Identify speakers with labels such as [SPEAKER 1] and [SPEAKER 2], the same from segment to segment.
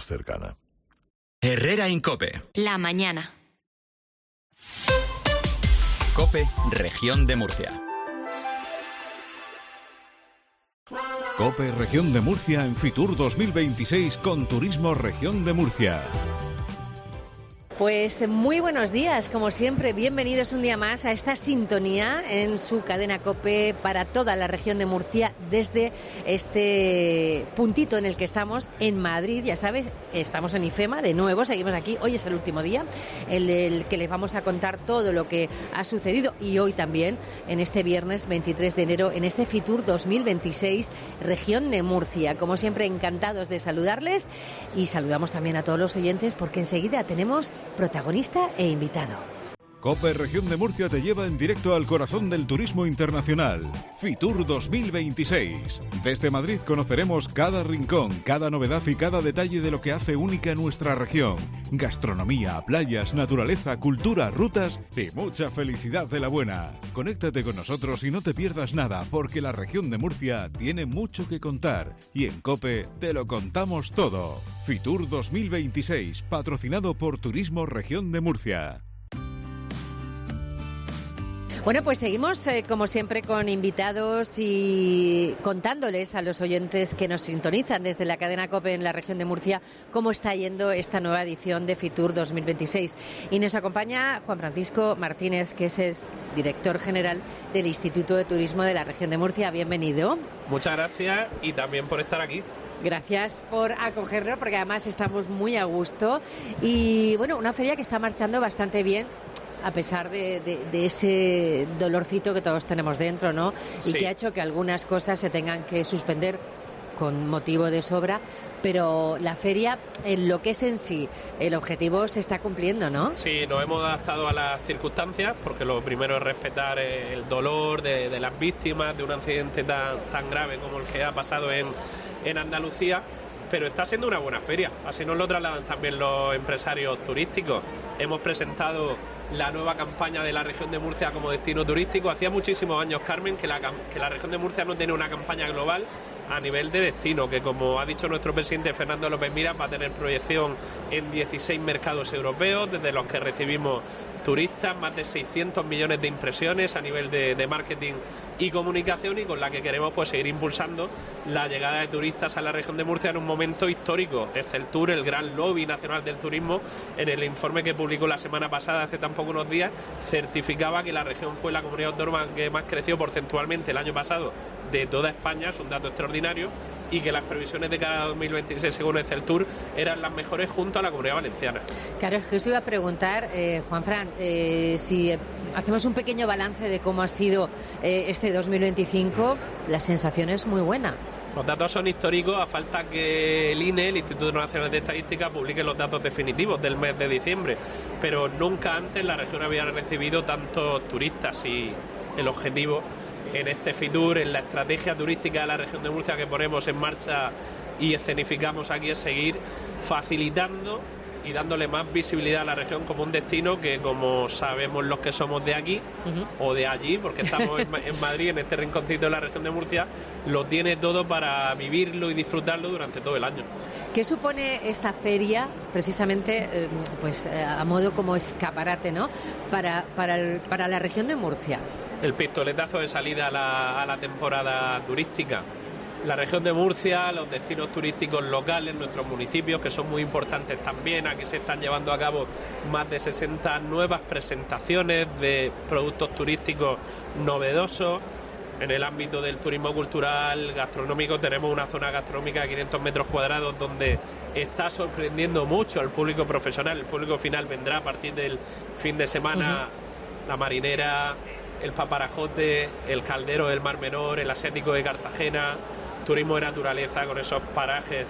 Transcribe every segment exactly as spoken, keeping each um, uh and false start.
[SPEAKER 1] más cercana.
[SPEAKER 2] Herrera en COPE.
[SPEAKER 3] La mañana.
[SPEAKER 2] COPE, Región de Murcia.
[SPEAKER 4] COPE Región de Murcia en Fitur dos mil veintiséis con Turismo Región de Murcia.
[SPEAKER 5] Pues muy buenos días, como siempre, bienvenidos un día más a esta sintonía en su cadena COPE para toda la región de Murcia desde este puntito en el que estamos en Madrid. Ya sabes, estamos en IFEMA de nuevo, seguimos aquí, hoy es el último día en el que les vamos a contar todo lo que ha sucedido y hoy también en este viernes veintitrés de enero en este Fitur dos mil veintiséis región de Murcia. Como siempre, encantados de saludarles y saludamos también a todos los oyentes porque enseguida tenemos protagonista e invitado.
[SPEAKER 4] COPE Región de Murcia te lleva en directo al corazón del turismo internacional. Fitur dos mil veintiséis. Desde Madrid conoceremos cada rincón, cada novedad y cada detalle de lo que hace única nuestra región. Gastronomía, playas, naturaleza, cultura, rutas y mucha felicidad de la buena. Conéctate con nosotros y no te pierdas nada, porque la región de Murcia tiene mucho que contar y en COPE te lo contamos todo. Fitur dos mil veintiséis, patrocinado por Turismo Región de Murcia.
[SPEAKER 5] Bueno, pues seguimos, eh, como siempre, con invitados y contándoles a los oyentes que nos sintonizan desde la cadena COPE en la región de Murcia cómo está yendo esta nueva edición de Fitur dos mil veintiséis. Y nos acompaña Juan Francisco Martínez, que es el director general del Instituto de Turismo de la región de Murcia. Bienvenido.
[SPEAKER 6] Muchas gracias y también por estar aquí.
[SPEAKER 5] Gracias por acogernos, porque además estamos muy a gusto. Y bueno, una feria que está marchando bastante bien, a pesar de, de, de ese dolorcito que todos tenemos dentro, ¿no? Y sí, que ha hecho que algunas cosas se tengan que suspender con motivo de sobra, pero la feria, en lo que es en sí, el objetivo se está cumpliendo, ¿no?
[SPEAKER 6] Sí, nos hemos adaptado a las circunstancias, porque lo primero es respetar el dolor de, de las víctimas de un accidente tan, tan grave como el que ha pasado en, en Andalucía. Pero está siendo una buena feria, así nos lo trasladan también los empresarios turísticos. Hemos presentado la nueva campaña de la región de Murcia como destino turístico. Hacía muchísimos años, Carmen, que la, que la región de Murcia no tiene una campaña global a nivel de destino, que como ha dicho nuestro presidente Fernando López Miras, va a tener proyección en dieciséis mercados europeos, desde los que recibimos turistas, más de seiscientos millones de impresiones a nivel de, de marketing y comunicación, y con la que queremos pues seguir impulsando la llegada de turistas a la región de Murcia en un momento histórico. Exceltur, el gran lobby nacional del turismo, en el informe que publicó la semana pasada, hace tan poco unos días, certificaba que la región fue la comunidad autónoma que más creció porcentualmente el año pasado de toda España, es un dato extraordinario, y que las previsiones de cara a dos mil veintiséis, según Exceltur, eran las mejores junto a la Comunidad Valenciana.
[SPEAKER 5] Claro, es que os iba a preguntar, eh, Juanfran, eh, si hacemos un pequeño balance de cómo ha sido eh, este dos mil veinticinco, la sensación es muy buena.
[SPEAKER 6] Los datos son históricos, a falta que el I N E, el Instituto Nacional de Estadística, publique los datos definitivos del mes de diciembre, pero nunca antes la región había recibido tantos turistas, y el objetivo en este Fitur, en la estrategia turística de la región de Murcia que ponemos en marcha y escenificamos aquí, es seguir facilitando y dándole más visibilidad a la región como un destino que, como sabemos los que somos de aquí uh-huh. o de allí, porque estamos en, en Madrid, en este rinconcito de la región de Murcia, lo tiene todo para vivirlo y disfrutarlo durante todo el año.
[SPEAKER 5] ¿Qué supone esta feria, precisamente, eh, pues eh, a modo como escaparate, ¿no?, para, para, el, para la región de Murcia?
[SPEAKER 6] El pistoletazo de salida a la, a la temporada turística. La región de Murcia, los destinos turísticos locales, nuestros municipios, que son muy importantes también. Aquí se están llevando a cabo más de sesenta nuevas presentaciones de productos turísticos novedosos. En el ámbito del turismo cultural, gastronómico, tenemos una zona gastronómica de quinientos metros cuadrados donde está sorprendiendo mucho al público profesional. El público final vendrá a partir del fin de semana. Uh-huh. La Marinera, el Paparajote, el Caldero del Mar Menor, el Asiático de Cartagena, turismo de naturaleza con esos parajes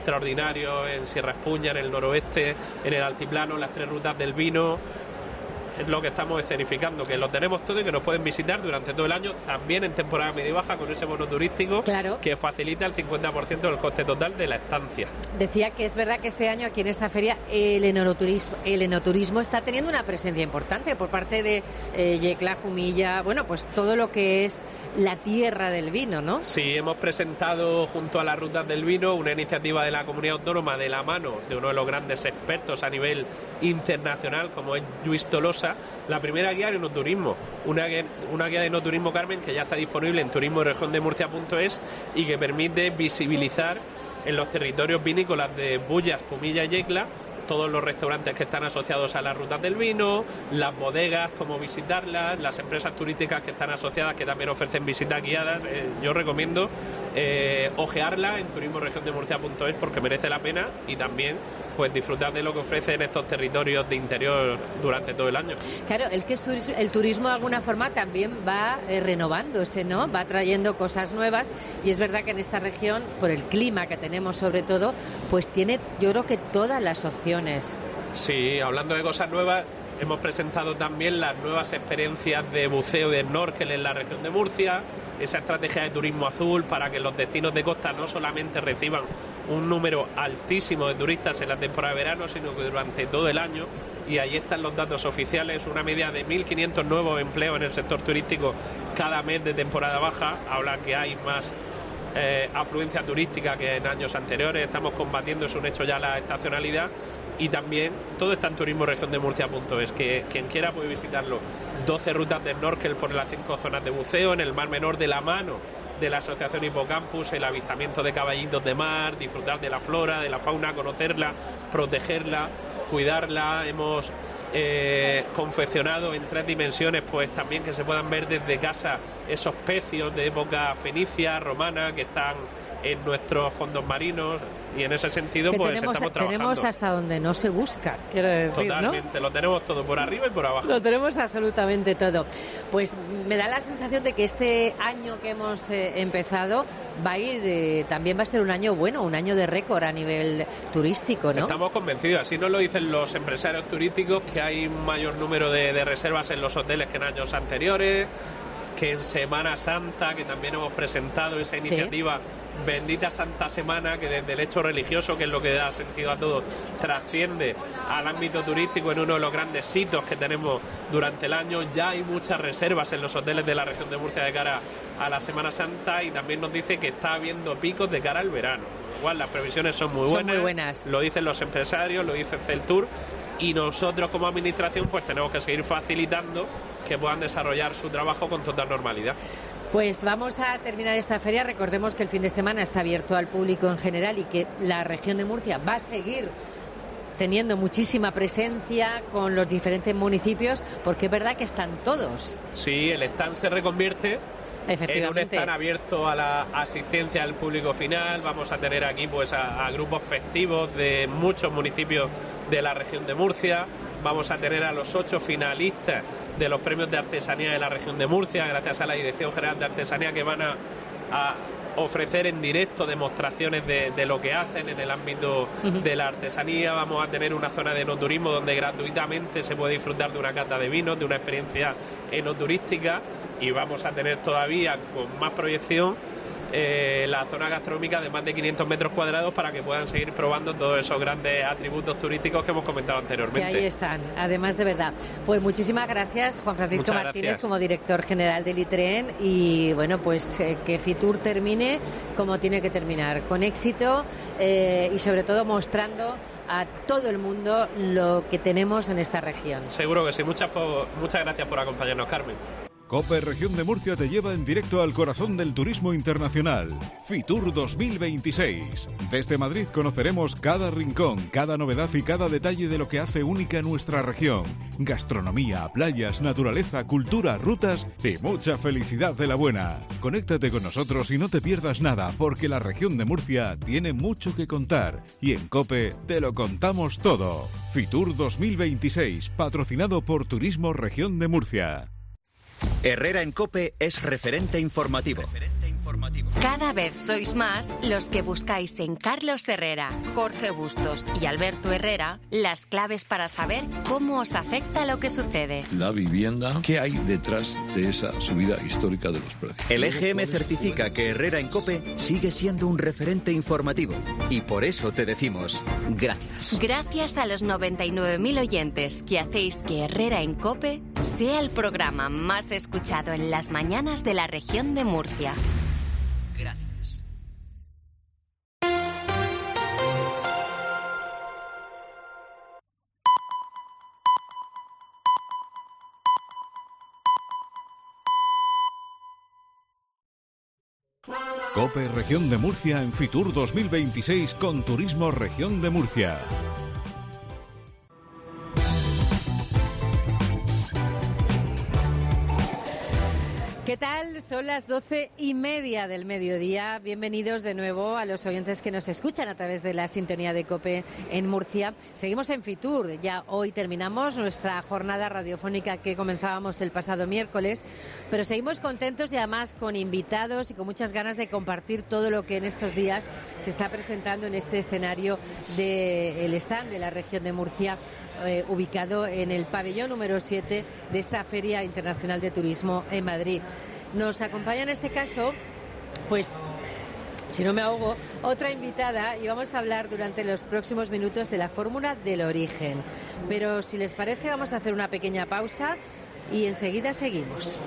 [SPEAKER 6] extraordinarios en Sierra Espuña, en el noroeste, en el altiplano, las tres rutas del vino, es lo que estamos escenificando, que lo tenemos todo y que nos pueden visitar durante todo el año, también en temporada media y baja, con ese bono turístico,
[SPEAKER 5] claro,
[SPEAKER 6] que facilita el cincuenta por ciento del coste total de la estancia.
[SPEAKER 5] Decía que es verdad que este año aquí en esta feria el enoturismo, el enoturismo está teniendo una presencia importante por parte de eh, Yecla, Jumilla, bueno, pues todo lo que es la tierra del vino, ¿no?
[SPEAKER 6] Sí, hemos presentado junto a las rutas del vino una iniciativa de la comunidad autónoma de la mano de uno de los grandes expertos a nivel internacional, como es Lluís Tolosa, la primera guía de enoturismo, una guía, una guía de enoturismo, Carmen, que ya está disponible en turismo región de murcia punto es y que permite visibilizar en los territorios vinícolas de Bullas, Jumilla y Yecla todos los restaurantes que están asociados a las rutas del vino, las bodegas, cómo visitarlas, las empresas turísticas que están asociadas, que también ofrecen visitas guiadas. Eh, yo recomiendo eh, ojearla en turismo región de murcia punto es porque merece la pena, y también pues disfrutar de lo que ofrecen estos territorios de interior durante todo el año.
[SPEAKER 5] Claro, el que es turismo, el turismo de alguna forma también va eh, renovándose, ¿no? Va trayendo cosas nuevas, y es verdad que en esta región, por el clima que tenemos sobre todo, pues tiene, yo creo que todas las opciones.
[SPEAKER 6] Sí, hablando de cosas nuevas, hemos presentado también las nuevas experiencias de buceo y de snorkel en la región de Murcia, esa estrategia de turismo azul para que los destinos de costa no solamente reciban un número altísimo de turistas en la temporada de verano, sino que durante todo el año, y ahí están los datos oficiales, una media de mil quinientos nuevos empleos en el sector turístico cada mes de temporada baja. Habla que hay más eh, afluencia turística que en años anteriores, estamos combatiendo, es un hecho ya, la estacionalidad. Y también todo está en turismo región de murcia punto es, que quien quiera puede visitarlo. doce rutas de snorkel por las cinco zonas de buceo en el Mar Menor, de la mano de la Asociación Hipocampus, el avistamiento de caballitos de mar, disfrutar de la flora, de la fauna, conocerla, protegerla, cuidarla. Hemos eh, confeccionado en tres dimensiones, pues también que se puedan ver desde casa esos pecios de época fenicia, romana, que están en nuestros fondos marinos, y en ese sentido
[SPEAKER 5] que
[SPEAKER 6] pues
[SPEAKER 5] tenemos,
[SPEAKER 6] estamos trabajando.
[SPEAKER 5] Tenemos hasta donde no se busca, quiero decir,
[SPEAKER 6] totalmente,
[SPEAKER 5] ¿no?
[SPEAKER 6] Lo tenemos todo, por arriba y por abajo.
[SPEAKER 5] Lo tenemos absolutamente todo. Pues me da la sensación de que este año que hemos eh, empezado va a ir, eh, también va a ser un año bueno, un año de récord a nivel turístico, ¿no?
[SPEAKER 6] Estamos convencidos, así nos lo dicen los empresarios turísticos, que hay un mayor número de, de reservas en los hoteles que en años anteriores, que en Semana Santa, que también hemos presentado esa iniciativa, ¿sí? Bendita Santa Semana, que desde el hecho religioso, que es lo que da sentido a todo, trasciende al ámbito turístico en uno de los grandes sitios que tenemos durante el año. Ya hay muchas reservas en los hoteles de la región de Murcia de cara a la Semana Santa, y también nos dice que está habiendo picos de cara al verano. Igual las previsiones son muy buenas,
[SPEAKER 5] son muy buenas.
[SPEAKER 6] Lo dicen los empresarios, lo dice Celtur, y nosotros como administración pues tenemos que seguir facilitando que puedan desarrollar su trabajo con total normalidad.
[SPEAKER 5] Pues vamos a terminar esta feria. Recordemos que el fin de semana está abierto al público en general y que la región de Murcia va a seguir teniendo muchísima presencia con los diferentes municipios, porque es verdad que están todos.
[SPEAKER 6] Sí, el stand se reconvierte en un stand abierto a la asistencia al público final. Vamos a tener aquí pues a, a grupos festivos de muchos municipios de la región de Murcia. Vamos a tener a los ocho finalistas de los premios de artesanía de la región de Murcia, gracias a la Dirección General de Artesanía, que van a, a ofrecer en directo demostraciones de, de lo que hacen en el ámbito uh-huh. de la artesanía. Vamos a tener una zona de enoturismo donde gratuitamente se puede disfrutar de una cata de vinos, de una experiencia enoturística, y vamos a tener todavía con más proyección Eh, la zona gastronómica de más de quinientos metros cuadrados, para que puedan seguir probando todos esos grandes atributos turísticos que hemos comentado anteriormente.
[SPEAKER 5] Que ahí están, además, de verdad. Pues muchísimas gracias, Juan Francisco
[SPEAKER 6] Muchas
[SPEAKER 5] Martínez,
[SPEAKER 6] gracias.
[SPEAKER 5] como director general del ITREN, y bueno, pues eh, que Fitur termine como tiene que terminar, con éxito, eh, y sobre todo mostrando a todo el mundo lo que tenemos en esta región.
[SPEAKER 6] Seguro que sí. Muchas, por, muchas gracias por acompañarnos, Carmen.
[SPEAKER 4] COPE Región de Murcia te lleva en directo al corazón del turismo internacional. Fitur dos mil veintiséis. Desde Madrid conoceremos cada rincón, cada novedad y cada detalle de lo que hace única nuestra región. Gastronomía, playas, naturaleza, cultura, rutas y mucha felicidad de la buena. Conéctate con nosotros y no te pierdas nada, porque la región de Murcia tiene mucho que contar, y en COPE te lo contamos todo. Fitur dos mil veintiséis, patrocinado por Turismo Región de Murcia.
[SPEAKER 2] Herrera en COPE es referente informativo. Referente informativo.
[SPEAKER 1] Cada vez sois más los que buscáis en Carlos Herrera, Jorge Bustos y Alberto Herrera las claves para saber cómo os afecta lo que sucede.
[SPEAKER 3] La vivienda, ¿qué hay detrás de esa subida histórica de los precios?
[SPEAKER 2] El E G M certifica que Herrera en COPE sigue siendo un referente informativo y por eso te decimos gracias.
[SPEAKER 1] Gracias a los noventa y nueve mil oyentes que hacéis que Herrera en COPE sea el programa más escuchado en las mañanas de la región de Murcia.
[SPEAKER 2] Gracias.
[SPEAKER 4] COPE Región de Murcia en Fitur dos mil veintiséis con Turismo Región de Murcia.
[SPEAKER 5] ¿Qué tal? Son las doce y media del mediodía. Bienvenidos de nuevo a los oyentes que nos escuchan a través de la sintonía de COPE en Murcia. Seguimos en Fitur. Ya hoy terminamos nuestra jornada radiofónica que comenzábamos el pasado miércoles, pero seguimos contentos y además con invitados y con muchas ganas de compartir todo lo que en estos días se está presentando en este escenario del stand de la región de Murcia, eh, ubicado en el pabellón número siete de esta Feria Internacional de Turismo en Madrid. Nos acompaña en este caso, pues, si no me ahogo, otra invitada y vamos a hablar durante los próximos minutos de la fórmula del origen. Pero si les parece, vamos a hacer una pequeña pausa y enseguida seguimos.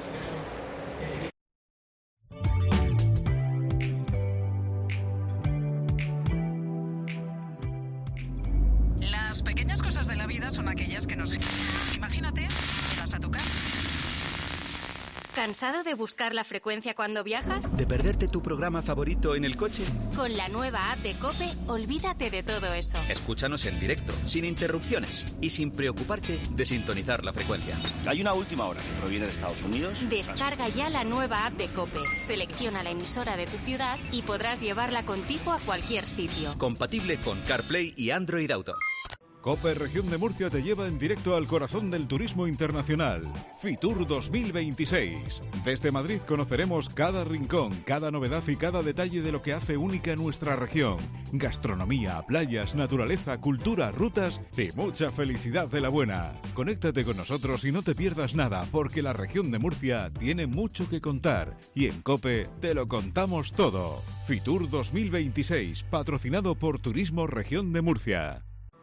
[SPEAKER 7] Las pequeñas cosas de la vida son aquellas que nos... Imagínate, llegas a tu casa.
[SPEAKER 1] ¿Cansado de buscar la frecuencia cuando viajas?
[SPEAKER 2] ¿De perderte tu programa favorito en el coche?
[SPEAKER 1] Con la nueva app de COPE, olvídate de todo eso.
[SPEAKER 2] Escúchanos en directo, sin interrupciones y sin preocuparte de sintonizar la frecuencia.
[SPEAKER 8] Hay una última hora que proviene de Estados Unidos.
[SPEAKER 1] Descarga ya la nueva app de COPE, selecciona la emisora de tu ciudad y podrás llevarla contigo a cualquier sitio.
[SPEAKER 2] Compatible con CarPlay y Android Auto.
[SPEAKER 4] COPE Región de Murcia te lleva en directo al corazón del turismo internacional. Fitur dos mil veintiséis. Desde Madrid conoceremos cada rincón, cada novedad y cada detalle de lo que hace única nuestra región. Gastronomía, playas, naturaleza, cultura, rutas y mucha felicidad de la buena. Conéctate con nosotros y no te pierdas nada, porque la región de Murcia tiene mucho que contar y en COPE te lo contamos todo. Fitur dos mil veintiséis, patrocinado por Turismo Región de Murcia.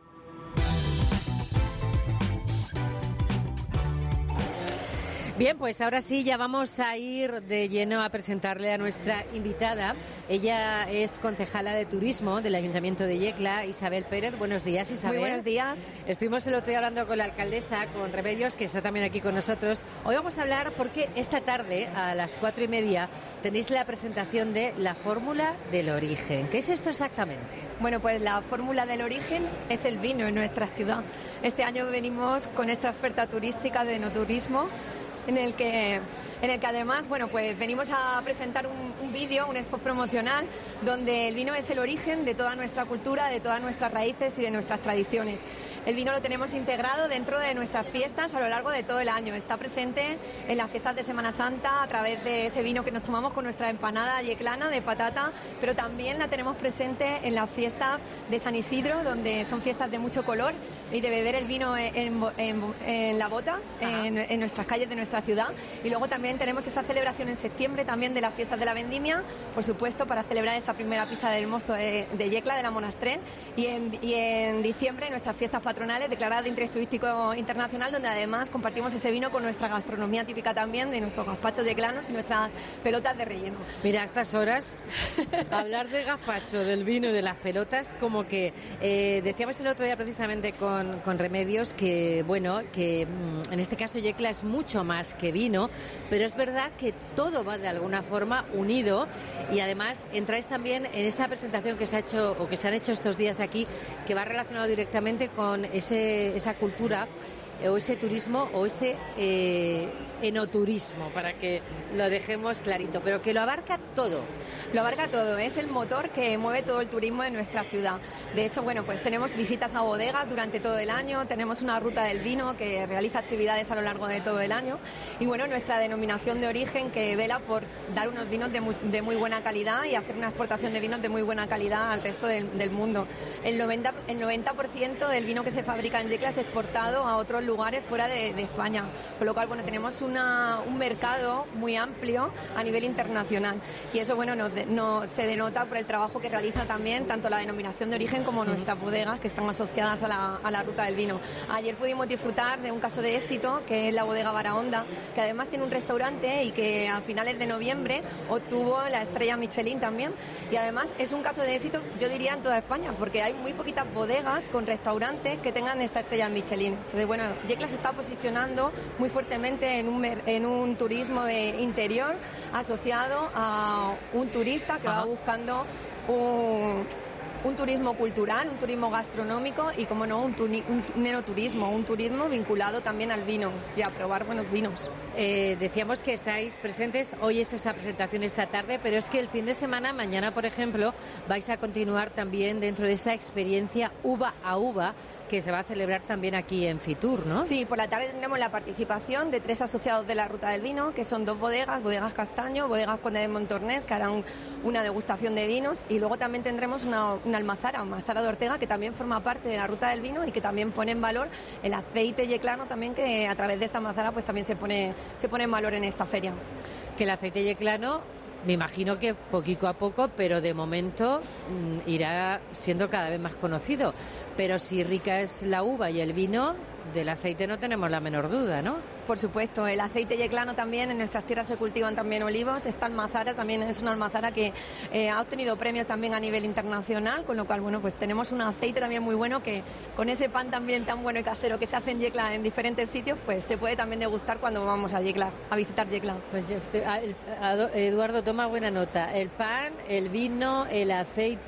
[SPEAKER 5] Bien, pues ahora sí, ya vamos a ir de lleno a presentarle a nuestra invitada. Ella es concejala de turismo del Ayuntamiento de Yecla, Isabel Pérez. Buenos días, Isabel.
[SPEAKER 9] Muy buenos días.
[SPEAKER 5] Estuvimos el otro día hablando con la alcaldesa, con Remedios, que está también aquí con nosotros. Hoy vamos a hablar porque esta tarde, a las cuatro y media, tenéis la presentación de la Fórmula del Origen. ¿Qué es esto exactamente?
[SPEAKER 9] Bueno, pues la Fórmula del Origen es el vino en nuestra ciudad. Este año venimos con esta oferta turística de enoturismo, en el que en el que además, bueno, pues venimos a presentar un, un vídeo, un spot promocional, donde el vino es el origen de toda nuestra cultura, de todas nuestras raíces y de nuestras tradiciones. El vino lo tenemos integrado dentro de nuestras fiestas a lo largo de todo el año. Está presente en las fiestas de Semana Santa a través de ese vino que nos tomamos con nuestra empanada yeclana de patata, pero también la tenemos presente en las fiestas de San Isidro, donde son fiestas de mucho color y de beber el vino en, en, en la bota, en, en nuestras calles de nuestra ciudad. Y luego también tenemos esa celebración en septiembre también de las fiestas de la vendimia, por supuesto, para celebrar esa primera pisa del mosto de, de Yecla, de la Monastrell, y en, y en diciembre nuestras fiestas patronales declaradas de interés turístico internacional, donde además compartimos ese vino con nuestra gastronomía típica también, de nuestros gazpachos yeclanos y nuestras pelotas de relleno.
[SPEAKER 5] Mira, a estas horas, hablar de gazpacho, del vino y de las pelotas, como que eh, decíamos el otro día precisamente con, con Remedios que, bueno, que mmm, en este caso Yecla es mucho más que vino, pero es verdad que todo va de alguna forma unido y además entráis también en esa presentación que se ha hecho o que se han hecho estos días aquí, que va relacionado directamente con ese, esa cultura o ese turismo o ese eh, enoturismo, para que lo dejemos clarito, pero que lo abarca todo.
[SPEAKER 9] Lo abarca todo, es el motor que mueve todo el turismo de nuestra ciudad. De hecho, bueno, pues tenemos visitas a bodegas durante todo el año, tenemos una ruta del vino que realiza actividades a lo largo de todo el año y bueno, nuestra denominación de origen que vela por dar unos vinos de muy, de muy buena calidad y hacer una exportación de vinos de muy buena calidad al resto del, del mundo. El noventa, el noventa por ciento del vino que se fabrica en Yecla es exportado a otros lugares fuera de, de España, con lo cual, bueno, tenemos una, un mercado muy amplio a nivel internacional y eso, bueno, no, no se denota por el trabajo que realiza también tanto la denominación de origen como nuestras bodegas que están asociadas a la, a la ruta del vino. Ayer pudimos disfrutar de un caso de éxito que es la bodega Barahonda, que además tiene un restaurante y que a finales de noviembre obtuvo la estrella Michelin también, y además es un caso de éxito, yo diría, en toda España, porque hay muy poquitas bodegas con restaurantes que tengan esta estrella Michelin. Entonces, bueno, Yecla se está posicionando muy fuertemente en un, en un turismo de interior asociado a un turista que Ajá. va buscando un, un turismo cultural, un turismo gastronómico y, como no, un, tuni, un, un enoturismo, un turismo vinculado también al vino y a probar buenos vinos.
[SPEAKER 5] Eh, decíamos que estáis presentes, hoy es esa presentación esta tarde, pero es que el fin de semana, mañana por ejemplo, vais a continuar también dentro de esa experiencia uva a uva que se va a celebrar también aquí en Fitur, ¿no?
[SPEAKER 9] Sí, por la tarde tendremos la participación de tres asociados de la Ruta del Vino, que son dos bodegas, Bodegas Castaño, Bodegas Conde de Montornés, que harán una degustación de vinos, y luego también tendremos una, una almazara, almazara de Ortega, que también forma parte de la Ruta del Vino y que también pone en valor el aceite yeclano también, que a través de esta almazara pues también se pone, se pone en valor en esta feria.
[SPEAKER 5] Que el aceite yeclano, me imagino que poquito a poco, pero de momento mmm, irá siendo cada vez más conocido. Pero si rica es la uva y el vino, del aceite no tenemos la menor duda, ¿no?
[SPEAKER 9] Por supuesto, el aceite yeclano también, en nuestras tierras se cultivan también olivos. Esta almazara también es una almazara que eh, ha obtenido premios también a nivel internacional, con lo cual, bueno, pues tenemos un aceite también muy bueno que con ese pan también tan bueno y casero que se hace en Yecla en diferentes sitios, pues se puede también degustar cuando vamos a Yecla, a visitar Yecla.
[SPEAKER 5] Pues yo estoy, a, a, Eduardo, toma buena nota. El pan, el vino, el aceite,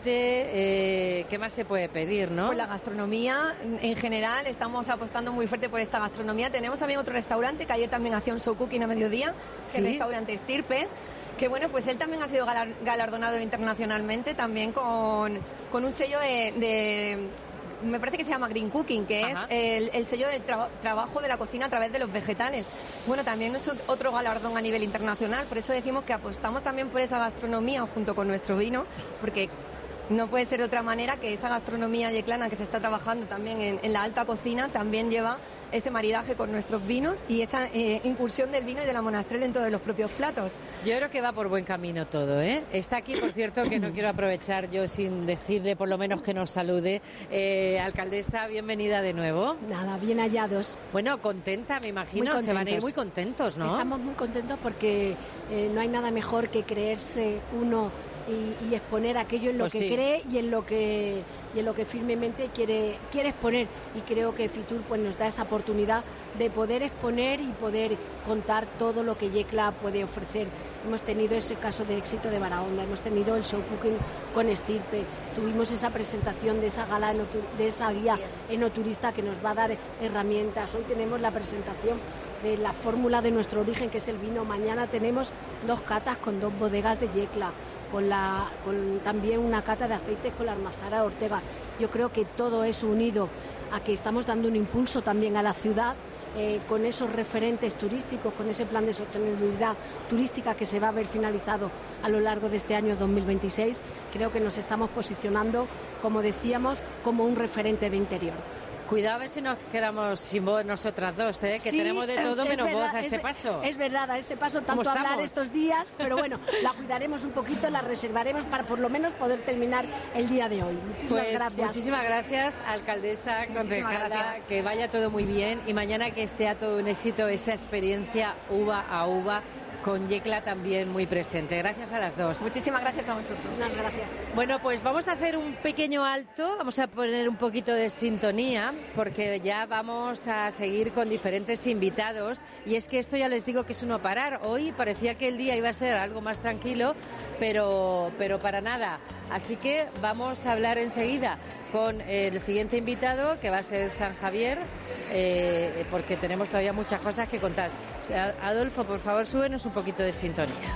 [SPEAKER 5] eh, ¿qué más se puede pedir, no?
[SPEAKER 9] Pues la gastronomía, en general, estamos apostando muy fuerte por esta gastronomía. Tenemos también otro restaurante que ayer también hacía un show cooking a mediodía, ¿Sí? el restaurante Estirpe, que bueno, pues él también ha sido galardonado internacionalmente también con, con un sello de, de, me parece que se llama Green Cooking, que Ajá. es el, el sello del tra- trabajo de la cocina a través de los vegetales. Bueno, también es otro galardón a nivel internacional, por eso decimos que apostamos también por esa gastronomía junto con nuestro vino, porque no puede ser de otra manera que esa gastronomía yeclana que se está trabajando también en, en la alta cocina también lleva ese maridaje con nuestros vinos y esa eh, incursión del vino y de la monastrell en todos los propios platos.
[SPEAKER 5] Yo creo que va por buen camino todo, ¿eh? Está aquí, por cierto, que no quiero aprovechar yo sin decirle por lo menos que nos salude. Eh, alcaldesa, bienvenida de nuevo.
[SPEAKER 10] Nada, bien hallados.
[SPEAKER 5] Bueno, contenta, me imagino, se van a ir muy contentos, ¿no?
[SPEAKER 10] Estamos muy contentos porque eh, no hay nada mejor que creerse uno Y, y exponer aquello en lo pues que sí. cree y en lo que y en lo que firmemente quiere quiere exponer, y creo que Fitur pues nos da esa oportunidad de poder exponer y poder contar todo lo que Yecla puede ofrecer. Hemos tenido ese caso de éxito de Barahonda, hemos tenido el show cooking con Estirpe, tuvimos esa presentación de esa gala de esa guía enoturista que nos va a dar herramientas. Hoy tenemos la presentación de la fórmula de nuestro origen, que es el vino. Mañana tenemos dos catas con dos bodegas de Yecla, con, la, con también una cata de aceites con la almazara Ortega. Yo creo que todo eso unido a que estamos dando un impulso también a la ciudad, eh, con esos referentes turísticos, con ese plan de sostenibilidad turística que se va a ver finalizado a lo largo de este año dos mil veintiséis, creo que nos estamos posicionando, como decíamos, como un referente de interior.
[SPEAKER 5] Cuidado a ver si nos quedamos sin voz nosotras dos, ¿eh? Que sí, tenemos de todo menos verdad, voz a este
[SPEAKER 10] es,
[SPEAKER 5] paso.
[SPEAKER 10] Es verdad, a este paso tanto hablar estos días, pero bueno, la cuidaremos un poquito, la reservaremos para por lo menos poder terminar el día de hoy. Muchísimas
[SPEAKER 5] pues,
[SPEAKER 10] gracias.
[SPEAKER 5] Muchísimas gracias, alcaldesa, concejala, que vaya todo muy bien y mañana que sea todo un éxito esa experiencia uva a uva, con Yecla también muy presente. Gracias a las dos.
[SPEAKER 9] Muchísimas gracias a vosotros.
[SPEAKER 10] Muchísimas gracias.
[SPEAKER 5] Bueno, pues vamos a hacer un pequeño alto, vamos a poner un poquito de sintonía porque ya vamos a seguir con diferentes invitados y es que esto ya les digo que es un no parar. Hoy parecía que el día iba a ser algo más tranquilo, pero, pero para nada. Así que vamos a hablar enseguida con el siguiente invitado, que va a ser San Javier, eh, porque tenemos todavía muchas cosas que contar. O sea, Adolfo, por favor, súbenos un poquito de sintonía.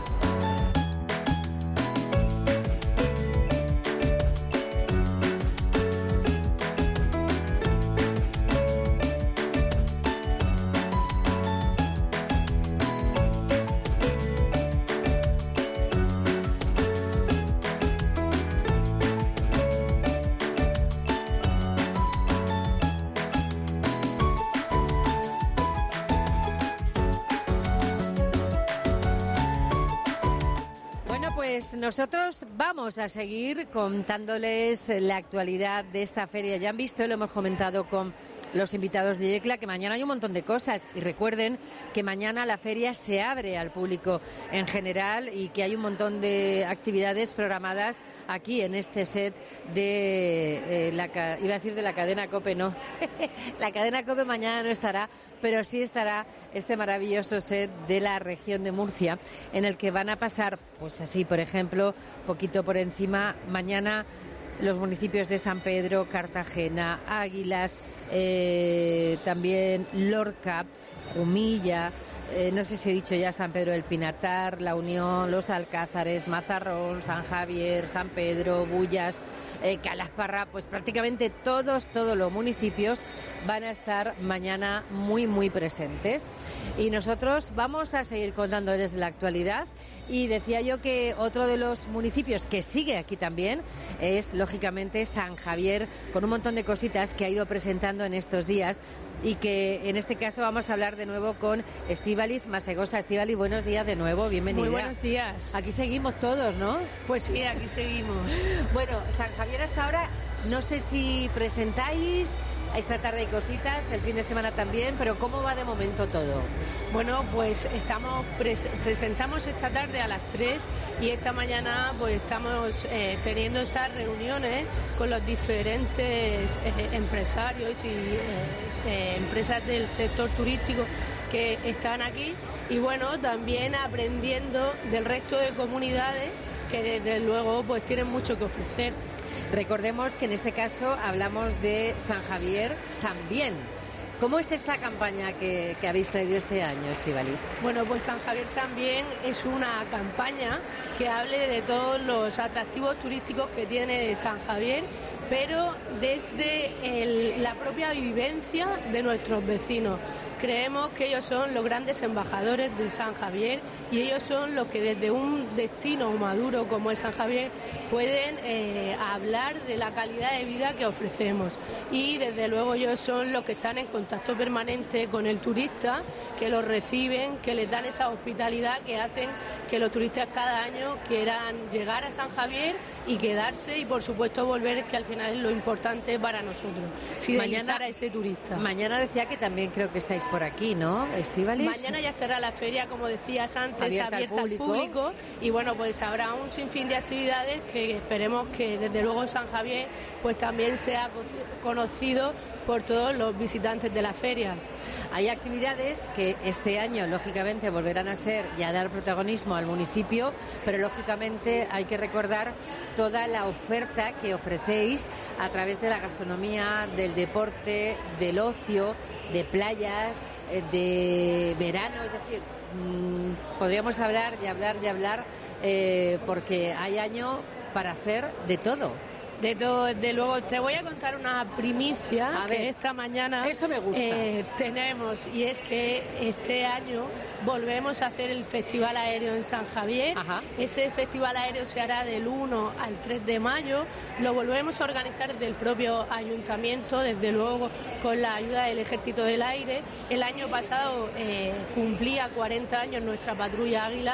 [SPEAKER 5] Nosotros vamos a seguir contándoles la actualidad de esta feria. Ya han visto, lo hemos comentado con los invitados de Yecla, que mañana hay un montón de cosas. Y recuerden que mañana la feria se abre al público en general y que hay un montón de actividades programadas aquí en este set de eh, la, iba a decir de la cadena COPE, no. La cadena COPE mañana no estará, pero sí estará este maravilloso set de la región de Murcia, en el que van a pasar, pues así, por ejemplo, poquito por encima, mañana los municipios de San Pedro, Cartagena, Águilas, eh, también Lorca, Jumilla, eh, no sé si he dicho ya San Pedro del Pinatar, La Unión, Los Alcázares, Mazarrón, San Javier, San Pedro, Bullas, eh, Calasparra, pues prácticamente todos, todos los municipios van a estar mañana muy, muy presentes. Y nosotros vamos a seguir contándoles la actualidad. Y decía yo que otro de los municipios que sigue aquí también es, lógicamente, San Javier, con un montón de cositas que ha ido presentando en estos días y que en este caso vamos a hablar de nuevo con Estíbaliz Masegosa. Estíbaliz, buenos días de nuevo, bienvenida.
[SPEAKER 11] Muy buenos días.
[SPEAKER 5] Aquí seguimos todos, ¿no?
[SPEAKER 11] Pues sí, aquí seguimos.
[SPEAKER 5] Bueno, San Javier hasta ahora, no sé si presentáis... Esta tarde hay cositas, el fin de semana también, pero ¿cómo va de momento todo?
[SPEAKER 11] Bueno, pues estamos pres presentamos esta tarde a las tres y esta mañana pues estamos eh, teniendo esas reuniones con los diferentes eh, empresarios y eh, eh, empresas del sector turístico que están aquí y bueno, también aprendiendo del resto de comunidades que desde luego pues tienen mucho que ofrecer.
[SPEAKER 5] Recordemos que en este caso hablamos de San Javier, San Bien. ¿Cómo es esta campaña que, que habéis traído este año, Estíbaliz?
[SPEAKER 11] Bueno, pues San Javier, San Bien es una campaña que hable de todos los atractivos turísticos que tiene San Javier, pero desde el, la propia vivencia de nuestros vecinos. Creemos que ellos son los grandes embajadores de San Javier y ellos son los que desde un destino maduro como es San Javier pueden eh, hablar de la calidad de vida que ofrecemos y desde luego ellos son los que están en contacto permanente con el turista, que los reciben, que les dan esa hospitalidad que hacen que los turistas cada año quieran llegar a San Javier y quedarse y por supuesto volver, que al final es lo importante para nosotros, fidelizar mañana, a ese turista.
[SPEAKER 5] Mañana decía que también creo que estáis por aquí, ¿no, Estíbaliz?
[SPEAKER 11] Mañana ya estará la feria, como decías antes, abierta, abierta al, público. al público y bueno, pues habrá un sinfín de actividades que esperemos que desde luego San Javier pues también sea conocido por todos los visitantes de la feria.
[SPEAKER 5] Hay actividades que este año lógicamente volverán a ser y a dar protagonismo al municipio, pero lógicamente hay que recordar toda la oferta que ofrecéis a través de la gastronomía, del deporte, del ocio, de playas, de verano, es decir, mmm, podríamos hablar y hablar y hablar eh, porque hay año para hacer de todo.
[SPEAKER 11] De todo, de luego te voy a contar una primicia
[SPEAKER 5] a
[SPEAKER 11] que
[SPEAKER 5] ver,
[SPEAKER 11] esta mañana
[SPEAKER 5] eso me gusta.
[SPEAKER 11] Eh, tenemos y es que este año volvemos a hacer el Festival Aéreo en San Javier.
[SPEAKER 5] Ajá.
[SPEAKER 11] Ese Festival Aéreo se hará del uno al tres de mayo, lo volvemos a organizar del propio ayuntamiento, desde luego con la ayuda del Ejército del Aire. El año pasado eh, cumplía cuarenta años nuestra patrulla Águila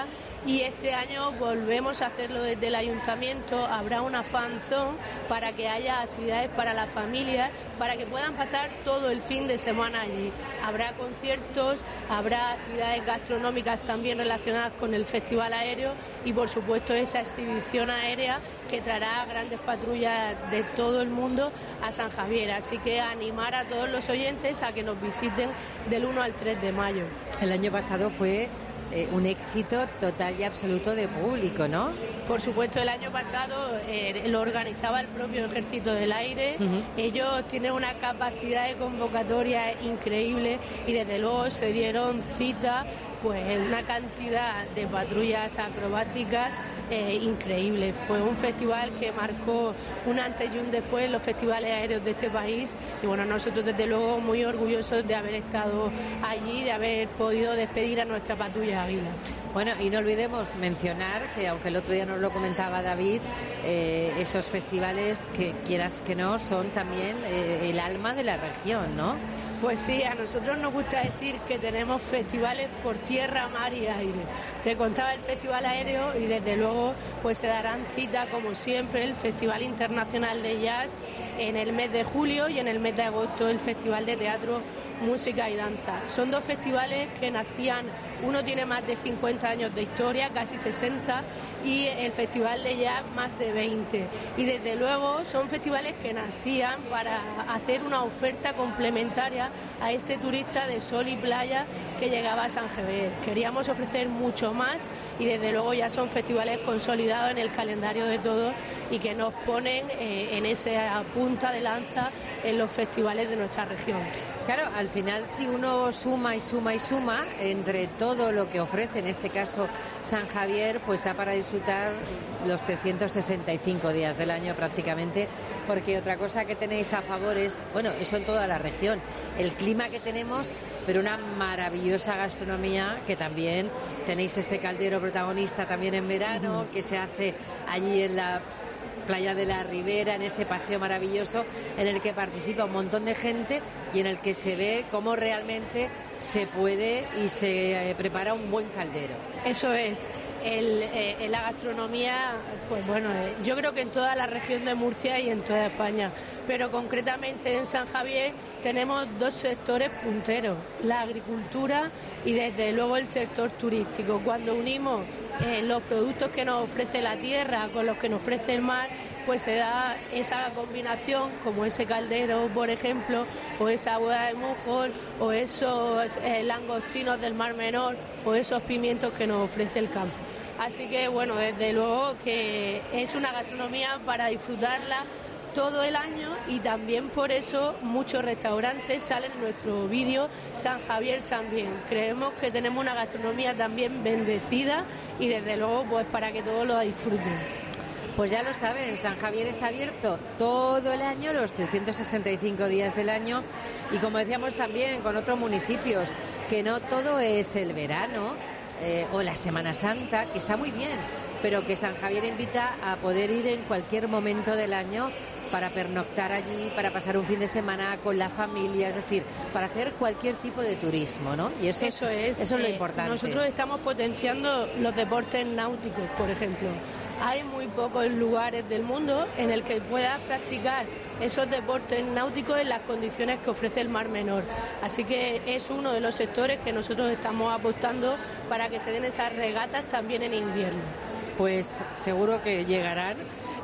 [SPEAKER 11] y este año volvemos a hacerlo desde el ayuntamiento. Habrá una fan zone para que haya actividades para las familias, para que puedan pasar todo el fin de semana allí. Habrá conciertos, habrá actividades gastronómicas también relacionadas con el Festival Aéreo y por supuesto esa exhibición aérea que traerá grandes patrullas de todo el mundo a San Javier. Así que animar a todos los oyentes a que nos visiten del uno al tres de mayo.
[SPEAKER 5] El año pasado fue eh, un éxito total y absoluto de público, ¿no?
[SPEAKER 11] Por supuesto, el año pasado eh, lo organizaba el propio Ejército del Aire. Uh-huh. Ellos tienen una capacidad de convocatoria increíble y desde luego se dieron cita pues una cantidad de patrullas acrobáticas eh, increíble. Fue un festival que marcó un antes y un después en los festivales aéreos de este país y bueno, nosotros desde luego muy orgullosos de haber estado allí, de haber podido despedir a nuestra patrulla Águila.
[SPEAKER 5] Bueno, y no olvidemos mencionar que, aunque el otro día nos lo comentaba David, eh, esos festivales que quieras que no son también eh, el alma de la región, ¿no?
[SPEAKER 11] Pues sí, a nosotros nos gusta decir que tenemos festivales por tierra, mar y aire. Te contaba el Festival Aéreo y desde luego pues se darán cita como siempre el Festival Internacional de Jazz en el mes de julio y en el mes de agosto el Festival de Teatro, Música y Danza. Son dos festivales que nacían, uno tiene más de cincuenta años de historia, casi sesenta, y el Festival de Jazz más de veinte. Y desde luego son festivales que nacían para hacer una oferta complementaria a ese turista de sol y playa que llegaba a San Javier. Queríamos ofrecer mucho más y desde luego ya son festivales consolidados en el calendario de todos y que nos ponen eh, en esa punta de lanza en los festivales de nuestra región.
[SPEAKER 5] Claro, al final si uno suma y suma y suma entre todo lo que ofrece, en este caso San Javier, pues da para disfrutar los trescientos sesenta y cinco días del año prácticamente, porque otra cosa que tenéis a favor es, bueno, eso en toda la región, el clima que tenemos, pero una maravillosa gastronomía que también tenéis ese caldero protagonista también en verano, uh-huh. que se hace allí en la playa de la Ribera, en ese paseo maravilloso en el que participa un montón de gente y en el que se ve cómo realmente se puede y se eh, prepara un buen caldero.
[SPEAKER 11] Eso es. El, eh, la gastronomía, pues bueno, eh, yo creo que en toda la región de Murcia y en toda España, pero concretamente en San Javier tenemos dos sectores punteros, la agricultura y desde luego el sector turístico. Cuando unimos eh, los productos que nos ofrece la tierra con los que nos ofrece el mar, pues se da esa combinación, como ese caldero, por ejemplo, o esa boda de Mújol, o esos eh, langostinos del Mar Menor, o esos pimientos que nos ofrece el campo. Así que, bueno, desde luego que es una gastronomía para disfrutarla todo el año y también por eso muchos restaurantes salen en nuestro vídeo San Javier San Bien. Creemos que tenemos una gastronomía también bendecida y desde luego pues para que todos lo disfruten.
[SPEAKER 5] Pues ya lo saben, San Javier está abierto todo el año, los trescientos sesenta y cinco días del año y como decíamos también con otros municipios, que no todo es el verano eh, o la Semana Santa, que está muy bien, pero que San Javier invita a poder ir en cualquier momento del año para pernoctar allí, para pasar un fin de semana con la familia, es decir, para hacer cualquier tipo de turismo, ¿no? Y eso,
[SPEAKER 11] eso es,
[SPEAKER 5] eso es lo
[SPEAKER 11] eh,
[SPEAKER 5] importante.
[SPEAKER 11] Nosotros estamos potenciando los deportes náuticos, por ejemplo. Hay muy pocos lugares del mundo en el que puedas practicar esos deportes náuticos en las condiciones que ofrece el Mar Menor. Así que es uno de los sectores que nosotros estamos apostando para que se den esas regatas también en invierno.
[SPEAKER 5] Pues seguro que llegarán.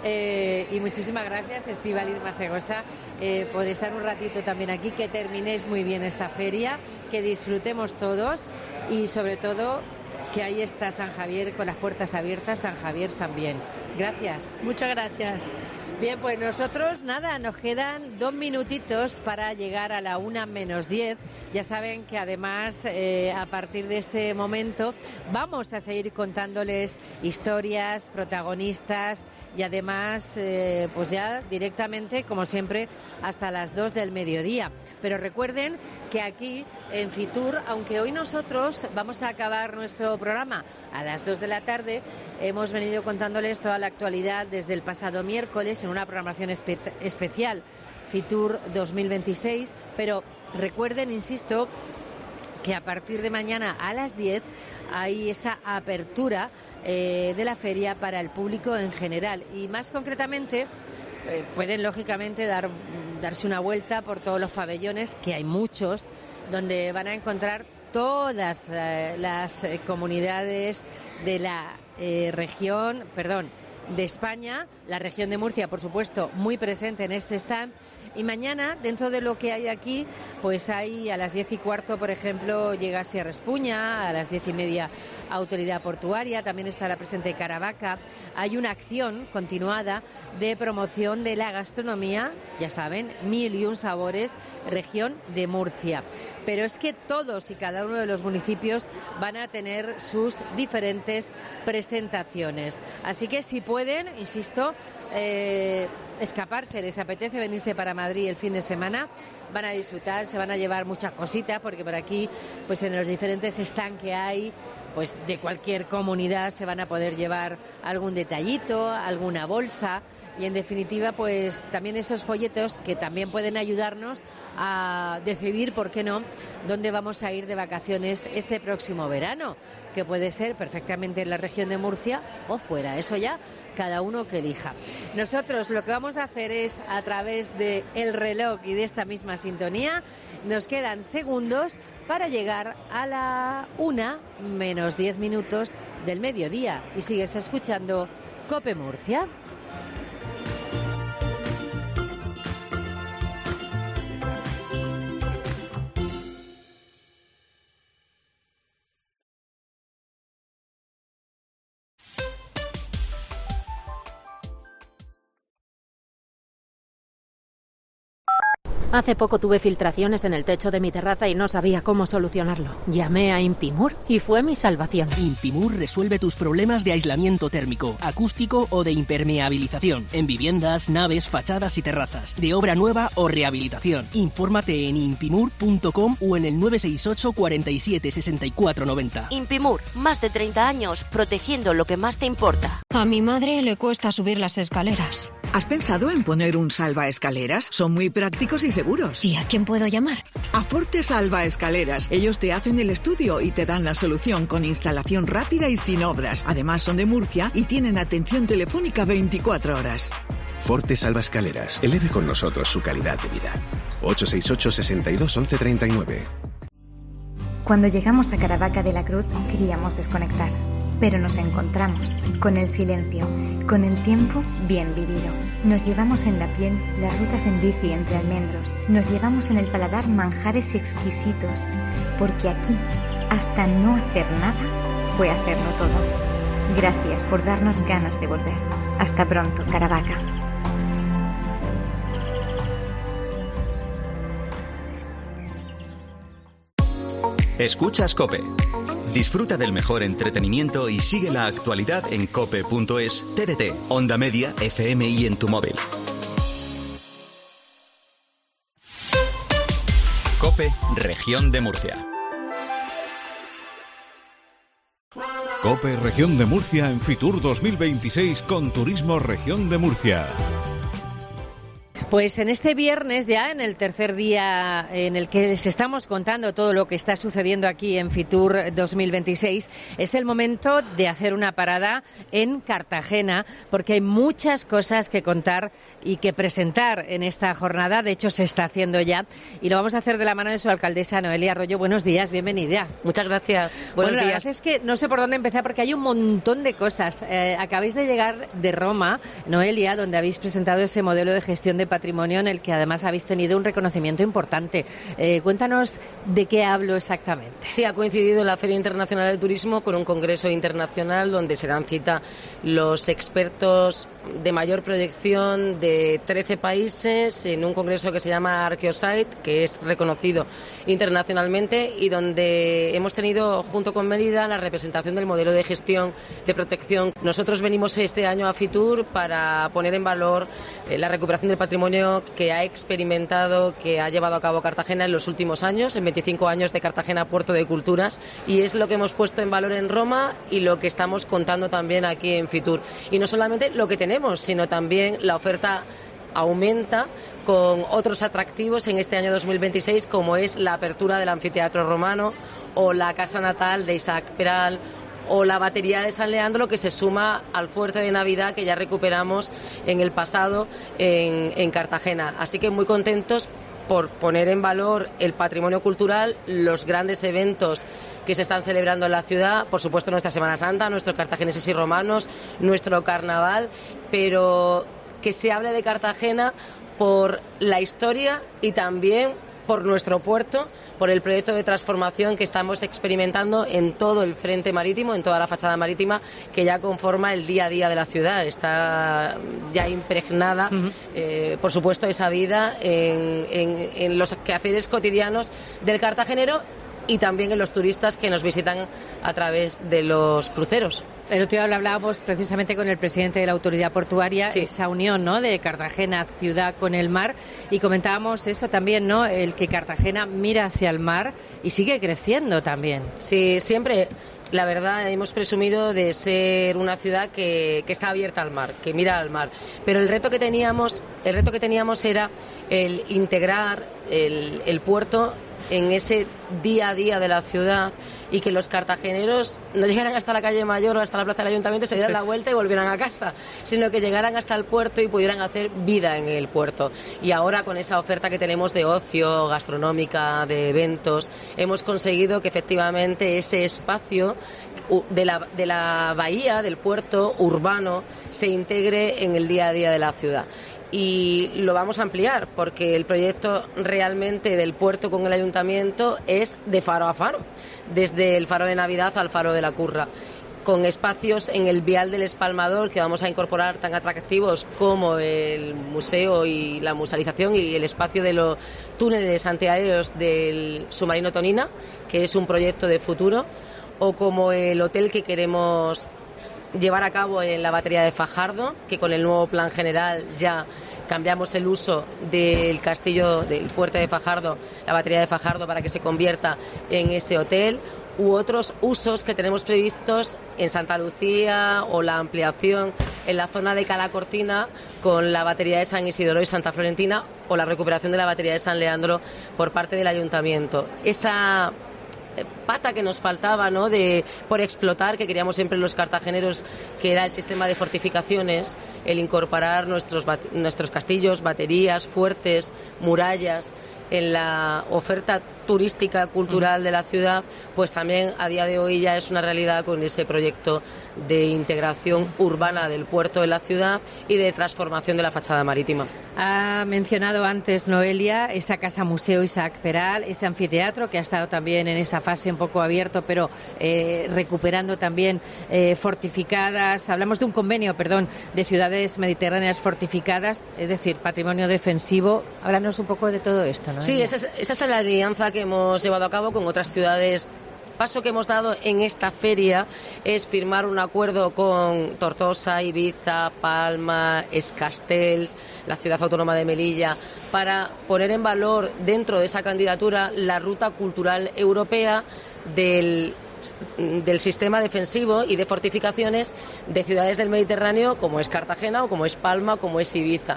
[SPEAKER 5] Eh, y muchísimas gracias, Estíbaliz Masegosa, eh, por estar un ratito también aquí, que terminéis muy bien esta feria, que disfrutemos todos y sobre todo que ahí está San Javier con las puertas abiertas, San Javier San Bien. Gracias.
[SPEAKER 11] Muchas gracias.
[SPEAKER 5] Bien, pues nosotros nada, nos quedan dos minutitos para llegar a la una menos diez. Ya saben que además eh, a partir de ese momento vamos a seguir contándoles historias, protagonistas y además eh, pues ya directamente, como siempre, hasta las dos del mediodía. Pero recuerden que aquí en Fitur, aunque hoy nosotros vamos a acabar nuestro programa a las dos de la tarde, hemos venido contándoles toda la actualidad desde el pasado miércoles en una programación espe- especial Fitur dos mil veintiséis, pero recuerden, insisto, que a partir de mañana a las diez hay esa apertura eh, de la feria para el público en general. Y más concretamente, eh, pueden lógicamente dar, darse una vuelta por todos los pabellones, que hay muchos, donde van a encontrar todas eh, las eh, comunidades de la eh, región, perdón, de España, la región de Murcia, por supuesto, muy presente en este stand. Y mañana, dentro de lo que hay aquí, pues hay a las diez y cuarto, por ejemplo, llega Sierra Espuña, a las diez y media Autoridad Portuaria, también estará presente Caravaca. Hay una acción continuada de promoción de la gastronomía, ya saben, mil y un sabores, región de Murcia. Pero es que todos y cada uno de los municipios van a tener sus diferentes presentaciones. Así que si pueden, insisto, eh, escaparse, les apetece venirse para Madrid el fin de semana, van a disfrutar, se van a llevar muchas cositas, porque por aquí, pues en los diferentes stands que hay, pues de cualquier comunidad se van a poder llevar algún detallito, alguna bolsa. Y en definitiva, pues también esos folletos que también pueden ayudarnos a decidir, ¿por qué no?, dónde vamos a ir de vacaciones este próximo verano, que puede ser perfectamente en la región de Murcia o fuera. Eso ya cada uno que elija. Nosotros lo que vamos a hacer es, a través de el reloj y de esta misma sintonía, nos quedan segundos para llegar a la una menos diez minutos del mediodía. Y sigues escuchando COPE Murcia.
[SPEAKER 12] Hace poco tuve filtraciones en el techo de mi terraza y no sabía cómo solucionarlo. Llamé a Impimur y fue mi salvación.
[SPEAKER 13] Impimur resuelve tus problemas de aislamiento térmico, acústico o de impermeabilización en viviendas, naves, fachadas y terrazas, de obra nueva o rehabilitación. Infórmate en impimur punto com o en el nueve seis ocho, cuarenta y siete, sesenta y cuatro noventa.
[SPEAKER 14] Impimur, más de treinta años protegiendo lo que más te importa.
[SPEAKER 15] A mi madre le cuesta subir las escaleras.
[SPEAKER 16] ¿Has pensado en poner un salvaescaleras? Son muy prácticos y seguros.
[SPEAKER 15] ¿Y a quién puedo llamar?
[SPEAKER 16] A Forte Salvaescaleras. Ellos te hacen el estudio y te dan la solución con instalación rápida y sin obras. Además son de Murcia y tienen atención telefónica veinticuatro horas.
[SPEAKER 17] Forte Salvaescaleras. Eleve con nosotros su calidad de vida. ocho seis ocho, sesenta y dos, once treinta y nueve.
[SPEAKER 18] Cuando llegamos a Caravaca de la Cruz queríamos desconectar, pero nos encontramos con el silencio, con el tiempo bien vivido. Nos llevamos en la piel las rutas en bici entre almendros, nos llevamos en el paladar manjares exquisitos, porque aquí, hasta no hacer nada, fue hacerlo todo. Gracias por darnos ganas de volver. Hasta pronto, Caravaca.
[SPEAKER 2] Escuchas COPE. Disfruta del mejor entretenimiento y sigue la actualidad en cope punto es, T D T, Onda Media, F M y en tu móvil. COPE, Región de Murcia.
[SPEAKER 4] COPE Región de Murcia en Fitur dos mil veintiséis con Turismo Región de Murcia.
[SPEAKER 5] Pues en este viernes, ya en el tercer día en el que les estamos contando todo lo que está sucediendo aquí en Fitur dos mil veintiséis, es el momento de hacer una parada en Cartagena, porque hay muchas cosas que contar y que presentar en esta jornada. De hecho, se está haciendo ya y lo vamos a hacer de la mano de su alcaldesa, Noelia Arroyo. Buenos días, bienvenida.
[SPEAKER 19] Muchas gracias. Buenos
[SPEAKER 5] bueno,
[SPEAKER 19] días.
[SPEAKER 5] La verdad es que no sé por dónde empezar porque hay un montón de cosas. Eh, acabáis de llegar de Roma, Noelia, donde habéis presentado ese modelo de gestión de patrimonio en el que además habéis tenido un reconocimiento importante. Eh, cuéntanos de qué hablo exactamente.
[SPEAKER 19] Sí, ha coincidido la Feria Internacional del Turismo con un congreso internacional donde se dan cita los expertos de mayor proyección de trece países en un congreso que se llama Archeosite, que es reconocido internacionalmente y donde hemos tenido junto con Mérida la representación del modelo de gestión de protección. Nosotros venimos este año a Fitur para poner en valor eh, la recuperación del patrimonio que ha experimentado, que ha llevado a cabo Cartagena en los últimos años, en veinticinco años de Cartagena Puerto de Culturas, y es lo que hemos puesto en valor en Roma y lo que estamos contando también aquí en Fitur. Y no solamente lo que tenemos, sino también la oferta aumenta con otros atractivos en este año dos mil veintiséis, como es la apertura del anfiteatro romano o la casa natal de Isaac Peral o la batería de San Leandro, que se suma al fuerte de Navidad que ya recuperamos en el pasado en, en Cartagena. Así que muy contentos por poner en valor el patrimonio cultural, los grandes eventos que se están celebrando en la ciudad, por supuesto nuestra Semana Santa, nuestros cartagineses y romanos, nuestro carnaval, pero que se hable de Cartagena por la historia y también por nuestro puerto, por el proyecto de transformación que estamos experimentando en todo el frente marítimo, en toda la fachada marítima, que ya conforma el día a día de la ciudad. Está ya impregnada, uh-huh. eh, por supuesto, esa vida en, en, en los quehaceres cotidianos del cartagenero y también en los turistas que nos visitan a través de los cruceros.
[SPEAKER 5] El otro día hablábamos precisamente con el presidente de la autoridad portuaria, sí. esa unión, ¿no?, de Cartagena ciudad con el mar, y comentábamos eso también, ¿no?, el que Cartagena mira hacia el mar y sigue creciendo también.
[SPEAKER 19] Sí, siempre, la verdad, hemos presumido de ser una ciudad que, que está abierta al mar, que mira al mar, pero el reto que teníamos, el reto que teníamos era el integrar el, el puerto en ese día a día de la ciudad y que los cartageneros no llegaran hasta la calle Mayor o hasta la plaza del Ayuntamiento, se dieran sí. la vuelta y volvieran a casa, sino que llegaran hasta el puerto y pudieran hacer vida en el puerto. Y ahora, con esa oferta que tenemos de ocio, gastronómica, de eventos, hemos conseguido que efectivamente ese espacio de la, de la bahía, del puerto urbano, se integre en el día a día de la ciudad. Y lo vamos a ampliar porque el proyecto realmente del puerto con el ayuntamiento es de faro a faro, desde el faro de Navidad al faro de la Curra, con espacios en el vial del Espalmador que vamos a incorporar tan atractivos como el museo y la musealización y el espacio de los túneles antiaéreos del submarino Tonina, que es un proyecto de futuro, o como el hotel que queremos llevar a cabo en la batería de Fajardo, que con el nuevo plan general ya cambiamos el uso del castillo, del fuerte de Fajardo, la batería de Fajardo, para que se convierta en ese hotel, u otros usos que tenemos previstos en Santa Lucía o la ampliación en la zona de Cala Cortina con la batería de San Isidoro y Santa Florentina, o la recuperación de la batería de San Leandro por parte del ayuntamiento. Esa pata que nos faltaba, ¿no?, de por explotar, que queríamos siempre los cartageneros, que era el sistema de fortificaciones, el incorporar nuestros nuestros castillos, baterías, fuertes, murallas en la oferta turística, cultural de la ciudad, pues también a día de hoy ya es una realidad con ese proyecto de integración urbana del puerto en la ciudad y de transformación de la fachada marítima.
[SPEAKER 5] Ha mencionado antes, Noelia, esa casa museo Isaac Peral, ese anfiteatro que ha estado también en esa fase un poco abierto, pero eh, recuperando también eh, fortificadas. Hablamos de un convenio, perdón, de ciudades mediterráneas fortificadas, es decir, patrimonio defensivo. Háblanos un poco de todo esto, ¿no?
[SPEAKER 19] Sí, esa es, esa es la alianza que hemos llevado a cabo con otras ciudades. Paso que hemos dado en esta feria es firmar un acuerdo con Tortosa, Ibiza, Palma, Escastells, la ciudad autónoma de Melilla, para poner en valor dentro de esa candidatura la ruta cultural europea del del sistema defensivo y de fortificaciones de ciudades del Mediterráneo, como es Cartagena o como es Palma o como es Ibiza.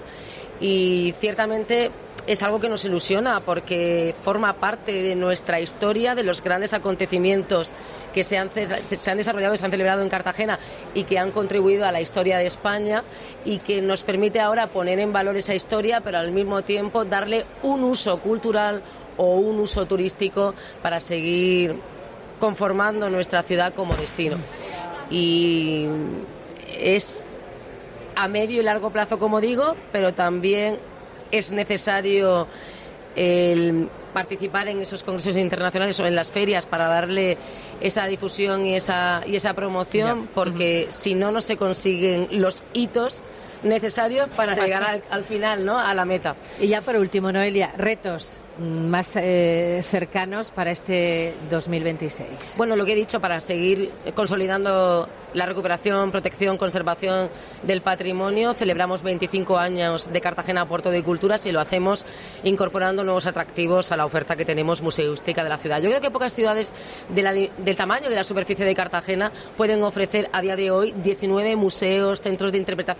[SPEAKER 19] Y ciertamente es algo que nos ilusiona porque forma parte de nuestra historia, de los grandes acontecimientos que se han, se han desarrollado y se han celebrado en Cartagena y que han contribuido a la historia de España, y que nos permite ahora poner en valor esa historia, pero al mismo tiempo darle un uso cultural o un uso turístico para seguir conformando nuestra ciudad como destino. Y es a medio y largo plazo, como digo, pero también es necesario el participar en esos congresos internacionales o en las ferias para darle esa difusión y esa, y esa promoción, ya. porque uh-huh. si no, no se consiguen los hitos necesarios para llegar al, al final, ¿no?, a la meta.
[SPEAKER 5] Y ya por último, Noelia, retos más eh, cercanos para este dos mil veintiséis.
[SPEAKER 19] Bueno, lo que he dicho, para seguir consolidando la recuperación, protección, conservación del patrimonio, celebramos veinticinco años de Cartagena Puerto de Culturas y lo hacemos incorporando nuevos atractivos a la oferta que tenemos museística de la ciudad. Yo creo que pocas ciudades de la, del tamaño de la superficie de Cartagena pueden ofrecer a día de hoy diecinueve museos, centros de interpretación y yacimientos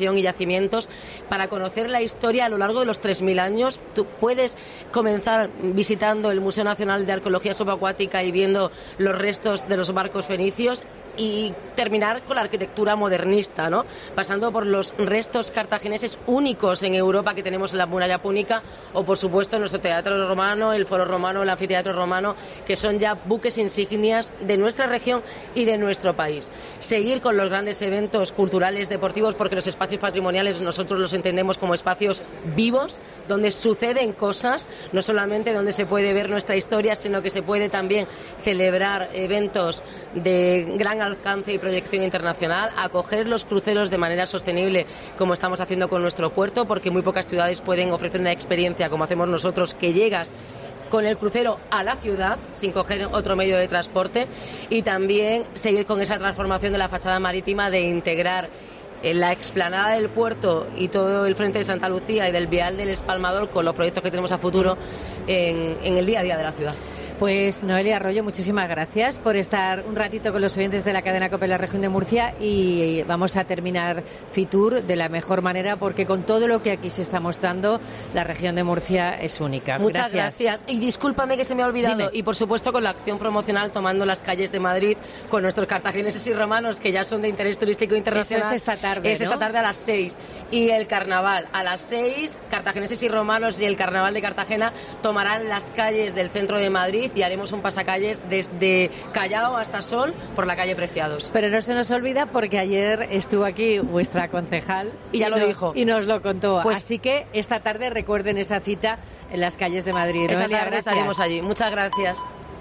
[SPEAKER 19] acontecimientos, para conocer la historia a lo largo de los tres mil años. Tú puedes comenzar visitando el Museo Nacional de Arqueología Subacuática y viendo los restos de los barcos fenicios, y terminar con la arquitectura modernista, ¿no? Pasando por los restos cartagineses únicos en Europa que tenemos en la muralla púnica, o por supuesto nuestro teatro romano, el foro romano, el anfiteatro romano, que son ya buques insignias de nuestra región y de nuestro país. Seguir con los grandes eventos culturales, deportivos, porque los espacios patrimoniales nosotros los entendemos como espacios vivos, donde suceden cosas, no solamente donde se puede ver nuestra historia, sino que se puede también celebrar eventos de gran alcance y proyección internacional, acoger los cruceros de manera sostenible, como estamos haciendo con nuestro puerto, porque muy pocas ciudades pueden ofrecer una experiencia como hacemos nosotros, que llegas con el crucero a la ciudad sin coger otro medio de transporte, y también seguir con esa transformación de la fachada marítima, de integrar en la explanada del puerto y todo el frente de Santa Lucía y del vial del Espalmador con los proyectos que tenemos a futuro en, en el día a día de la ciudad.
[SPEAKER 5] Pues Noelia Arroyo, muchísimas gracias por estar un ratito con los oyentes de la cadena COPE en la región de Murcia, y vamos a terminar Fitur de la mejor manera, porque con todo lo que aquí se está mostrando, la región de Murcia es única.
[SPEAKER 19] Muchas gracias. gracias. Y discúlpame que se me ha olvidado. Dime. Y por supuesto con la acción promocional Tomando las calles de Madrid con nuestros cartagineses y romanos, que ya son de interés turístico internacional.
[SPEAKER 5] Eso es esta tarde,
[SPEAKER 19] Es
[SPEAKER 5] ¿no?
[SPEAKER 19] esta tarde a las seis. Y el carnaval a las seis, cartagineses y romanos y el carnaval de Cartagena tomarán las calles del centro de Madrid, y haremos un pasacalles desde Callao hasta Sol por la calle Preciados.
[SPEAKER 5] Pero no se nos olvida, porque ayer estuvo aquí vuestra concejal
[SPEAKER 19] y ya
[SPEAKER 5] y
[SPEAKER 19] lo
[SPEAKER 5] no,
[SPEAKER 19] dijo
[SPEAKER 5] y nos lo contó.
[SPEAKER 19] Pues,
[SPEAKER 5] así que esta tarde recuerden esa cita en las calles de Madrid.
[SPEAKER 19] Esta
[SPEAKER 5] Noelia,
[SPEAKER 19] tarde
[SPEAKER 5] gracias.
[SPEAKER 19] estaremos allí. Muchas gracias.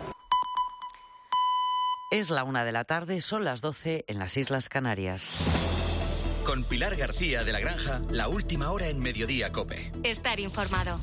[SPEAKER 20] Es la una de la tarde, son las doce en las Islas Canarias.
[SPEAKER 2] Con Pilar García de la Granja, la última hora en Mediodía COPE.
[SPEAKER 1] Estar informado.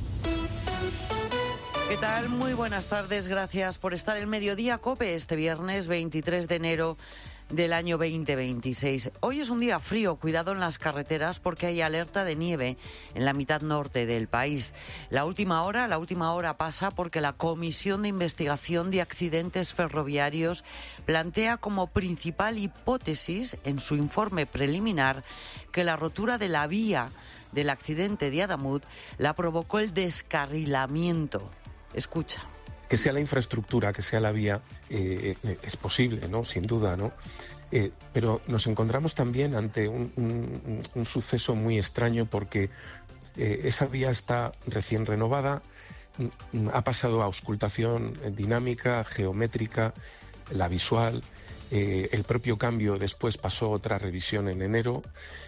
[SPEAKER 20] ¿Qué tal? Muy buenas tardes, gracias por estar en Mediodía COPE este viernes veintitrés de enero del año veinte veintiséis. Hoy es un día frío, cuidado en las carreteras porque hay alerta de nieve en la mitad norte del país. La última hora, la última hora pasa porque la Comisión de Investigación de Accidentes Ferroviarios plantea como principal hipótesis en su informe preliminar que la rotura de la vía del accidente de Adamuz la provocó el descarrilamiento. Escucha.
[SPEAKER 21] Que sea la infraestructura, que sea la vía, eh, es posible, ¿no? Sin duda, ¿no? Eh, pero nos encontramos también ante un, un, un suceso muy extraño, porque eh, esa vía está recién renovada, ha pasado a auscultación dinámica, geométrica, la visual, eh, el propio cambio después pasó otra revisión en enero.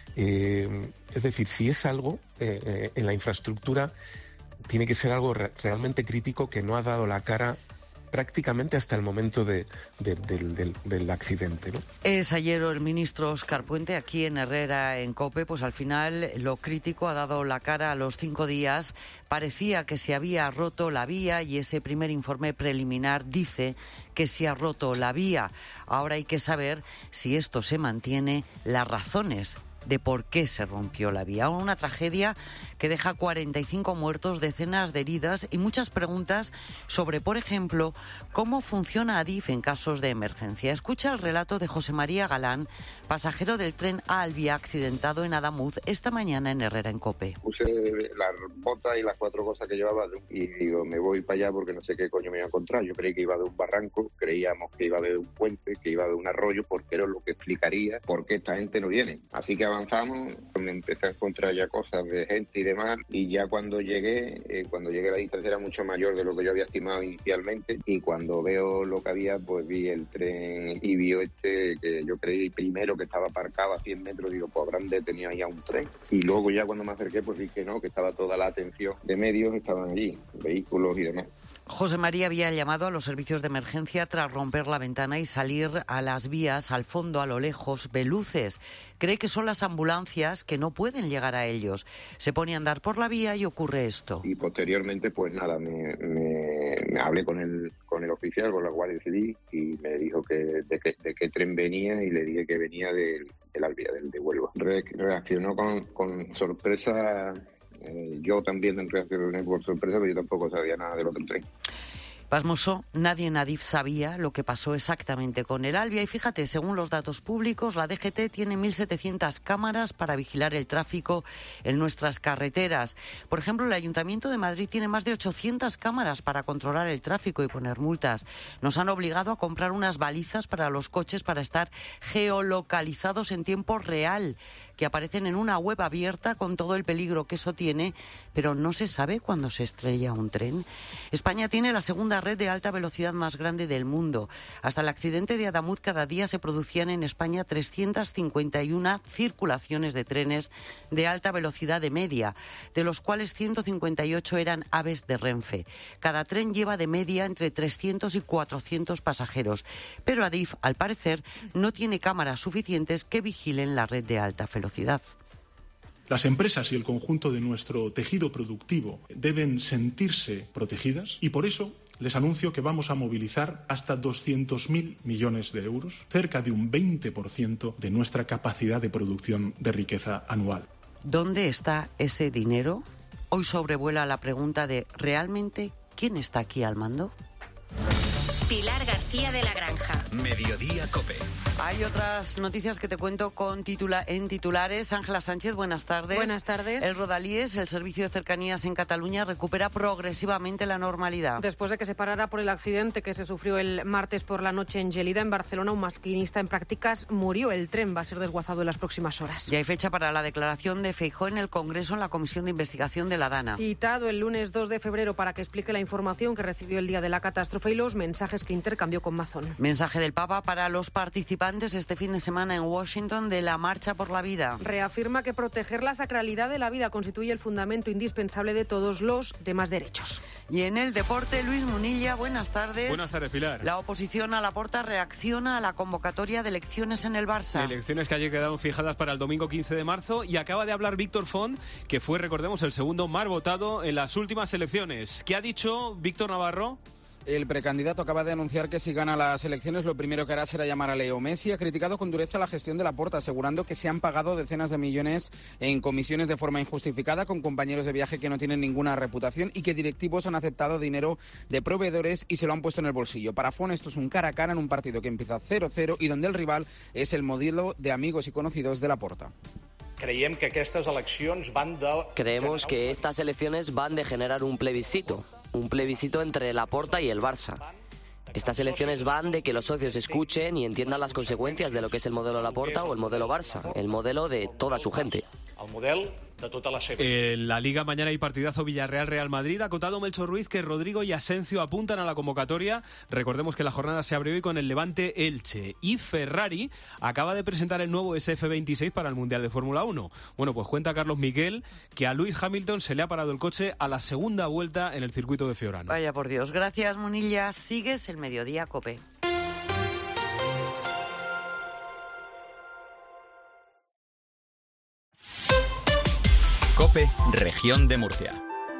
[SPEAKER 21] Eh, es decir, si es algo eh, eh, en la infraestructura, tiene que ser algo re- realmente crítico, que no ha dado la cara prácticamente hasta el momento de, de, de, de, del, del accidente, ¿no?
[SPEAKER 20] Es ayer el ministro Óscar Puente aquí en Herrera, en COPE, pues al final lo crítico ha dado la cara a los cinco días. Parecía que se había roto la vía y ese primer informe preliminar dice que se ha roto la vía. Ahora hay que saber si esto se mantiene, las razones de por qué se rompió la vía. Una tragedia que deja cuarenta y cinco muertos, decenas de heridas y muchas preguntas sobre, por ejemplo, cómo funciona Adif en casos de emergencia. Escucha el relato de José María Galán, pasajero del tren Albia accidentado en Adamuz esta mañana en Herrera, en COPE.
[SPEAKER 22] Puse las botas y las cuatro cosas que llevaba y digo, me voy para allá porque no sé qué coño me iba a encontrar. Yo creí que iba de un barranco, creíamos que iba de un puente, que iba de un arroyo, porque era lo que explicaría por qué esta gente no viene. Así que avanzamos, me empecé a encontrar ya cosas de gente y demás, y ya cuando llegué, eh, cuando llegué la distancia era mucho mayor de lo que yo había estimado inicialmente, y cuando veo lo que había, pues vi el tren y vi este que yo creí primero que estaba aparcado a cien metros, digo, pues habrán detenido ya un tren, y luego ya cuando me acerqué, pues vi que no, que estaba toda la atención de medios, estaban allí, vehículos y demás.
[SPEAKER 20] José María había llamado a los servicios de emergencia tras romper la ventana y salir a las vías, al fondo, a lo lejos, ve luces. Cree que son las ambulancias que no pueden llegar a ellos. Se pone a andar por la vía y ocurre esto.
[SPEAKER 22] Y posteriormente, pues nada, me, me, me hablé con el con el oficial, con la Guardia Civil, y me dijo que de, que, de qué tren venía, y le dije que venía del, del Albia, del de Huelva. Re, reaccionó con, con sorpresa. Eh, yo también reaccioné por sorpresa, pero yo tampoco sabía nada del otro tren.
[SPEAKER 20] Pasmoso, nadie en Adif sabía lo que pasó exactamente con el Albia y fíjate, según los datos públicos, la D G T tiene mil setecientas cámaras para vigilar el tráfico en nuestras carreteras. Por ejemplo, el Ayuntamiento de Madrid tiene más de ochocientas cámaras para controlar el tráfico y poner multas. Nos han obligado a comprar unas balizas para los coches para estar geolocalizados en tiempo real, que aparecen en una web abierta con todo el peligro que eso tiene, pero no se sabe cuándo se estrella un tren. España tiene la segunda red de alta velocidad más grande del mundo. Hasta el accidente de Adamuz, cada día se producían en España trescientas cincuenta y una circulaciones de trenes de alta velocidad de media, de los cuales ciento cincuenta y ocho eran AVEs de Renfe. Cada tren lleva de media entre trescientos y cuatrocientos pasajeros, pero Adif, al parecer, no tiene cámaras suficientes que vigilen la red de alta velocidad. Velocidad.
[SPEAKER 3] Las empresas y el conjunto de nuestro tejido productivo deben sentirse protegidas y por eso les anuncio que vamos a movilizar hasta doscientos mil millones de euros, cerca de un veinte por ciento de nuestra capacidad de producción de riqueza anual.
[SPEAKER 20] ¿Dónde está ese dinero? Hoy sobrevuela la pregunta de ¿realmente quién está aquí al mando?
[SPEAKER 1] Pilar García de la Granja.
[SPEAKER 2] Mediodía COPE.
[SPEAKER 20] Hay otras noticias que te cuento con titula en titulares. Ángela Sánchez, buenas tardes.
[SPEAKER 6] Buenas tardes.
[SPEAKER 20] El Rodalies, el servicio de cercanías en Cataluña, recupera progresivamente la normalidad.
[SPEAKER 6] Después de que se parara por el accidente que se sufrió el martes por la noche en Gelida, en Barcelona, un maquinista en prácticas murió. El tren va a ser desguazado en las próximas horas.
[SPEAKER 20] Y hay fecha para la declaración de Feijóo en el Congreso en la Comisión de Investigación de la DANA.
[SPEAKER 6] Citado el lunes dos de febrero para que explique la información que recibió el día de la catástrofe y los mensajes que intercambió con Mazón.
[SPEAKER 20] Mensaje del Papa para los participantes este fin de semana en Washington de la Marcha por la Vida.
[SPEAKER 6] Reafirma que proteger la sacralidad de la vida constituye el fundamento indispensable de todos los demás derechos.
[SPEAKER 20] Y en el deporte, Luis Munilla, buenas tardes.
[SPEAKER 23] Buenas tardes, Pilar.
[SPEAKER 20] La oposición a Laporta reacciona a la convocatoria de elecciones en el Barça.
[SPEAKER 23] Elecciones que ayer quedaron fijadas para el domingo quince de marzo y acaba de hablar Víctor Font, que fue, recordemos, el segundo más votado en las últimas elecciones. ¿Qué ha dicho Víctor Navarro?
[SPEAKER 24] El precandidato acaba de anunciar que si gana las elecciones lo primero que hará será llamar a Leo Messi. Ha criticado con dureza la gestión de Laporta, asegurando que se han pagado decenas de millones en comisiones de forma injustificada con compañeros de viaje que no tienen ninguna reputación y que directivos han aceptado dinero de proveedores y se lo han puesto en el bolsillo. Para Font esto es un cara a cara en un partido que empieza cero cero y donde el rival es el modelo de amigos y conocidos de Laporta.
[SPEAKER 25] Creiem que aquestes eleccions van de...
[SPEAKER 26] Creemos que estas elecciones van de generar un plebiscito, un plebiscito entre Laporta y el Barça. Estas elecciones van de que los socios escuchen y entiendan las consecuencias de lo que es el modelo Laporta o el modelo Barça, el modelo de toda su gente.
[SPEAKER 25] El modelo de tota la seva.
[SPEAKER 23] En la Liga mañana hay partidazo Villarreal-Real Madrid. Ha acotado Melchor Ruiz que Rodrigo y Asensio apuntan a la convocatoria. Recordemos que la jornada se abrió hoy con el Levante Elche. Y Ferrari acaba de presentar el nuevo S F veintiséis para el Mundial de Fórmula uno. Bueno, pues cuenta Carlos Miguel que a Lewis Hamilton se le ha parado el coche a la segunda vuelta en el circuito de Fiorano.
[SPEAKER 20] Vaya por Dios. Gracias, Munilla. Sigues el Mediodía COPE.
[SPEAKER 2] COPE, Región de Murcia.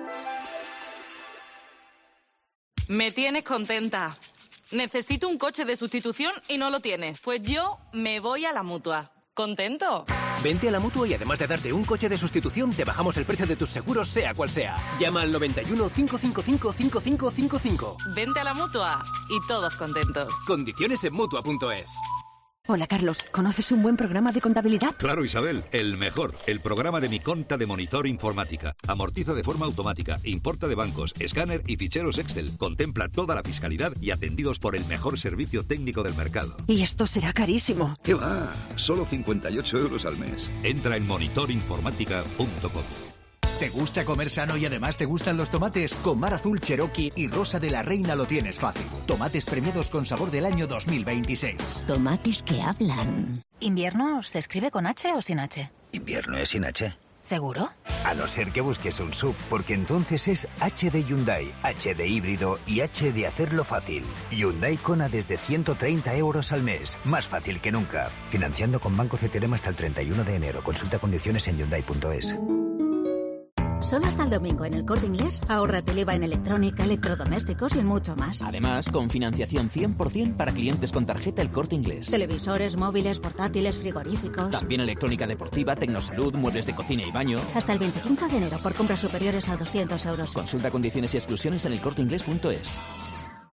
[SPEAKER 27] Me tienes contenta. Necesito un coche de sustitución y no lo tienes. Pues yo me voy a la Mutua. ¿Contento?
[SPEAKER 28] Vente a la Mutua y además de darte un coche de sustitución, te bajamos el precio de tus seguros, sea cual sea. Llama al noventa y uno, cinco cinco cinco, cinco cinco cinco cinco.
[SPEAKER 27] Vente a la Mutua y todos contentos.
[SPEAKER 28] Condiciones en Mutua punto es.
[SPEAKER 29] Hola, Carlos. ¿Conoces un buen programa de contabilidad?
[SPEAKER 30] Claro, Isabel. El mejor. El programa de Mi Conta de Monitor Informática. Amortiza de forma automática, importa de bancos, escáner y ficheros Excel. Contempla toda la fiscalidad y atendidos por el mejor servicio técnico del mercado.
[SPEAKER 29] Y esto será carísimo.
[SPEAKER 30] ¿Qué va? Solo cincuenta y ocho euros al mes. Entra en monitor informática punto com.
[SPEAKER 31] ¿Te gusta comer sano y además te gustan los tomates? Con Mar Azul, Cherokee y Rosa de la Reina lo tienes fácil. Tomates premiados con sabor del año dos mil veintiséis.
[SPEAKER 32] Tomates que hablan.
[SPEAKER 33] ¿Invierno se escribe con H o sin H?
[SPEAKER 32] Invierno es sin H.
[SPEAKER 33] ¿Seguro?
[SPEAKER 32] A no ser que busques un sub, porque entonces es H de Hyundai, H de híbrido y H de hacerlo fácil. Hyundai Kona desde ciento treinta euros al mes. Más fácil que nunca. Financiando con Banco C T R M hasta el treinta y uno de enero. Consulta condiciones en hyundai punto es.
[SPEAKER 12] Solo hasta el domingo en el Corte Inglés, ahórrate el I V A en electrónica, electrodomésticos y en mucho más.
[SPEAKER 34] Además, con financiación cien por ciento para clientes con tarjeta El Corte Inglés.
[SPEAKER 12] Televisores, móviles, portátiles, frigoríficos.
[SPEAKER 34] También electrónica deportiva, tecnosalud, muebles de cocina y baño.
[SPEAKER 12] Hasta el veinticinco de enero por compras superiores a doscientos euros.
[SPEAKER 34] Consulta condiciones y exclusiones en el corte inglés punto es.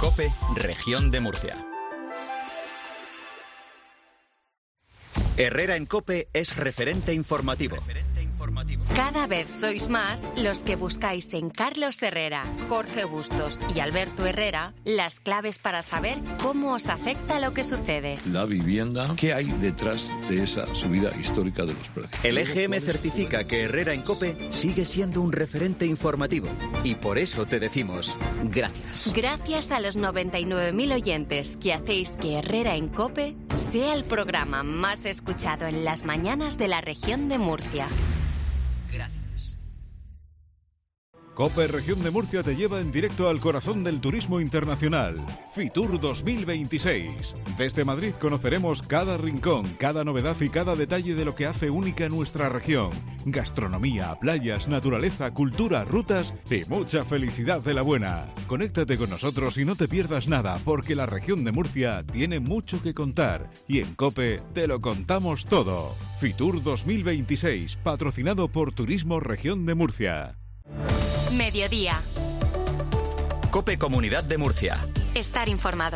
[SPEAKER 2] COPE, Región de Murcia. Herrera en COPE es referente informativo.
[SPEAKER 1] Cada vez sois más los que buscáis en Carlos Herrera, Jorge Bustos y Alberto Herrera las claves para saber cómo os afecta lo que sucede.
[SPEAKER 4] La vivienda, ¿qué hay detrás de esa subida histórica de los precios?
[SPEAKER 2] El E G M certifica que Herrera en COPE sigue siendo un referente informativo y por eso te decimos gracias.
[SPEAKER 1] Gracias a los noventa y nueve mil oyentes que hacéis que Herrera en COPE sea el programa más escuchado en las mañanas de la región de Murcia.
[SPEAKER 5] Gracias. COPE Región de Murcia te lleva en directo al corazón del turismo internacional. Fitur dos mil veintiséis. Desde Madrid conoceremos cada rincón, cada novedad y cada detalle de lo que hace única nuestra región. Gastronomía, playas, naturaleza, cultura, rutas y mucha felicidad de la buena. Conéctate con nosotros y no te pierdas nada, porque la región de Murcia tiene mucho que contar y en COPE te lo contamos todo. Fitur dos mil veintiséis, patrocinado por Turismo Región de Murcia.
[SPEAKER 1] Mediodía.
[SPEAKER 2] COPE Comunidad de Murcia.
[SPEAKER 1] Estar informado.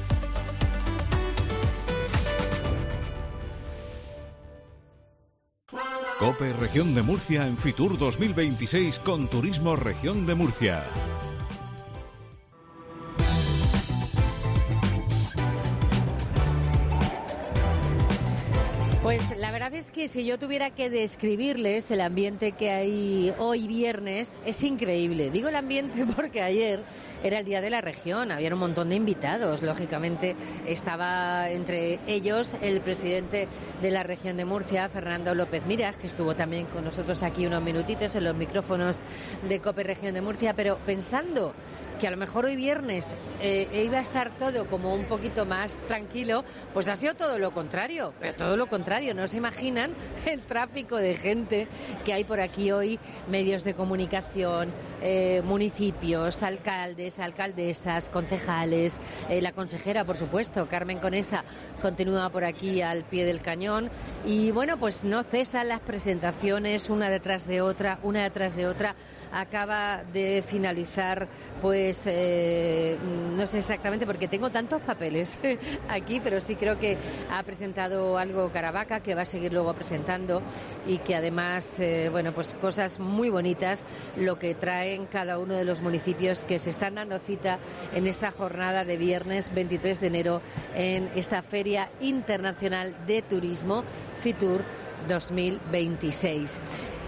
[SPEAKER 5] COPE Región de Murcia en Fitur dos mil veintiséis con Turismo Región de Murcia.
[SPEAKER 7] Pues la verdad es que si yo tuviera que describirles el ambiente que hay hoy viernes, es increíble. Digo el ambiente porque ayer era el Día de la Región, había un montón de invitados. Lógicamente estaba entre ellos el presidente de la Región de Murcia, Fernando López Miras, que estuvo también con nosotros aquí unos minutitos en los micrófonos de COPE Región de Murcia, pero pensando que a lo mejor hoy viernes eh, iba a estar todo como un poquito más tranquilo, pues ha sido todo lo contrario, pero todo lo contrario. No se imaginan el tráfico de gente que hay por aquí hoy, medios de comunicación, eh, municipios, alcaldes, alcaldesas, concejales, eh, la consejera, por supuesto, Carmen Conesa, continúa por aquí al pie del cañón y bueno, pues no cesan las presentaciones una detrás de otra, una detrás de otra. Acaba de finalizar, pues eh, no sé exactamente porque tengo tantos papeles aquí, pero sí creo que ha presentado algo Caravaca, que va a seguir luego presentando y que además, eh, bueno, pues cosas muy bonitas lo que traen cada uno de los municipios que se están dando cita en esta jornada de viernes veintitrés de enero en esta Feria Internacional de Turismo Fitur dos mil veintiséis.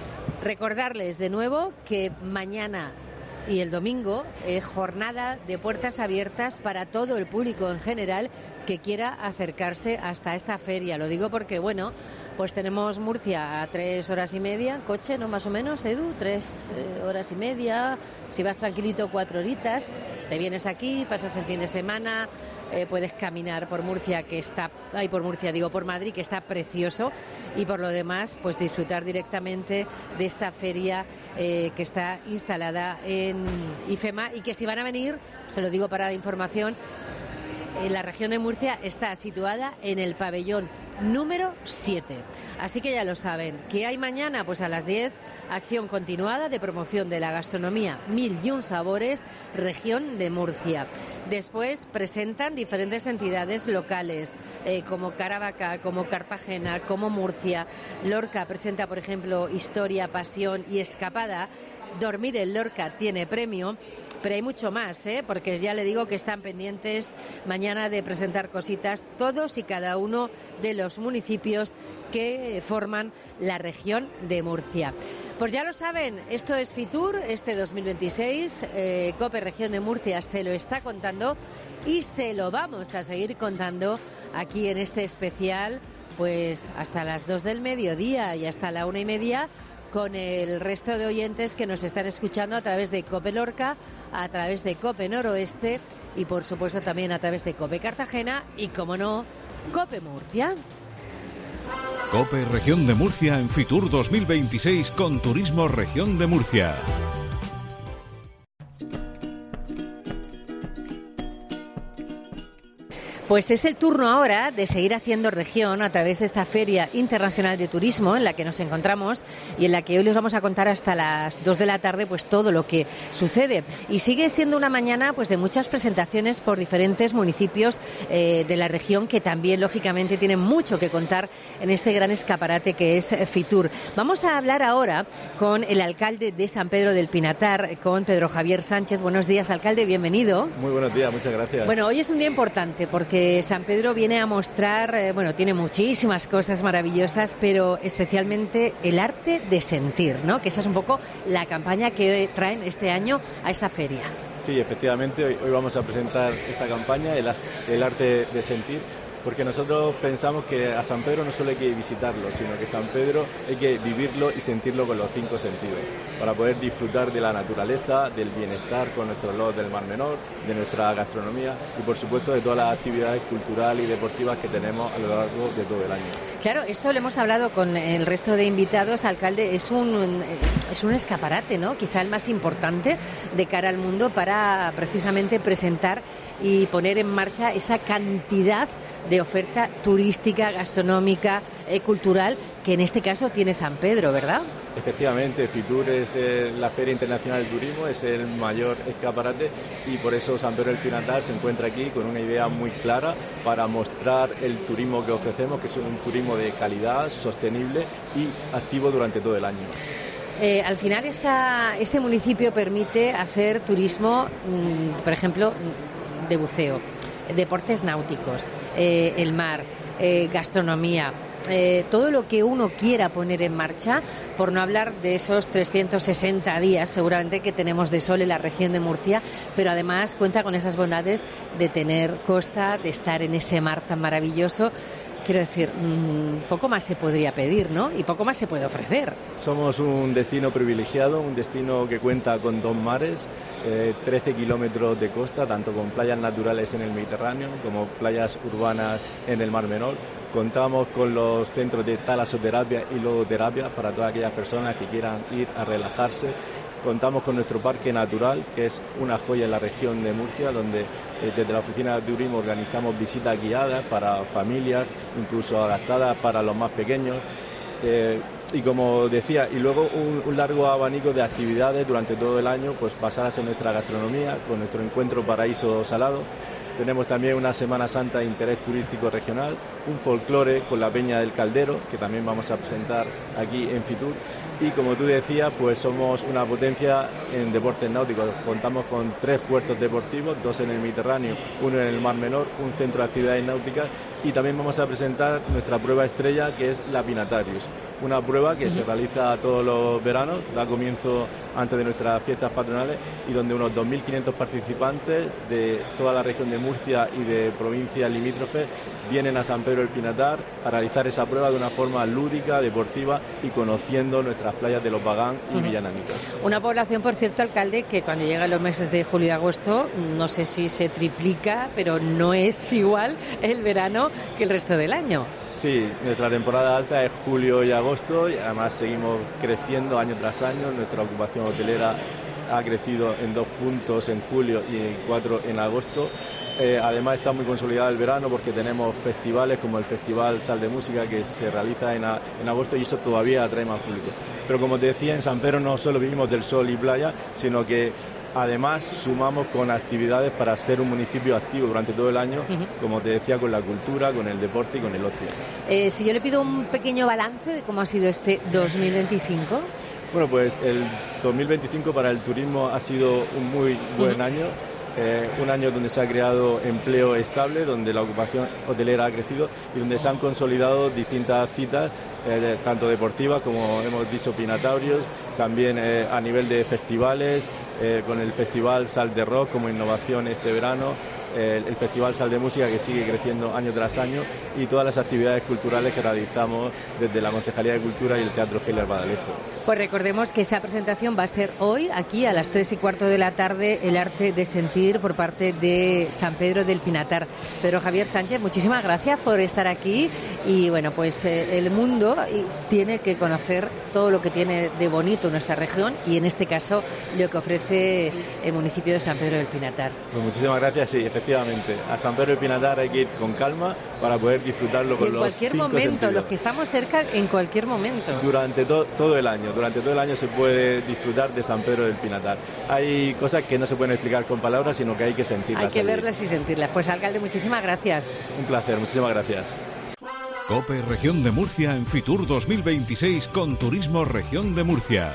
[SPEAKER 7] Recordarles de nuevo que mañana y el domingo es jornada de puertas abiertas para todo el público en general que quiera acercarse hasta esta feria. Lo digo porque, bueno, pues tenemos Murcia a tres horas y media, coche, ¿no? Más o menos, Edu, tres eh, horas y media. Si vas tranquilito, cuatro horitas. Te vienes aquí, pasas el fin de semana, eh, puedes caminar por Murcia, que está, ay, por Murcia, digo, por Madrid, que está precioso. Y por lo demás, pues disfrutar directamente de esta feria eh, que está instalada en IFEMA y que si van a venir, se lo digo para información, en la región de Murcia está situada en el pabellón número siete. Así que ya lo saben. ¿Qué hay mañana? Pues a las diez, acción continuada de promoción de la gastronomía Mil y un Sabores, región de Murcia. Después presentan diferentes entidades locales, eh, como Caravaca, como Cartagena, como Murcia. Lorca presenta, por ejemplo, Historia, Pasión y Escapada. Dormir en Lorca tiene premio, pero hay mucho más, ¿eh? Porque ya le digo que están pendientes mañana de presentar cositas todos y cada uno de los municipios que forman la región de Murcia. Pues ya lo saben, esto es Fitur, este dos mil veintiséis, eh, COPE Región de Murcia se lo está contando y se lo vamos a seguir contando aquí en este especial, pues hasta las dos del mediodía y hasta la una y media, con el resto de oyentes que nos están escuchando a través de COPE Lorca, a través de COPE Noroeste y por supuesto también a través de COPE Cartagena y, como no, COPE Murcia.
[SPEAKER 5] COPE Región de Murcia en Fitur dos mil veintiséis con Turismo Región de Murcia.
[SPEAKER 7] Pues es el turno ahora de seguir haciendo región a través de esta Feria Internacional de Turismo en la que nos encontramos y en la que hoy les vamos a contar hasta las dos de la tarde pues todo lo que sucede. Y sigue siendo una mañana pues de muchas presentaciones por diferentes municipios eh, de la región que también lógicamente tienen mucho que contar en este gran escaparate que es Fitur. Vamos a hablar ahora con el alcalde de San Pedro del Pinatar, con Pedro Javier Sánchez. Buenos días, alcalde, bienvenido.
[SPEAKER 3] Muy buenos días, muchas gracias.
[SPEAKER 7] Bueno, hoy es un día importante porque San Pedro viene a mostrar, eh, bueno, tiene muchísimas cosas maravillosas, pero especialmente el arte de sentir, ¿no? Que esa es un poco la campaña que traen este año a esta feria.
[SPEAKER 3] Sí, efectivamente, hoy, hoy vamos a presentar esta campaña, el, el arte de sentir, porque nosotros pensamos que a San Pedro no solo hay que visitarlo, sino que San Pedro hay que vivirlo y sentirlo con los cinco sentidos, para poder disfrutar de la naturaleza, del bienestar con nuestros logos del Mar Menor, de nuestra gastronomía y por supuesto de todas las actividades culturales y deportivas que tenemos a lo largo de todo el año.
[SPEAKER 7] Claro, esto lo hemos hablado con el resto de invitados, alcalde, es un, es un escaparate, ¿no? Quizá el más importante de cara al mundo para precisamente presentar y poner en marcha esa cantidad de oferta turística, gastronómica, eh, cultural, que en este caso tiene San Pedro, ¿verdad?
[SPEAKER 3] Efectivamente, Fitur es eh, la Feria Internacional del Turismo, es el mayor escaparate y por eso San Pedro del Pinatar se encuentra aquí con una idea muy clara para mostrar el turismo que ofrecemos, que es un turismo de calidad, sostenible y activo durante todo el año.
[SPEAKER 7] Eh, al final esta, este municipio permite hacer turismo, mmm, por ejemplo, de buceo, deportes náuticos, eh, el mar, eh, gastronomía, eh, todo lo que uno quiera poner en marcha, por no hablar de esos trescientos sesenta días seguramente que tenemos de sol en la región de Murcia, pero además cuenta con esas bondades de tener costa, de estar en ese mar tan maravilloso. Quiero decir, mmm, poco más se podría pedir, ¿no? Y poco más se puede ofrecer.
[SPEAKER 3] Somos un destino privilegiado, un destino que cuenta con dos mares, eh, trece kilómetros de costa, tanto con playas naturales en el Mediterráneo como playas urbanas en el Mar Menor. Contamos con los centros de talasoterapia y logoterapia para todas aquellas personas que quieran ir a relajarse. Contamos con nuestro parque natural, que es una joya en la región de Murcia, donde eh, desde la Oficina de Turismo organizamos visitas guiadas para familias, incluso adaptadas para los más pequeños. Eh, y como decía, y luego un, un largo abanico de actividades durante todo el año, pues basadas en nuestra gastronomía, con nuestro encuentro Paraíso Salado. Tenemos también una Semana Santa de interés turístico regional, un folclore con la Peña del Caldero, que también vamos a presentar aquí en Fitur. Y como tú decías, pues somos una potencia en deportes náuticos. Contamos con tres puertos deportivos, dos en el Mediterráneo, uno en el Mar Menor, un centro de actividades náuticas y también vamos a presentar nuestra prueba estrella, que es la Pinatarius. Una prueba que uh-huh. se realiza todos los veranos, da comienzo antes de nuestras fiestas patronales y donde unos dos mil quinientos participantes de toda la región de Murcia y de provincias limítrofes vienen a San Pedro del Pinatar a realizar esa prueba de una forma lúdica, deportiva y conociendo nuestras playas de Los Bagán y uh-huh. Villananitas.
[SPEAKER 7] Una población, por cierto, alcalde, que cuando llegan los meses de julio y agosto, no sé si se triplica, pero no es igual el verano que el resto del año.
[SPEAKER 3] Sí, nuestra temporada alta es julio y agosto y además seguimos creciendo año tras año. Nuestra ocupación hotelera ha crecido en dos puntos en julio y en cuatro en agosto. Eh, además está muy consolidado el verano porque tenemos festivales como el Festival Sal de Música que se realiza en, a, en agosto y eso todavía atrae más público. Pero como te decía, en San Pedro no solo vivimos del sol y playa, sino que además sumamos con actividades para ser un municipio activo durante todo el año, uh-huh. como te decía, con la cultura, con el deporte y con el ocio.
[SPEAKER 7] Eh, si yo le pido un pequeño balance de cómo ha sido este dos mil veinticinco...
[SPEAKER 3] Bueno, pues el dos mil veinticinco para el turismo ha sido un muy buen uh-huh. año. Eh, un año donde se ha creado empleo estable, donde la ocupación hotelera ha crecido y donde se han consolidado distintas citas, eh, tanto deportivas como hemos dicho Pinatarios, también eh, a nivel de festivales, eh, con el Festival Sal de Rock como innovación este verano, eh, el Festival Sal de Música que sigue creciendo año tras año y todas las actividades culturales que realizamos desde la Concejalía de Cultura y el Teatro Giler Badalejo.
[SPEAKER 7] Pues recordemos que esa presentación va a ser hoy, aquí a las tres y cuarto de la tarde, el arte de sentir por parte de San Pedro del Pinatar. Pedro Javier Sánchez, muchísimas gracias por estar aquí y bueno, pues eh, el mundo tiene que conocer todo lo que tiene de bonito producto de nuestra región y en este caso lo que ofrece el municipio de San Pedro del Pinatar.
[SPEAKER 3] Pues muchísimas gracias, sí, efectivamente. A San Pedro del Pinatar hay que ir con calma para poder disfrutarlo con
[SPEAKER 7] y en
[SPEAKER 3] los
[SPEAKER 7] cualquier
[SPEAKER 3] cinco
[SPEAKER 7] momento,
[SPEAKER 3] sentidos.
[SPEAKER 7] los que estamos cerca, en cualquier momento.
[SPEAKER 3] Durante to- todo el año, durante todo el año se puede disfrutar de San Pedro del Pinatar. Hay cosas que no se pueden explicar con palabras, sino que hay que sentirlas.
[SPEAKER 7] Hay que
[SPEAKER 3] allí.
[SPEAKER 7] verlas y sentirlas. Pues alcalde, muchísimas gracias.
[SPEAKER 3] Un placer, muchísimas gracias.
[SPEAKER 5] COPE Región de Murcia en Fitur dos mil veintiséis con Turismo Región de Murcia.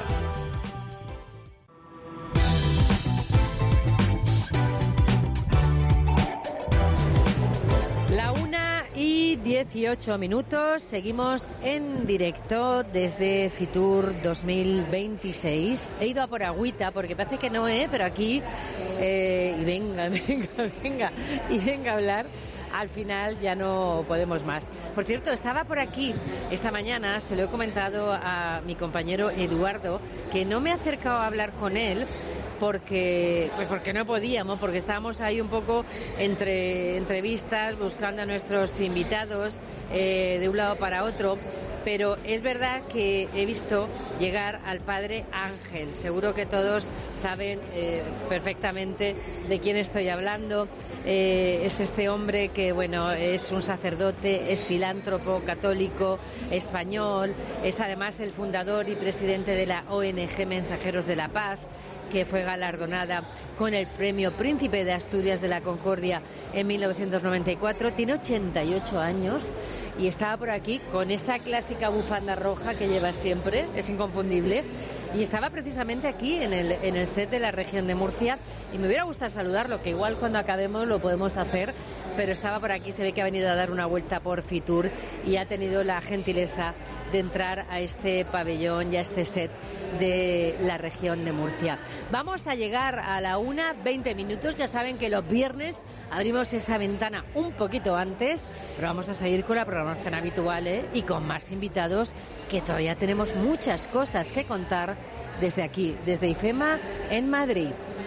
[SPEAKER 7] La una y dieciocho minutos, seguimos en directo desde Fitur dos mil veintiséis. He ido a por agüita porque parece que no, ¿eh? Pero aquí, eh, y venga, venga, venga, y venga a hablar. Al final ya no podemos más. Por cierto, estaba por aquí esta mañana, se lo he comentado a mi compañero Eduardo, que no me he acercado a hablar con él porque, pues porque no podíamos, porque estábamos ahí un poco entre entrevistas, buscando a nuestros invitados eh, de un lado para otro. Pero es verdad que he visto llegar al padre Ángel. Seguro que todos saben eh, perfectamente de quién estoy hablando. Eh, es este hombre que, bueno, es un sacerdote, es filántropo católico español, es además el fundador y presidente de la O N G Mensajeros de la Paz, que fue galardonada con el Premio Príncipe de Asturias de la Concordia en mil novecientos noventa y cuatro. Tiene ochenta y ocho años y estaba por aquí con esa clásica bufanda roja que lleva siempre, es inconfundible. Y estaba precisamente aquí en el, en el set de la región de Murcia y me hubiera gustado saludarlo, que igual cuando acabemos lo podemos hacer, pero estaba por aquí, se ve que ha venido a dar una vuelta por Fitur y ha tenido la gentileza de entrar a este pabellón y a este set de la región de Murcia. Vamos a llegar a la una, veinte minutos, ya saben que los viernes abrimos esa ventana un poquito antes, pero vamos a seguir con la programación habitual, ¿eh? Y con más invitados, que todavía tenemos muchas cosas que contar desde aquí, desde IFEMA en Madrid.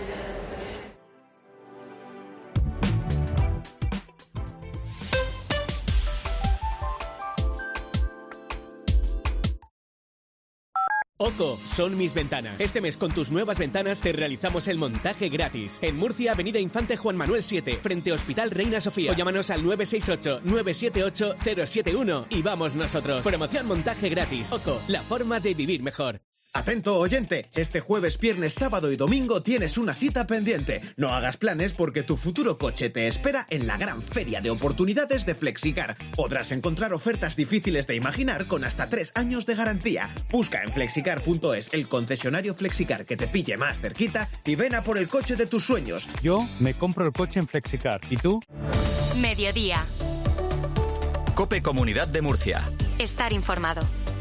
[SPEAKER 28] Oco, son mis ventanas. Este mes con tus nuevas ventanas te realizamos el montaje gratis. En Murcia, Avenida Infante Juan Manuel siete, frente Hospital Reina Sofía. O llámanos al nueve seis ocho, nueve siete ocho, cero siete uno y vamos nosotros. Promoción montaje gratis. Oco, la forma de vivir mejor.
[SPEAKER 6] Atento oyente, este jueves, viernes, sábado y domingo tienes una cita pendiente. No hagas planes porque tu futuro coche te espera en la gran feria de oportunidades de Flexicar. Podrás encontrar ofertas difíciles de imaginar con hasta tres años de garantía. Busca en flexicar punto es el concesionario Flexicar que te pille más cerquita y ven a por el coche de tus sueños.
[SPEAKER 8] Yo me compro el coche en Flexicar. ¿Y tú?
[SPEAKER 1] Mediodía.
[SPEAKER 2] COPE Comunidad de Murcia.
[SPEAKER 1] Estar informado.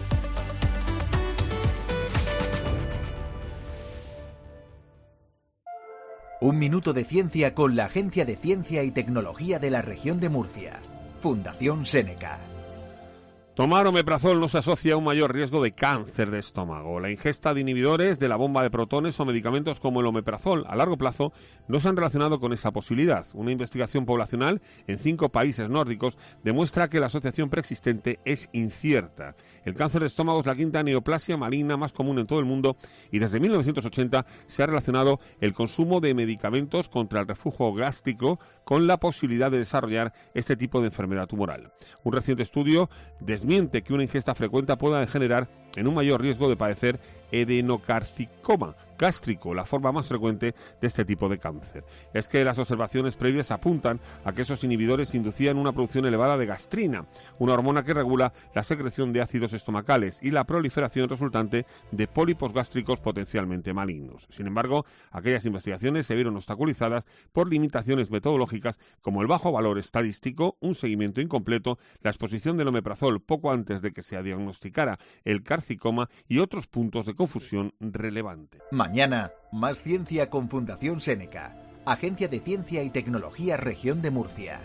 [SPEAKER 31] Un minuto de ciencia con la Agencia de Ciencia y Tecnología de la Región de Murcia. Fundación Seneca.
[SPEAKER 9] Tomar omeprazol no se asocia a un mayor riesgo de cáncer de estómago. La ingesta de inhibidores de la bomba de protones o medicamentos como el omeprazol a largo plazo no se han relacionado con esa posibilidad. Una investigación poblacional en cinco países nórdicos demuestra que la asociación preexistente es incierta. El cáncer de estómago es la quinta neoplasia maligna más común en todo el mundo y desde mil novecientos ochenta se ha relacionado el consumo de medicamentos contra el reflujo gástrico con la posibilidad de desarrollar este tipo de enfermedad tumoral. Un reciente estudio desmiente que una ingesta frecuente pueda degenerar en un mayor riesgo de padecer adenocarcinoma gástrico, la forma más frecuente de este tipo de cáncer. Es que las observaciones previas apuntan a que esos inhibidores inducían una producción elevada de gastrina, una hormona que regula la secreción de ácidos estomacales y la proliferación resultante de pólipos gástricos potencialmente malignos. Sin embargo, aquellas investigaciones se vieron obstaculizadas por limitaciones metodológicas como el bajo valor estadístico, un seguimiento incompleto, la exposición del omeprazol poco antes de que se diagnosticara el carcinoma y otros puntos de confusión relevante.
[SPEAKER 31] Mañana, más ciencia con Fundación Seneca, Agencia de Ciencia y Tecnología Región de Murcia.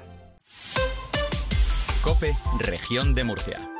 [SPEAKER 2] COPE Región de Murcia.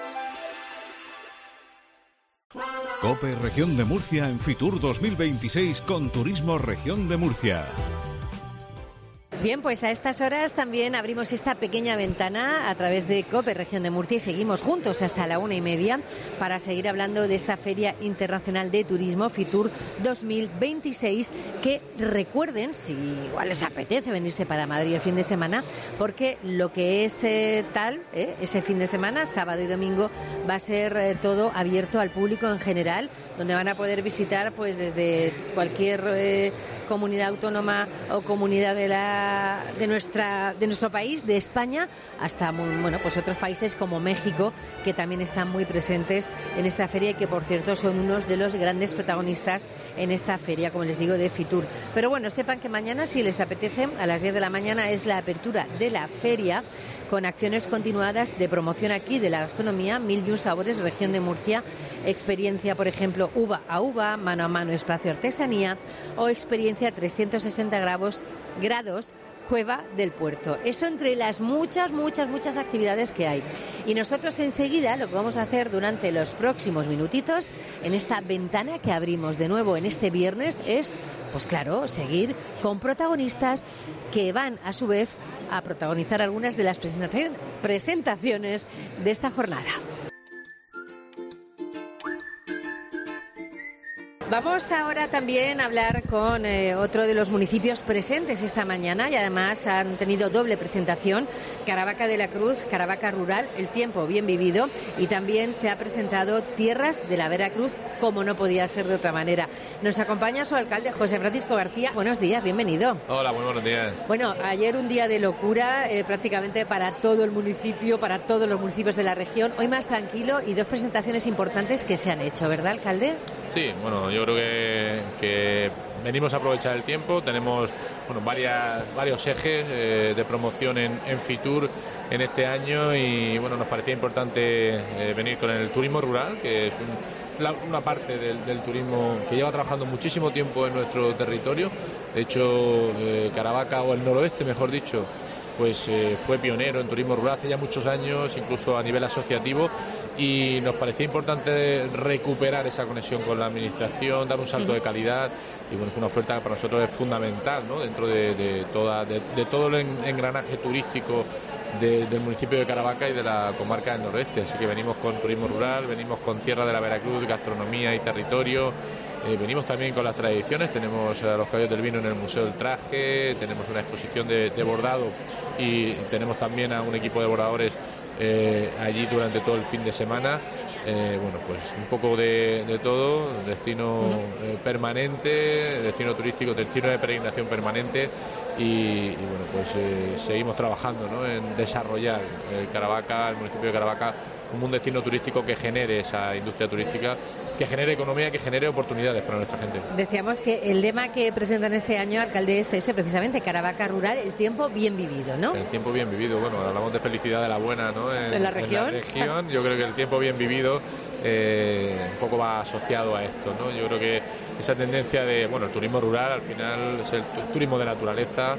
[SPEAKER 5] COPE Región de Murcia en Fitur dos mil veintiséis con Turismo Región de Murcia.
[SPEAKER 7] Bien, pues a estas horas también abrimos esta pequeña ventana a través de COPE Región de Murcia y seguimos juntos hasta la una y media para seguir hablando de esta Feria Internacional de Turismo Fitur dos mil veintiséis, que recuerden, si igual les apetece venirse para Madrid el fin de semana, porque lo que es eh, tal, eh, ese fin de semana, sábado y domingo, va a ser eh, todo abierto al público en general, donde van a poder visitar pues desde cualquier eh, comunidad autónoma o comunidad de la de nuestra de nuestro país, de España, hasta muy, bueno, pues otros países como México, que también están muy presentes en esta feria y que, por cierto, son unos de los grandes protagonistas en esta feria, como les digo, de Fitur. Pero bueno, sepan que mañana, si les apetece, a las diez de la mañana es la apertura de la feria, con acciones continuadas de promoción aquí de la gastronomía, mil y un sabores, Región de Murcia, experiencia, por ejemplo, uva a uva, mano a mano, espacio artesanía, o experiencia trescientos sesenta grados, grados Cueva del Puerto. Eso entre las muchas, muchas, muchas actividades que hay. Y nosotros enseguida lo que vamos a hacer durante los próximos minutitos, en esta ventana que abrimos de nuevo en este viernes, es, pues claro, seguir con protagonistas que van a su vez a protagonizar algunas de las presentaciones de esta jornada. Vamos ahora también a hablar con eh, otro de los municipios presentes esta mañana y además han tenido doble presentación, Caravaca de la Cruz, Caravaca Rural, el tiempo bien vivido, y también se ha presentado Tierras de la Veracruz, como no podía ser de otra manera. Nos acompaña su alcalde, José Francisco García. Buenos días, bienvenido.
[SPEAKER 10] Hola, muy buenos días.
[SPEAKER 7] Bueno, ayer un día de locura eh, prácticamente para todo el municipio, para todos los municipios de la región. Hoy más tranquilo y dos presentaciones importantes que se han hecho, ¿verdad, alcalde?
[SPEAKER 10] Sí, bueno, yo creo que, que venimos a aprovechar el tiempo. Tenemos bueno, varias, varios ejes eh, de promoción en, en Fitur en este año y bueno, nos parecía importante eh, venir con el turismo rural, que es un, la, una parte del, del turismo que lleva trabajando muchísimo tiempo en nuestro territorio. De hecho, eh, Caravaca, o el noroeste, mejor dicho, pues eh, fue pionero en turismo rural hace ya muchos años, incluso a nivel asociativo, y nos parecía importante recuperar esa conexión con la administración, dar un salto de calidad, y bueno, es una oferta que para nosotros es fundamental, ¿no?, dentro de, de, toda, de, de todo el engranaje turístico de, del municipio de Caravaca y de la comarca del noroeste. Así que venimos con turismo rural, venimos con Tierra de la Veracruz, gastronomía y territorio. Eh, venimos también con las tradiciones, tenemos a los caballos del vino en el Museo del Traje, tenemos una exposición de, de bordado y tenemos también a un equipo de bordadores eh, allí durante todo el fin de semana. Eh, bueno, pues un poco de, de todo, destino eh, permanente, destino turístico, destino de peregrinación permanente y, y bueno, pues eh, seguimos trabajando, ¿no?, en desarrollar eh, Caravaca, el municipio de Caravaca, como un destino turístico que genere esa industria turística, que genere economía, que genere oportunidades para nuestra gente.
[SPEAKER 7] Decíamos que el lema que presentan este año, alcalde, es ese precisamente, Caravaca Rural, el tiempo bien vivido, ¿no?
[SPEAKER 10] El tiempo bien vivido, bueno, hablamos de felicidad de la buena, ¿no? En,
[SPEAKER 7] ¿En la región?
[SPEAKER 10] En la región, yo creo que el tiempo bien vivido eh, un poco va asociado a esto, ¿no? Yo creo que esa tendencia de, bueno, el turismo rural al final es el turismo de naturaleza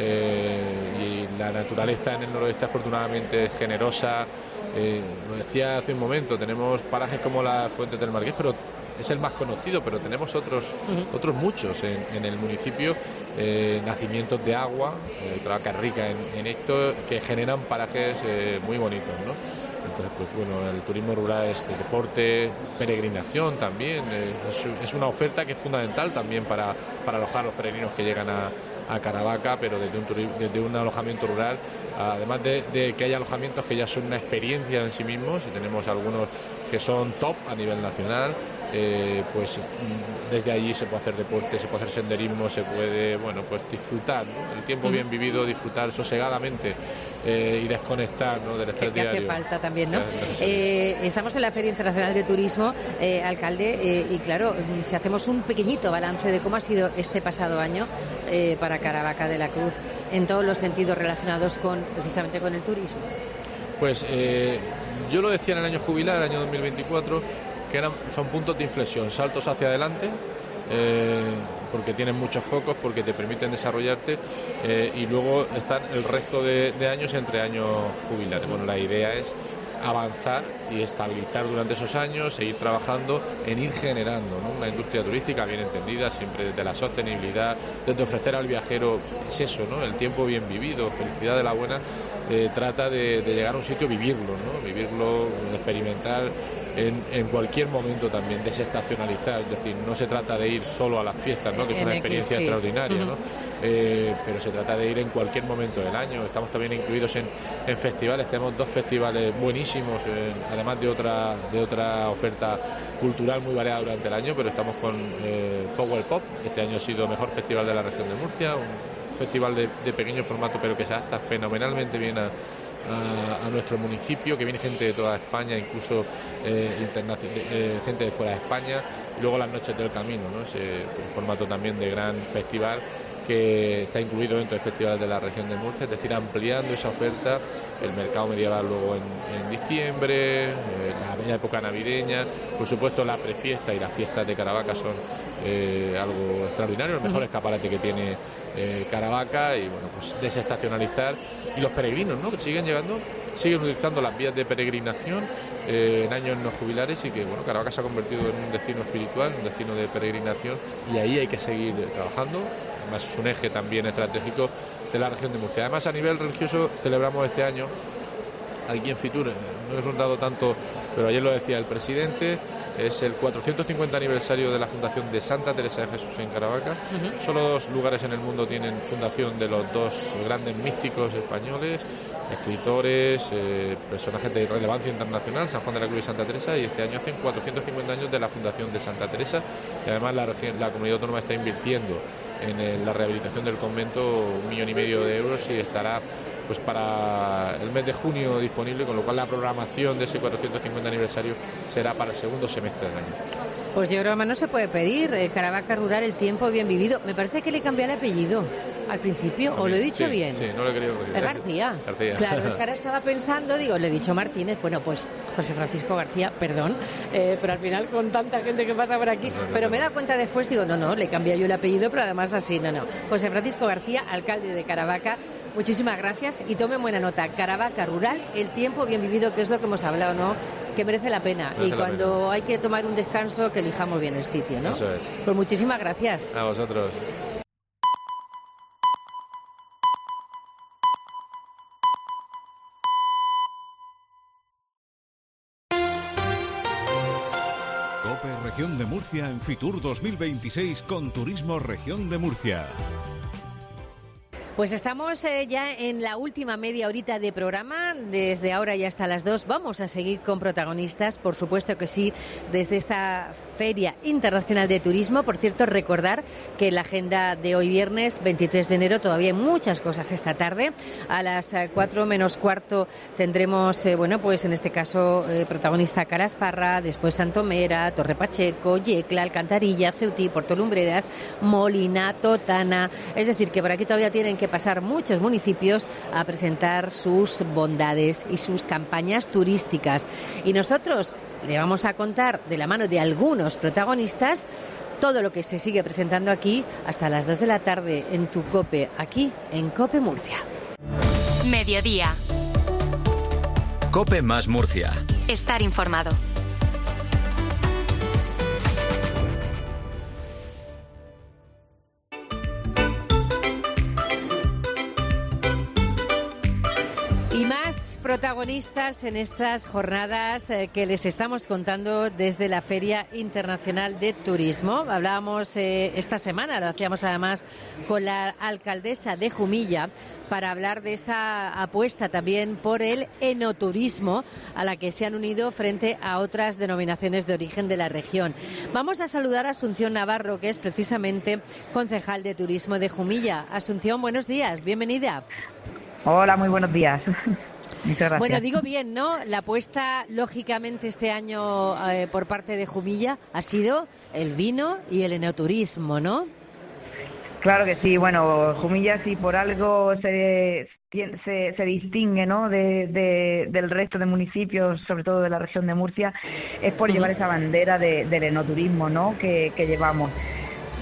[SPEAKER 10] eh, y la naturaleza en el noroeste afortunadamente es generosa. Eh, lo decía hace un momento, tenemos parajes como la Fuente del Marqués, pero es el más conocido, pero tenemos otros uh-huh. otros muchos en, en el municipio, eh, nacimientos de agua, eh, Caravaca rica en, en esto, que generan parajes eh, muy bonitos, ¿no? Entonces, pues bueno, el turismo rural es de deporte, peregrinación también, eh, es, es una oferta que es fundamental también para, para alojar a los peregrinos que llegan a, a Caravaca, pero desde un, turi- desde un alojamiento rural, además de, de que hay alojamientos que ya son una experiencia en sí mismos, y tenemos algunos que son top a nivel nacional. Eh, pues desde allí se puede hacer deporte, se puede hacer senderismo, se puede, bueno, pues disfrutar, ¿no?, el tiempo bien vivido, disfrutar sosegadamente eh, y desconectar, ¿no?, del estrés diario.
[SPEAKER 7] Que hace falta también, ¿no? Eh, estamos en la Feria Internacional de Turismo, eh, alcalde, eh, y claro, si hacemos un pequeñito balance de cómo ha sido este pasado año eh, para Caravaca de la Cruz, en todos los sentidos relacionados con precisamente con el turismo.
[SPEAKER 10] Pues eh, yo lo decía en el año jubilar, el año dos mil veinticuatro, que eran, son puntos de inflexión, saltos hacia adelante, eh, porque tienen muchos focos, porque te permiten desarrollarte, eh, y luego están el resto de, de años entre años jubilares. Bueno, la idea es avanzar y estabilizar durante esos años, seguir trabajando en ir generando, ¿no?, una industria turística bien entendida, siempre desde la sostenibilidad, desde ofrecer al viajero, es eso, ¿no?, el tiempo bien vivido, felicidad de la buena. Eh, trata de, de llegar a un sitio, vivirlo, ¿no?, vivirlo, experimentar en, en cualquier momento también, desestacionalizar, es decir, no se trata de ir solo a las fiestas, ¿no?, que es una experiencia sí. extraordinaria, ¿no? Eh, pero se trata de ir en cualquier momento del año. Estamos también incluidos en, en festivales, tenemos dos festivales buenísimos, eh, además de otra de otra oferta cultural muy variada durante el año, pero estamos con eh, Power Pop. Este año ha sido mejor festival de la región de Murcia, un festival de, de pequeño formato, pero que se adapta fenomenalmente bien a A, a nuestro municipio, que viene gente de toda España, incluso eh, eh, gente de fuera de España, y luego las Noches del Camino, ¿no?, ese un formato también de gran festival que está incluido dentro del festival de la región de Murcia, es decir, ampliando esa oferta, el mercado medieval luego en, en diciembre, eh, la época navideña, por supuesto la prefiesta y las fiestas de Caravaca son eh, algo extraordinario, el mejor escaparate que tiene eh, Caravaca, y bueno, pues desestacionalizar, y los peregrinos, ¿no?, que siguen llegando, siguen utilizando las vías de peregrinación eh, en años no jubilares, y que bueno, Caravaca se ha convertido en un destino espiritual, un destino de peregrinación, y ahí hay que seguir trabajando. Además es un eje también estratégico de la región de Murcia. Además, a nivel religioso celebramos este año aquí en Fitur, no he rondado tanto, pero ayer lo decía el presidente, es el cuatrocientos cincuenta aniversario de la fundación de Santa Teresa de Jesús en Caravaca. Uh-huh. Solo dos lugares en el mundo tienen fundación de los dos grandes místicos españoles, escritores, eh, personajes de relevancia internacional, San Juan de la Cruz y Santa Teresa, y este año hacen cuatrocientos cincuenta años de la fundación de Santa Teresa, y además la, la comunidad autónoma está invirtiendo en el, la rehabilitación del convento un millón y medio de euros, y estará pues para el mes de junio disponible, con lo cual la programación de ese cuatrocientos cincuenta aniversario será para el segundo semestre del año.
[SPEAKER 7] Pues yo creo que no se puede pedir, eh, Caravaca Rural, el tiempo bien vivido. Me parece que le cambié el apellido al principio, ¿o lo he dicho
[SPEAKER 10] sí,
[SPEAKER 7] bien?
[SPEAKER 10] Sí, no lo he querido decir.
[SPEAKER 7] Es García.
[SPEAKER 10] García.
[SPEAKER 7] Claro, es que ahora estaba pensando, digo, le he dicho Martínez, bueno, pues José Francisco García, perdón, eh, pero al final con tanta gente que pasa por aquí, no, no, pero no. Me he dado cuenta después, digo, no, no, le cambié yo el apellido, pero además así, no, no. José Francisco García, alcalde de Caravaca, muchísimas gracias, y tomen buena nota. Caravaca Rural, el tiempo bien vivido, que es lo que hemos hablado, ¿no?, que merece la pena, merece y cuando pena. Hay que tomar un descanso, que elijamos bien el sitio, ¿no?
[SPEAKER 10] Eso es.
[SPEAKER 7] Pues muchísimas gracias.
[SPEAKER 10] A vosotros.
[SPEAKER 5] COPE Región de Murcia en Fitur dos mil veintiséis con Turismo Región de Murcia.
[SPEAKER 7] Pues estamos eh, ya en la última media horita de programa, desde ahora y hasta las dos. Vamos a seguir con protagonistas, por supuesto que sí, desde esta Feria Internacional de Turismo. Por cierto, recordar que la agenda de hoy viernes, veintitrés de enero, todavía hay muchas cosas esta tarde. A las cuatro menos cuarto tendremos, eh, bueno, pues en este caso, eh, protagonista Calasparra, después Santomera, Torre Pacheco, Yecla, Alcantarilla, Ceutí, Puerto Lumbreras, Molina, Totana. Es decir, que por aquí todavía tienen que pasar muchos municipios a presentar sus bondades y sus campañas turísticas. Y nosotros le vamos a contar de la mano de algunos protagonistas todo lo que se sigue presentando aquí hasta las dos de la tarde en tu COPE, aquí en COPE Murcia.
[SPEAKER 1] Mediodía.
[SPEAKER 2] COPE más Murcia.
[SPEAKER 1] Estar informado.
[SPEAKER 7] Y más protagonistas en estas jornadas eh, que les estamos contando desde la Feria Internacional de Turismo. Hablábamos eh, esta semana, lo hacíamos además con la alcaldesa de Jumilla, para hablar de esa apuesta también por el enoturismo, a la que se han unido frente a otras denominaciones de origen de la región. Vamos a saludar a Asunción Navarro, que es precisamente concejal de Turismo de Jumilla. Asunción, buenos días, bienvenida.
[SPEAKER 11] Hola, muy buenos días. Muchas gracias.
[SPEAKER 7] Bueno, digo bien, ¿no? La apuesta, lógicamente, este año eh, por parte de Jumilla ha sido el vino y el enoturismo, ¿no?
[SPEAKER 11] Claro que sí. Bueno, Jumilla, si por algo se, se, se distingue, ¿no?, de, de, del resto de municipios, sobre todo de la región de Murcia, es por uh-huh. llevar esa bandera de, del enoturismo, ¿no?, que, que llevamos.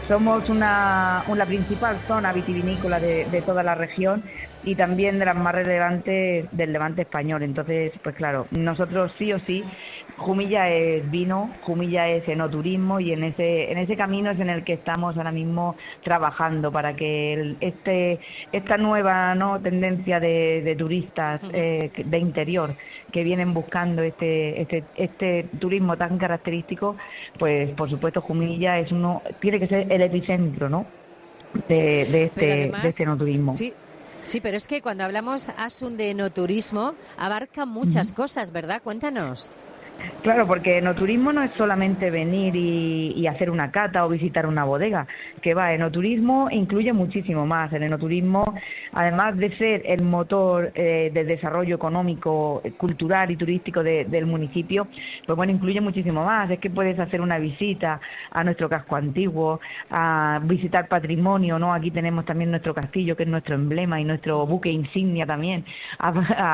[SPEAKER 11] somos una, una principal zona vitivinícola de, de toda la región y también de las más relevantes del Levante español. Entonces, pues claro, nosotros sí o sí, Jumilla es vino, Jumilla es enoturismo y en ese en ese camino es en el que estamos ahora mismo trabajando para que el, este esta nueva no tendencia de, de turistas eh, de interior que vienen buscando este este este turismo tan característico, pues por supuesto Jumilla es uno tiene que ser el epicentro, ¿no? de, de este además, de este enoturismo.
[SPEAKER 7] Sí. Sí, pero es que cuando hablamos, Asun, de enoturismo, abarca muchas uh-huh. cosas, ¿verdad? Cuéntanos.
[SPEAKER 11] Claro, porque enoturismo no es solamente venir y, y hacer una cata o visitar una bodega, que va, enoturismo incluye muchísimo más. El enoturismo, además de ser el motor eh, del desarrollo económico, cultural y turístico de, del municipio, pues bueno, incluye muchísimo más. Es que puedes hacer una visita a nuestro casco antiguo, a visitar patrimonio, ¿no? Aquí tenemos también nuestro castillo, que es nuestro emblema y nuestro buque insignia también, a,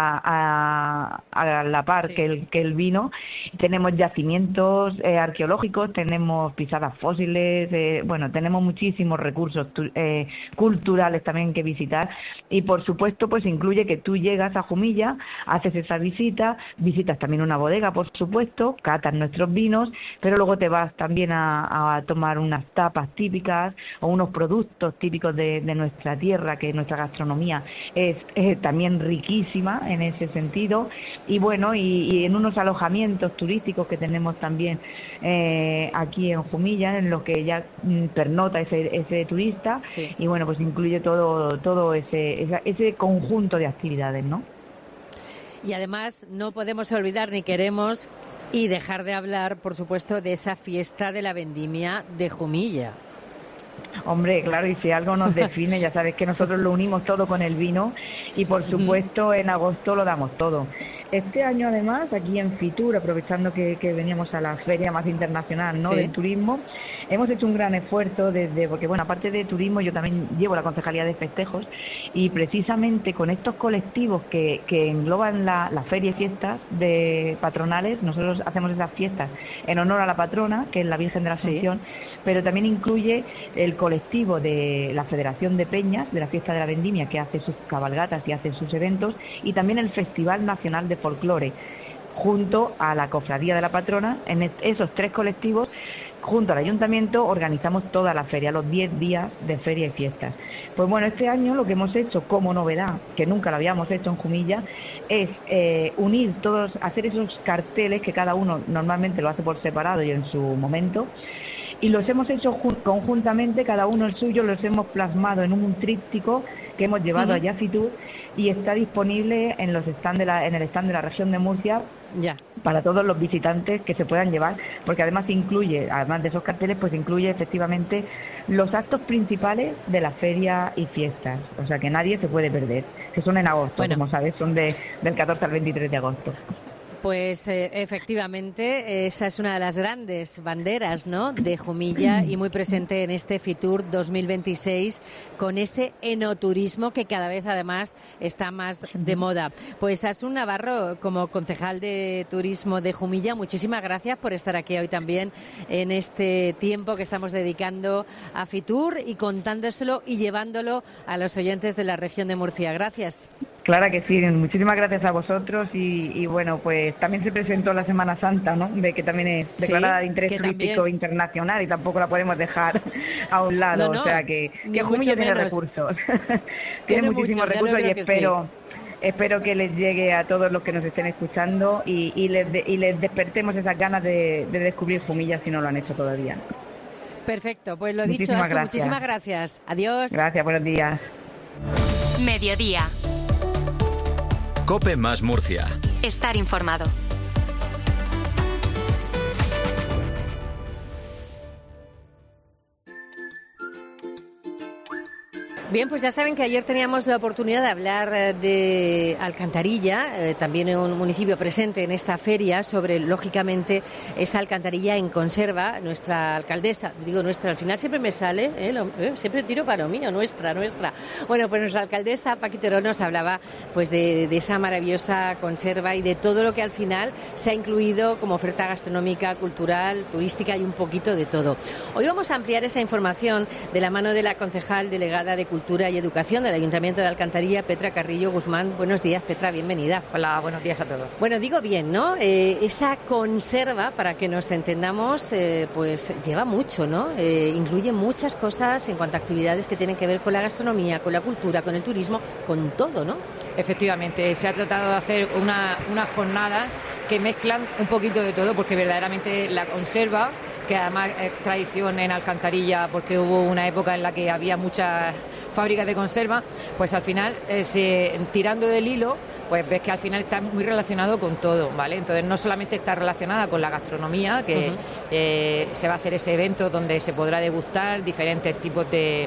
[SPEAKER 11] a, a, a la par sí. que, el, que el vino. Tenemos yacimientos eh, arqueológicos, tenemos pisadas fósiles, eh, bueno, tenemos muchísimos recursos tu, eh, culturales también que visitar y por supuesto pues incluye que tú llegas a Jumilla, haces esa visita, visitas también una bodega por supuesto, catas nuestros vinos, pero luego te vas también a, a tomar unas tapas típicas o unos productos típicos de, de nuestra tierra, que nuestra gastronomía es, es también riquísima en ese sentido y bueno, y, y en unos alojamientos turísticos que tenemos también eh, aquí en Jumilla, en los que ya mm, pernota ese, ese turista sí. y bueno, pues incluye todo todo ese, ese ese conjunto de actividades, ¿no?
[SPEAKER 7] Y además no podemos olvidar ni queremos y dejar de hablar, por supuesto, de esa fiesta de la vendimia de Jumilla.
[SPEAKER 11] Hombre, claro, y si algo nos define, ya sabes que nosotros lo unimos todo con el vino y por supuesto en agosto lo damos todo. Este año además, aquí en Fitur, aprovechando que, que veníamos a la feria más internacional, ¿no? Sí. del turismo, hemos hecho un gran esfuerzo desde, porque bueno, aparte de turismo yo también llevo la Concejalía de Festejos y precisamente con estos colectivos que, que engloban la, la feria y fiestas de patronales, nosotros hacemos esas fiestas en honor a la patrona, que es la Virgen de la Asunción, sí. pero también incluye el colectivo de la Federación de Peñas, de la Fiesta de la Vendimia, que hace sus cabalgatas y hace sus eventos, y también el Festival Nacional de Folclore, junto a la Cofradía de la Patrona. En esos tres colectivos, junto al Ayuntamiento, organizamos toda la feria, los diez días de feria y fiestas. Pues bueno, este año lo que hemos hecho como novedad, que nunca lo habíamos hecho en Jumilla, es eh, unir todos, hacer esos carteles que cada uno normalmente lo hace por separado y en su momento, y los hemos hecho conjuntamente, cada uno el suyo, los hemos plasmado en un tríptico que hemos llevado uh-huh. allá a Fitur y está disponible en los stand de la, en el stand de la región de Murcia ya. para todos los visitantes que se puedan llevar, porque además incluye, además de esos carteles, pues incluye efectivamente los actos principales de la feria y fiestas, o sea que nadie se puede perder, que son en agosto, bueno. como sabes, son de, del catorce al veintitrés de agosto.
[SPEAKER 7] Pues eh, efectivamente, esa es una de las grandes banderas, ¿no?, de Jumilla y muy presente en este Fitur dos mil veintiséis con ese enoturismo que cada vez además está más de moda. Pues Asun Navarro, como concejal de turismo de Jumilla, muchísimas gracias por estar aquí hoy también en este tiempo que estamos dedicando a Fitur y contándoselo y llevándolo a los oyentes de la región de Murcia. Gracias.
[SPEAKER 11] Claro que sí, muchísimas gracias a vosotros y, y bueno, pues también se presentó la Semana Santa, ¿no?, de que también es declarada sí, de interés turístico también. internacional y tampoco la podemos dejar a un lado, no, no, o sea que, que Jumilla tiene recursos, tiene, tiene muchísimos muchos, recursos y espero... Sí. Espero que les llegue a todos los que nos estén escuchando y, y, les, de, y les despertemos esas ganas de, de descubrir Jumilla si no lo han hecho todavía.
[SPEAKER 7] Perfecto, pues lo dicho, Asun, muchísimas gracias. Adiós.
[SPEAKER 11] Gracias, buenos días.
[SPEAKER 1] Mediodía.
[SPEAKER 2] COPE más Murcia.
[SPEAKER 1] Estar informado.
[SPEAKER 7] Bien, pues ya saben que ayer teníamos la oportunidad de hablar de Alcantarilla, eh, también un municipio presente en esta feria, sobre, lógicamente, esa alcantarilla en conserva. Nuestra alcaldesa, digo nuestra, al final siempre me sale, eh, lo, eh, siempre tiro para lo mío, nuestra, nuestra. Bueno, pues nuestra alcaldesa, Paqui Terol, nos hablaba pues de, de esa maravillosa conserva y de todo lo que al final se ha incluido como oferta gastronómica, cultural, turística y un poquito de todo. Hoy vamos a ampliar esa información de la mano de la concejal delegada de Cultura y Educación del Ayuntamiento de Alcantarilla, Petra Carrillo Guzmán. Buenos días, Petra, bienvenida.
[SPEAKER 13] Hola, buenos días a todos.
[SPEAKER 7] Bueno, digo bien, ¿no? Eh, esa conserva, para que nos entendamos, eh, pues lleva mucho, ¿no? Eh, incluye muchas cosas en cuanto a actividades que tienen que ver con la gastronomía, con la cultura, con el turismo, con todo, ¿no?
[SPEAKER 13] Efectivamente, se ha tratado de hacer una, una jornada que mezclan un poquito de todo, porque verdaderamente la conserva, que además es tradición en Alcantarilla, porque hubo una época en la que había muchas fábricas de conserva, pues al final, eh, se, tirando del hilo, pues ves que al final está muy relacionado con todo, ¿vale? Entonces no solamente está relacionada con la gastronomía, que uh-huh. eh, se va a hacer ese evento donde se podrá degustar diferentes tipos de...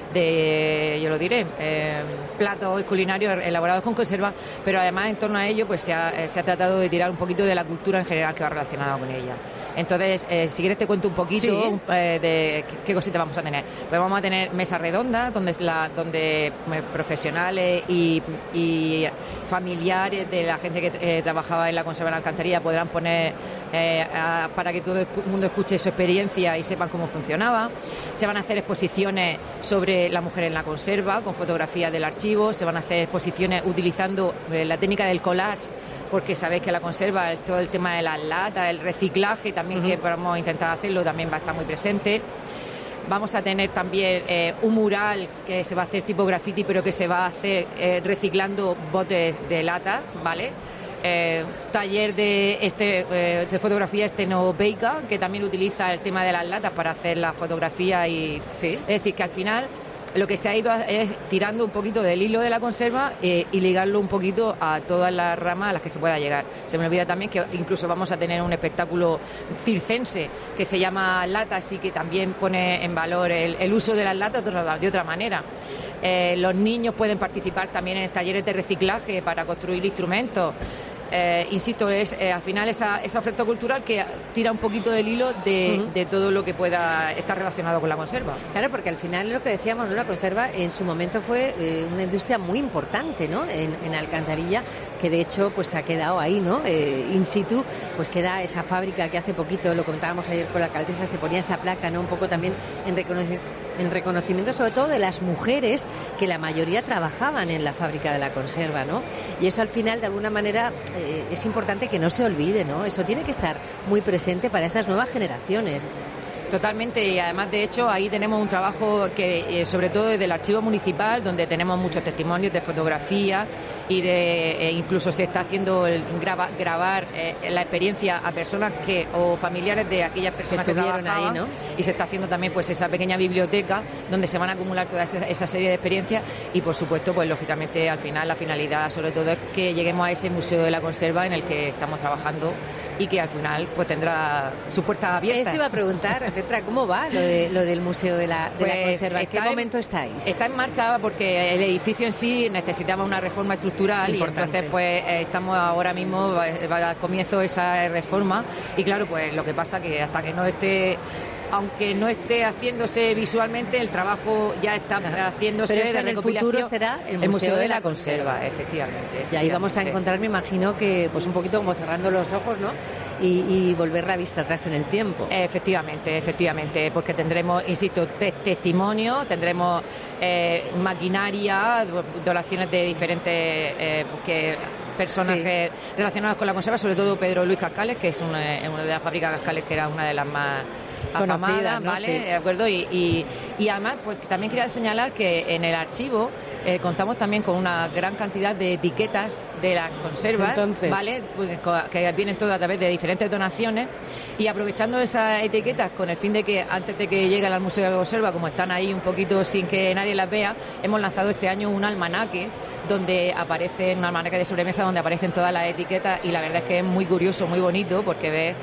[SPEAKER 13] de, yo lo diré, eh, platos culinarios elaborados con conserva, pero además en torno a ello pues se ha, eh, se ha tratado de tirar un poquito de la cultura en general que va relacionada con ella. Entonces, eh, si quieres te cuento un poquito sí. eh, de qué, qué cositas vamos a tener. Pues vamos a tener mesa redonda, donde, es la, donde eh, profesionales y, y familiares de la gente que eh, trabajaba en la conserva en la alcantarilla podrán poner eh, a, para que todo el mundo escuche su experiencia y sepan cómo funcionaba. Se van a hacer exposiciones sobre la mujer en la conserva, con fotografías del archivo. Se van a hacer exposiciones utilizando eh, la técnica del collage, porque sabéis que la conserva, todo el tema de las latas, el reciclaje, también uh-huh. que vamos a intentar hacerlo, también va a estar muy presente. Vamos a tener también eh, un mural que se va a hacer tipo graffiti, pero que se va a hacer eh, reciclando botes de lata, ¿vale? Eh, taller de, este, eh, de fotografía estenopeica, que también utiliza el tema de las latas para hacer la fotografía y... ¿Sí? Es decir, que al final... lo que se ha ido es tirando un poquito del hilo de la conserva eh, y ligarlo un poquito a todas las ramas a las que se pueda llegar. Se me olvida también que incluso vamos a tener un espectáculo circense que se llama Latas y que también pone en valor el, el uso de las latas de otra, de otra manera. Eh, los niños pueden participar también en talleres de reciclaje para construir instrumentos. Eh, insisto, es eh, al final esa, esa oferta cultural que tira un poquito del hilo de, uh-huh. de todo lo que pueda estar relacionado con la conserva.
[SPEAKER 7] Claro, porque al final lo que decíamos, ¿no? La conserva en su momento fue eh, una industria muy importante, ¿no? En, en Alcantarilla, que de hecho pues ha quedado ahí, ¿no? Eh, in situ, pues queda esa fábrica que hace poquito, lo comentábamos ayer con la alcaldesa, se ponía esa placa, ¿no? Un poco también en reconocimiento, en reconocimiento sobre todo de las mujeres que la mayoría trabajaban en la fábrica de la conserva, ¿no? Y eso al final de alguna manera eh, es importante que no se olvide, ¿no? Eso tiene que estar muy presente para esas nuevas generaciones.
[SPEAKER 13] Totalmente, y además de hecho ahí tenemos un trabajo que eh, sobre todo desde el archivo municipal, donde tenemos muchos testimonios de fotografía y de eh, incluso se está haciendo el graba, grabar eh, la experiencia a personas que o familiares de aquellas personas que, que trabajaban ahí, ¿no? Y se está haciendo también pues esa pequeña biblioteca donde se van a acumular toda esa, esa serie de experiencias y por supuesto pues lógicamente al final la finalidad sobre todo es que lleguemos a ese museo de la conserva en el que estamos trabajando y que al final pues tendrá su puerta abierta.
[SPEAKER 7] Eso iba a preguntar, Petra, ¿cómo va lo, de, lo del Museo de la, de
[SPEAKER 13] pues
[SPEAKER 7] la Conserva? ¿En qué momento
[SPEAKER 13] en,
[SPEAKER 7] estáis?
[SPEAKER 13] Está en marcha porque el edificio en sí necesitaba una reforma estructural. Importante. Y entonces pues estamos ahora mismo al comienzo de esa reforma y claro, pues lo que pasa que hasta que no esté... aunque no esté haciéndose visualmente, el trabajo ya está haciéndose.
[SPEAKER 7] Pero eso en el futuro será el Museo,
[SPEAKER 13] el museo de,
[SPEAKER 7] de
[SPEAKER 13] la,
[SPEAKER 7] la Conserva,
[SPEAKER 13] conserva efectivamente, efectivamente.
[SPEAKER 7] Y ahí vamos a encontrar, me imagino que pues un poquito como cerrando los ojos, ¿no? Y, y volver la vista atrás en el tiempo.
[SPEAKER 13] Efectivamente, efectivamente, porque tendremos, insisto, te- testimonios, tendremos eh, maquinaria, donaciones de diferentes eh, que personajes sí. relacionados con la conserva, sobre todo Pedro Luis Cascales, que es una, una de las fábricas Cascales que era una de las más afamadas, ¿no? ¿Vale? Sí. ¿De acuerdo? Y, y, y además, pues también quería señalar que en el archivo eh, contamos también con una gran cantidad de etiquetas de las conservas, Entonces. ¿vale? Pues, que vienen todas a través de diferentes donaciones y aprovechando esas etiquetas con el fin de que antes de que lleguen al Museo de la Conserva, como están ahí un poquito sin que nadie las vea, hemos lanzado este año un almanaque donde aparecen, un almanaque de sobremesa donde aparecen todas las etiquetas y la verdad es que es muy curioso, muy bonito porque ves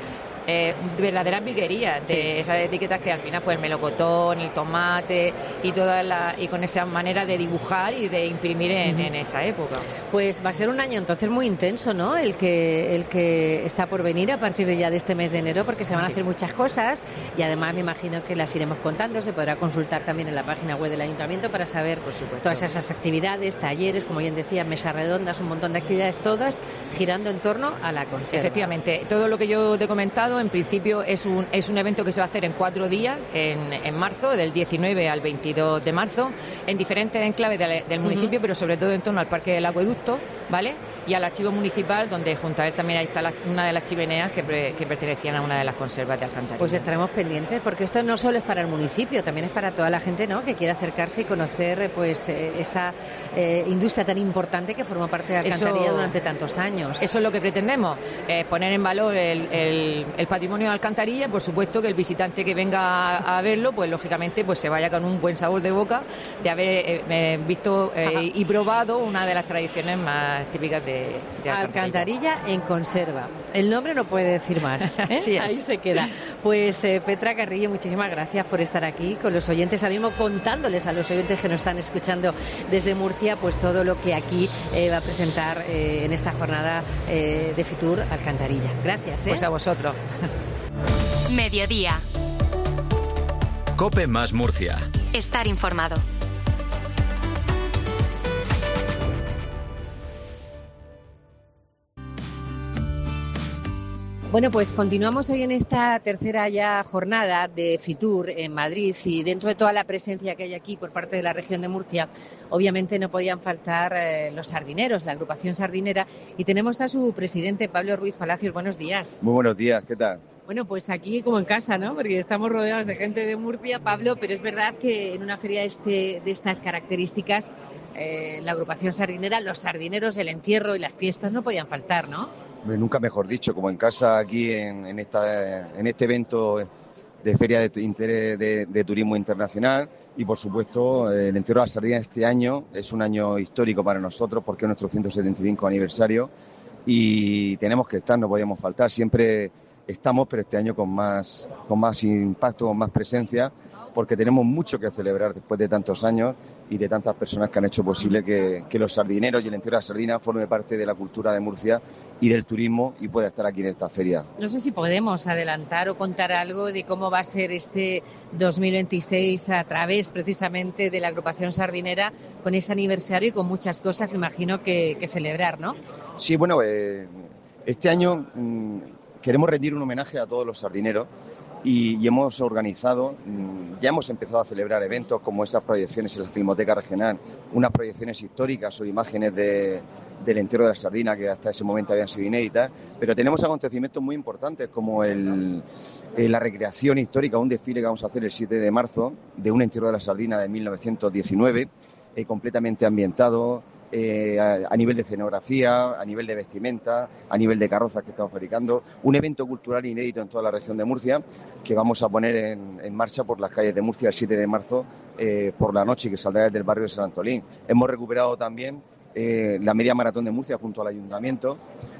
[SPEAKER 13] eh, verdaderas virguerías, de sí. esas etiquetas que al final pues el melocotón, el tomate y toda la, y con esa manera de dibujar y de imprimir en, uh-huh. en esa época.
[SPEAKER 7] Pues va a ser un año entonces muy intenso, ¿no? El que el que está por venir a partir de ya de este mes de enero, porque se van sí. a hacer muchas cosas y además me imagino que las iremos contando. Se podrá consultar también en la página web del Ayuntamiento para saber todas esas actividades, talleres, como bien decía, mesas redondas, un montón de actividades, todas girando en torno a la conserva.
[SPEAKER 13] Efectivamente, todo lo que yo te he comentado en principio es un es un evento que se va a hacer en cuatro días, en, en marzo, del diecinueve al veintidós de marzo, en diferentes enclaves de, del municipio, uh-huh. pero sobre todo en torno al Parque del Acueducto, ¿vale? Y al archivo municipal, donde junto a él también ahí está la, una de las chimeneas que, pre, que pertenecían a una de las conservas de Alcantarilla.
[SPEAKER 7] Pues estaremos pendientes, porque esto no solo es para el municipio, también es para toda la gente, ¿no?, que quiera acercarse y conocer pues eh, esa eh, industria tan importante que formó parte de Alcantarilla eso, durante tantos años.
[SPEAKER 13] Eso es lo que pretendemos, eh, poner en valor el, el, el patrimonio de Alcantarilla. Por supuesto que el visitante que venga a, a verlo, pues lógicamente pues se vaya con un buen sabor de boca de haber eh, visto eh, y probado una de las tradiciones más típicas de De Alcantarilla.
[SPEAKER 7] Alcantarilla en conserva. El nombre no puede decir más, ¿eh?
[SPEAKER 13] Sí,
[SPEAKER 7] ahí se queda. Pues eh, Petra Carrillo, muchísimas gracias por estar aquí con los oyentes, ahora mismo contándoles a los oyentes que nos están escuchando desde Murcia, pues todo lo que aquí eh, va a presentar eh, en esta jornada eh, de Fitur Alcantarilla. Gracias. ¿eh?
[SPEAKER 13] Pues a vosotros.
[SPEAKER 1] Mediodía.
[SPEAKER 2] COPE más Murcia.
[SPEAKER 1] Estar informado.
[SPEAKER 7] Bueno, pues continuamos hoy en esta tercera ya jornada de Fitur en Madrid y dentro de toda la presencia que hay aquí por parte de la región de Murcia, obviamente no podían faltar eh, los sardineros, la agrupación sardinera, y tenemos a su presidente, Pablo Ruiz Palacios. Buenos días.
[SPEAKER 14] Muy buenos días, ¿qué tal?
[SPEAKER 7] Bueno, pues aquí como en casa, ¿no? Porque estamos rodeados de gente de Murcia, Pablo, pero es verdad que en una feria este, de estas características, eh, la agrupación sardinera, los sardineros, el entierro y las fiestas no podían faltar, ¿no?
[SPEAKER 14] Nunca mejor dicho, como en casa aquí en, en, esta, en este evento de Feria de, interés de, de Turismo Internacional y, por supuesto, el entierro de la sardina este año es un año histórico para nosotros porque es nuestro ciento setenta y cinco aniversario y tenemos que estar, no podíamos faltar. Siempre estamos, pero este año con más, con más impacto, con más presencia, porque tenemos mucho que celebrar después de tantos años y de tantas personas que han hecho posible que, que los sardineros y el entierro de la sardina forme parte de la cultura de Murcia y del turismo y pueda estar aquí en esta feria.
[SPEAKER 7] No sé si podemos adelantar o contar algo de cómo va a ser este dos mil veintiséis a través precisamente de la agrupación sardinera con ese aniversario y con muchas cosas, me imagino, que, que celebrar, ¿no?
[SPEAKER 14] Sí, bueno, eh, este año mmm, queremos rendir un homenaje a todos los sardineros. Y, y hemos organizado, ya hemos empezado a celebrar eventos como esas proyecciones en la Filmoteca Regional, unas proyecciones históricas o imágenes de, del entierro de la sardina que hasta ese momento habían sido inéditas, pero tenemos acontecimientos muy importantes como el, el, la recreación histórica, un desfile que vamos a hacer el siete de marzo de un entierro de la sardina de mil novecientos diecinueve, eh, completamente ambientado, Eh, a, a nivel de escenografía, a nivel de vestimenta, a nivel de carrozas que estamos fabricando, un evento cultural inédito en toda la región de Murcia que vamos a poner en, en marcha por las calles de Murcia el siete de marzo eh, por la noche, que saldrá desde el barrio de San Antolín. Hemos recuperado también eh, la media maratón de Murcia junto al Ayuntamiento,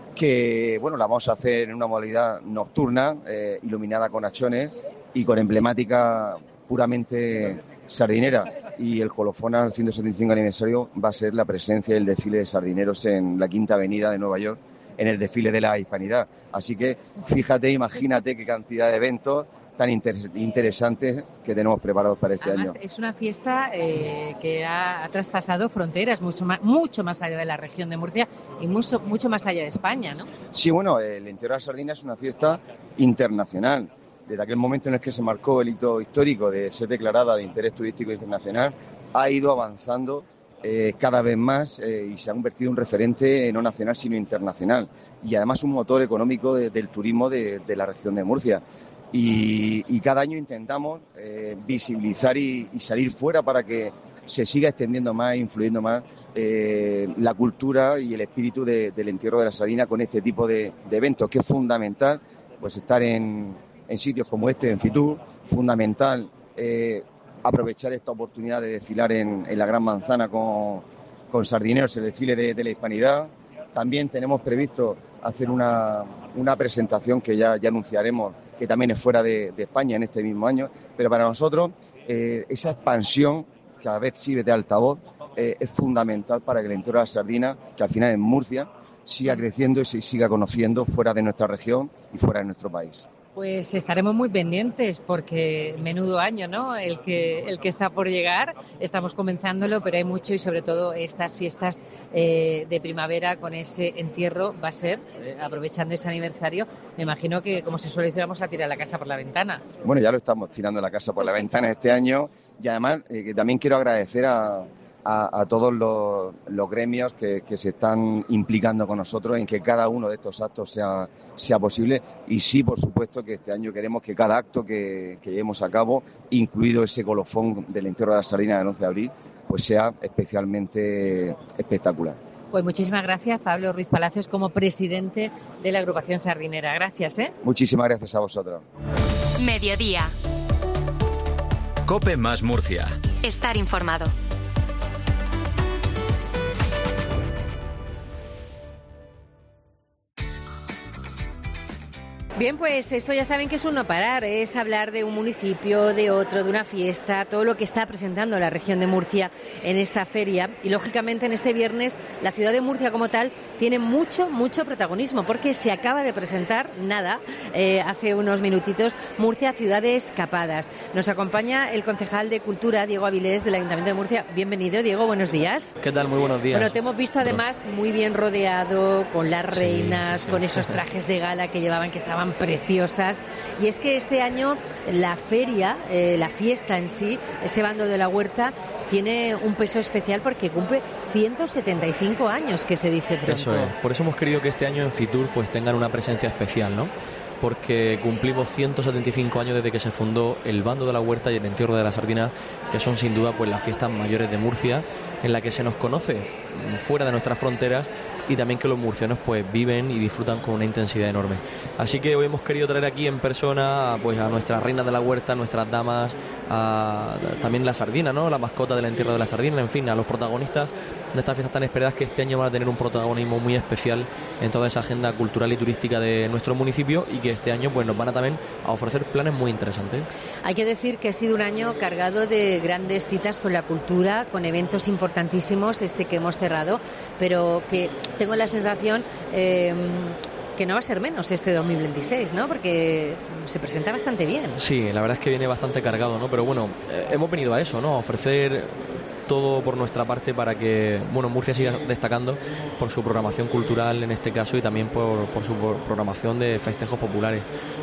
[SPEAKER 14] que bueno, la vamos a hacer en una modalidad nocturna, eh, iluminada con hachones y con emblemática puramente sardinera. Y el colofón al ciento setenta y cinco aniversario va a ser la presencia del desfile de sardineros en la Quinta Avenida de Nueva York, en el desfile de la Hispanidad. Así que fíjate, imagínate qué cantidad de eventos tan inter- interesantes que tenemos preparados para este
[SPEAKER 7] Además,
[SPEAKER 14] año.
[SPEAKER 7] Es una fiesta eh, que ha, ha traspasado fronteras, mucho más, mucho más allá de la región de Murcia y mucho, mucho más allá de España, ¿no?
[SPEAKER 14] Sí, bueno, el entierro de la sardina es una fiesta internacional. Desde aquel momento en el que se marcó el hito histórico de ser declarada de interés turístico internacional, ha ido avanzando eh, cada vez más eh, y se ha convertido en un referente no nacional sino internacional y además un motor económico de, del turismo de, de la región de Murcia. Y, y cada año intentamos eh, visibilizar y, y salir fuera para que se siga extendiendo más, influyendo más eh, la cultura y el espíritu de, del entierro de la sardina con este tipo de, de eventos, que es fundamental pues estar en en sitios como este, en Fitur, fundamental eh, aprovechar esta oportunidad de desfilar en, en la Gran Manzana con, con sardineros, el desfile de, de la Hispanidad, También tenemos previsto hacer una, una presentación que ya, ya anunciaremos, que también es fuera de, de España en este mismo año, pero para nosotros eh, esa expansión que a la vez sirve de altavoz eh, es fundamental para que el entorno de la sardina, que al final es Murcia, siga creciendo y se siga conociendo fuera de nuestra región y fuera de nuestro país.
[SPEAKER 7] Pues estaremos muy pendientes porque menudo año, ¿no? El que el que está por llegar. Estamos comenzándolo, pero hay mucho y sobre todo estas fiestas eh, de primavera con ese entierro va a ser, eh, aprovechando ese aniversario, me imagino que, como se suele decir, vamos a tirar la casa por la ventana.
[SPEAKER 14] Bueno, ya lo estamos tirando la casa por la ventana este año y además eh, que también quiero agradecer a... A, a todos los, los gremios que, que se están implicando con nosotros en que cada uno de estos actos sea, sea posible y sí, por supuesto, que este año queremos que cada acto que, que llevemos a cabo, incluido ese colofón del entierro de la sardina del once de abril, pues sea especialmente espectacular.
[SPEAKER 7] Pues muchísimas gracias, Pablo Ruiz Palacios, como presidente de la agrupación sardinera. Gracias, ¿eh?
[SPEAKER 14] Muchísimas gracias a vosotros.
[SPEAKER 1] Mediodía.
[SPEAKER 2] COPE más Murcia.
[SPEAKER 1] Estar informado. Bien, pues esto ya saben que es un no parar, es hablar de un municipio, de otro, de una fiesta, todo lo que está presentando la región de Murcia en esta feria. Y lógicamente en este viernes la ciudad de Murcia como tal tiene mucho, mucho protagonismo porque se acaba de presentar, nada, eh, hace unos minutitos, Murcia Ciudad de Escapadas. Nos acompaña el concejal de Cultura, Diego Avilés, del Ayuntamiento de Murcia. Bienvenido, Diego, buenos días.
[SPEAKER 15] ¿Qué tal? Muy buenos días.
[SPEAKER 7] Bueno, te hemos visto además muy bien rodeado, con las reinas,
[SPEAKER 15] sí, sí, sí.
[SPEAKER 7] con esos trajes de gala que llevaban, que estaban preciosas. Y es que este año la feria, eh, la fiesta en sí, ese bando de la huerta, tiene un peso especial porque cumple ciento setenta y cinco años, que se dice pronto.
[SPEAKER 15] Eso es. Por eso hemos querido que este año en Fitur pues tengan una presencia especial, ¿no? Porque cumplimos ciento setenta y cinco años desde que se fundó el Bando de la Huerta y el Entierro de la Sardina, que son sin duda pues las fiestas mayores de Murcia, en la que se nos conoce fuera de nuestras fronteras y también que los murcianos pues viven y disfrutan con una intensidad enorme. Así que hoy hemos querido traer aquí en persona pues a nuestras reinas de la huerta, a nuestras damas, a, también la sardina, ¿no? La mascota del entierro de la sardina, en fin, a los protagonistas de estas fiestas tan esperadas que este año van a tener un protagonismo muy especial en toda esa agenda cultural y turística de nuestro municipio y que este año pues nos van a también a ofrecer planes muy interesantes.
[SPEAKER 7] Hay que decir que ha sido un año cargado de grandes citas con la cultura, con eventos importantísimos, este que hemos cerrado, pero que tengo la sensación eh, que no va a ser menos este dos mil veintiséis, ¿no? Porque se presenta bastante bien.
[SPEAKER 15] Sí, la verdad es que viene bastante cargado, ¿no? Pero bueno, eh, hemos venido a eso, ¿no? A ofrecer todo por nuestra parte para que, bueno, Murcia siga destacando por su programación cultural en este caso y también por, por su programación de festejos populares.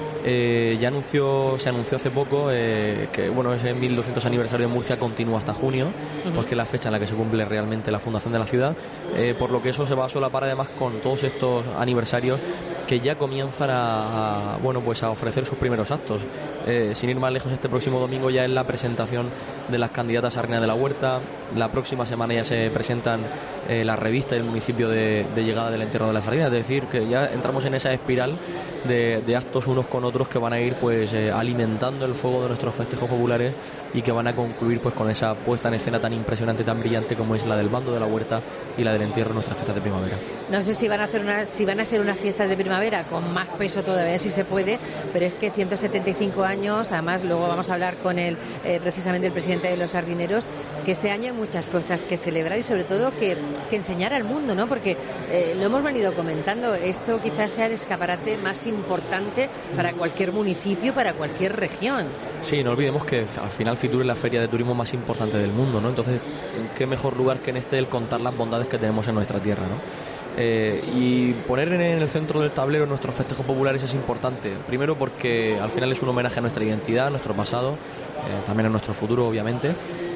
[SPEAKER 15] Eh, ya anunció, se anunció hace poco eh, que bueno, ese mil doscientos aniversario de Murcia continúa hasta junio, uh-huh. porque es la fecha en la que se cumple realmente la fundación de la ciudad, eh, por lo que eso se va a solapar además con todos estos aniversarios que ya comienzan a, a bueno pues a ofrecer sus primeros actos. Eh, sin ir más lejos, este próximo domingo ya es la presentación de las candidatas a Reina de la Huerta. La próxima semana ya se presentan eh, la revista del municipio de, de llegada del entierro de la sardina, es decir, que ya entramos en esa espiral de, de actos unos con otros que van a ir pues eh, alimentando el fuego de nuestros festejos populares y que van a concluir pues con esa puesta en escena tan impresionante, tan brillante como es la del Bando de la Huerta y la del entierro de nuestras fiestas de primavera.
[SPEAKER 7] No sé si van a hacer una, si van a ser unas fiestas de primavera con más peso todavía, si se puede, pero es que ciento setenta y cinco años, además luego vamos a hablar con el eh, precisamente el presidente de los sardineros, que este año hay muchas cosas que celebrar y sobre todo que, que enseñar al mundo, ¿no? Porque eh, lo hemos venido comentando, esto quizás sea el escaparate más importante para cualquier municipio, para cualquier región.
[SPEAKER 15] Sí, no olvidemos que al final Fitur es la feria de turismo más importante del mundo, ¿no? Entonces, ¿qué mejor lugar que en este el contar las bondades que tenemos en nuestra tierra, ¿no? Eh, y poner en el centro del tablero nuestros festejos populares es importante, primero porque al final es un homenaje a nuestra identidad, a nuestro pasado, eh, también a nuestro futuro obviamente.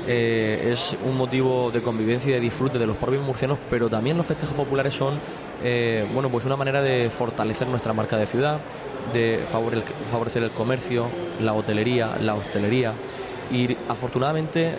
[SPEAKER 15] Eh, es un motivo de convivencia y de disfrute de los propios murcianos, pero también los festejos populares son eh, bueno, pues una manera de fortalecer nuestra marca de ciudad, de favorecer el comercio, la hotelería, la hostelería y afortunadamente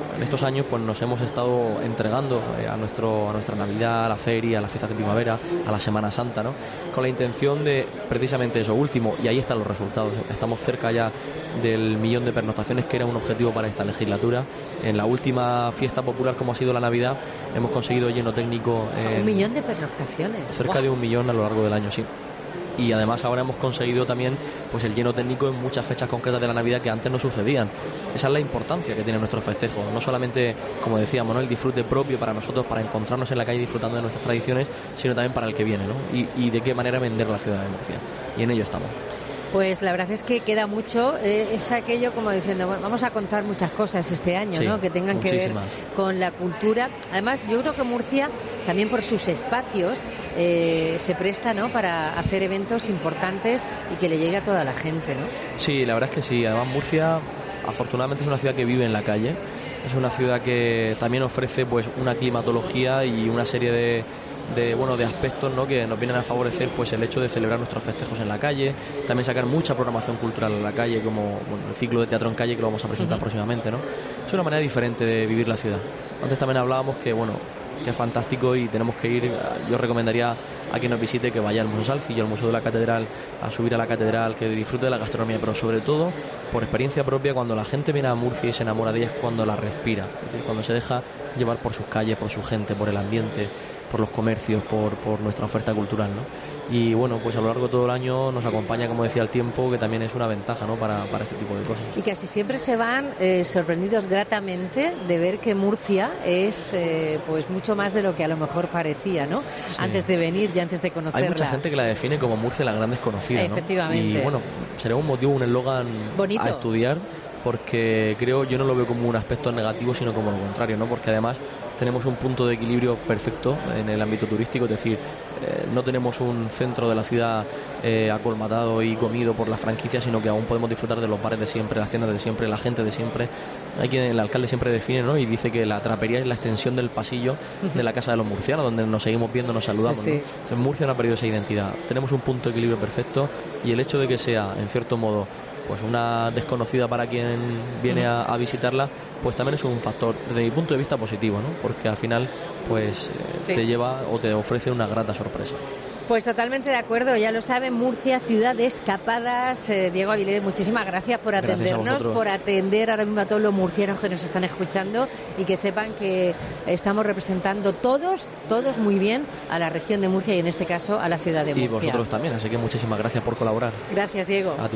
[SPEAKER 15] en estos años pues nos hemos estado entregando eh, a, nuestro, a nuestra Navidad, a la feria, a las fiestas de primavera, a la Semana Santa, ¿no? Con la intención de precisamente eso último, y ahí están los resultados. Estamos cerca ya del millón de pernoctaciones, que era un objetivo para esta legislatura. En la última fiesta popular, como ha sido la Navidad, hemos conseguido lleno técnico.
[SPEAKER 1] Eh, un millón de pernoctaciones.
[SPEAKER 15] Cerca wow. de un millón a lo largo del año, sí. Y además ahora hemos conseguido también pues el lleno técnico en muchas fechas concretas de la Navidad que antes no sucedían. Esa es la importancia que tiene nuestro festejo, no solamente, como decíamos, ¿no?, el disfrute propio para nosotros, para encontrarnos en la calle disfrutando de nuestras tradiciones, sino también para el que viene, ¿no? Y, y de qué manera vender la ciudad de Murcia. Y en ello estamos.
[SPEAKER 1] Pues la verdad es que queda mucho, eh, es aquello como diciendo, bueno, vamos a contar muchas cosas este año, sí, ¿no?, que tengan muchísimas. que ver con la cultura. Además, yo creo que Murcia, también por sus espacios, eh, se presta, ¿no?, para hacer eventos importantes y que le llegue a toda la gente, ¿no?
[SPEAKER 15] Sí, la verdad es que sí. Además, Murcia, afortunadamente, es una ciudad que vive en la calle. Es una ciudad que también ofrece pues una climatología y una serie de de bueno de aspectos, ¿no?, que nos vienen a favorecer pues el hecho de celebrar nuestros festejos en la calle, también sacar mucha programación cultural en la calle, como bueno, el ciclo de teatro en calle que lo vamos a presentar uh-huh. próximamente, ¿no? Es una manera diferente de vivir la ciudad. Antes también hablábamos que bueno que es fantástico y tenemos que ir. Yo recomendaría a quien nos visite que vaya al Museo Salcillo, al Museo de la Catedral, a subir a la Catedral, que disfrute de la gastronomía, pero sobre todo, por experiencia propia, cuando la gente viene a Murcia y se enamora de ella es cuando la respira, es decir, cuando se deja llevar por sus calles, por su gente, por el ambiente, por los comercios, por, por nuestra oferta cultural, ¿no? Y bueno, pues a lo largo de todo el año nos acompaña, como decía, el tiempo, que también es una ventaja, ¿no?, para, para este tipo de cosas.
[SPEAKER 1] Y casi siempre se van eh, sorprendidos gratamente de ver que Murcia es eh, pues mucho más de lo que a lo mejor parecía, ¿no? Sí. Antes de venir y antes de conocerla.
[SPEAKER 15] Hay mucha gente que la define como Murcia la gran desconocida, ¿no?
[SPEAKER 1] Efectivamente.
[SPEAKER 15] Y bueno, sería un motivo, un eslogan a estudiar, porque creo, yo no lo veo como un aspecto negativo, sino como lo contrario, ¿no? Porque además tenemos un punto de equilibrio perfecto en el ámbito turístico, es decir, eh, no tenemos un centro de la ciudad eh, acolmatado y comido por la franquicia, sino que aún podemos disfrutar de los bares de siempre, las tiendas de siempre, la gente de siempre. Hay quien el alcalde siempre define, ¿no?, y dice que la trapería es la extensión del pasillo de la casa de los murcianos, donde nos seguimos viendo, nos saludamos, sí. ¿no? Entonces Murcia no ha perdido esa identidad. Tenemos un punto de equilibrio perfecto, y el hecho de que sea, en cierto modo, pues una desconocida para quien viene a, a visitarla, pues también es un factor desde mi punto de vista positivo, ¿no? Porque al final pues eh, sí. te lleva o te ofrece una grata sorpresa.
[SPEAKER 1] Pues totalmente de acuerdo, ya lo saben, Murcia, ciudad de escapadas. eh, Diego Avilés, muchísimas gracias por atendernos, gracias por atender ahora mismo a todos los murcianos que nos están escuchando, y que sepan que estamos representando todos, todos muy bien a la región de Murcia, y en este caso a la ciudad de Murcia.
[SPEAKER 15] Y vosotros también, así que muchísimas gracias por colaborar.
[SPEAKER 1] Gracias, Diego.
[SPEAKER 15] A ti.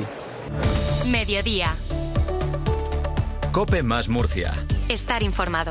[SPEAKER 16] Mediodía.
[SPEAKER 2] COPE más Murcia.
[SPEAKER 16] Estar informado.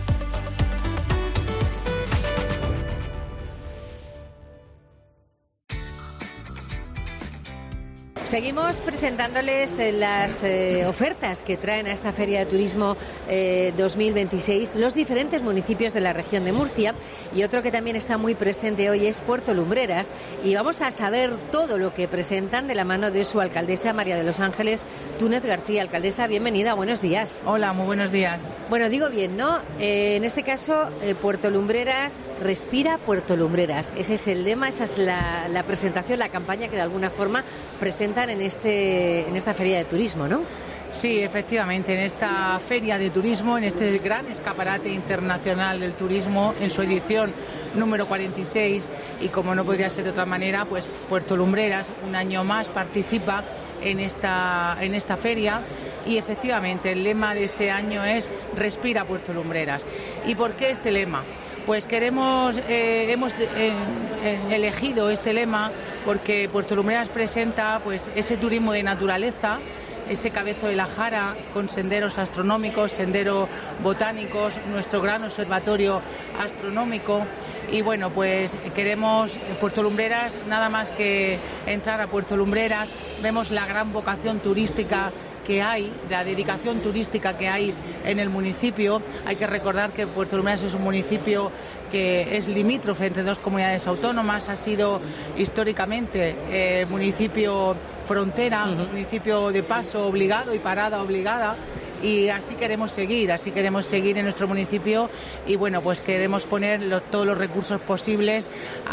[SPEAKER 1] Seguimos presentándoles eh, las eh, ofertas que traen a esta Feria de Turismo eh, dos mil veintiséis los diferentes municipios de la región de Murcia, y otro que también está muy presente hoy es Puerto Lumbreras, y vamos a saber todo lo que presentan de la mano de su alcaldesa, María de los Ángeles Túnez García. Alcaldesa, bienvenida, buenos días.
[SPEAKER 17] Hola, muy buenos días.
[SPEAKER 1] Bueno, digo bien, ¿no? Eh, en este caso, eh, Puerto Lumbreras, respira Puerto Lumbreras. Ese es el lema, esa es la, la presentación, la campaña que de alguna forma presentan en este en esta feria de turismo, ¿no?
[SPEAKER 17] Sí, efectivamente, en esta feria de turismo, en este gran escaparate internacional del turismo, en su edición número cuarenta y seis, y como no podría ser de otra manera, pues Puerto Lumbreras un año más participa en esta en esta feria, y efectivamente el lema de este año es Respira Puerto Lumbreras. ¿Y por qué este lema? Pues queremos, eh, hemos eh, eh, elegido este lema porque Puerto Lumbreras presenta pues ese turismo de naturaleza, ese Cabezo de la Jara con senderos astronómicos, senderos botánicos, nuestro gran observatorio astronómico. Y bueno, pues queremos Puerto Lumbreras, nada más que entrar a Puerto Lumbreras, vemos la gran vocación turística que hay, la dedicación turística que hay en el municipio. Hay que recordar que Puerto Lumbreras es un municipio que es limítrofe entre dos comunidades autónomas, ha sido históricamente eh, municipio frontera, uh-huh. municipio de paso obligado y parada obligada. y así queremos seguir, así queremos seguir en nuestro municipio y bueno, pues queremos poner lo, todos los recursos posibles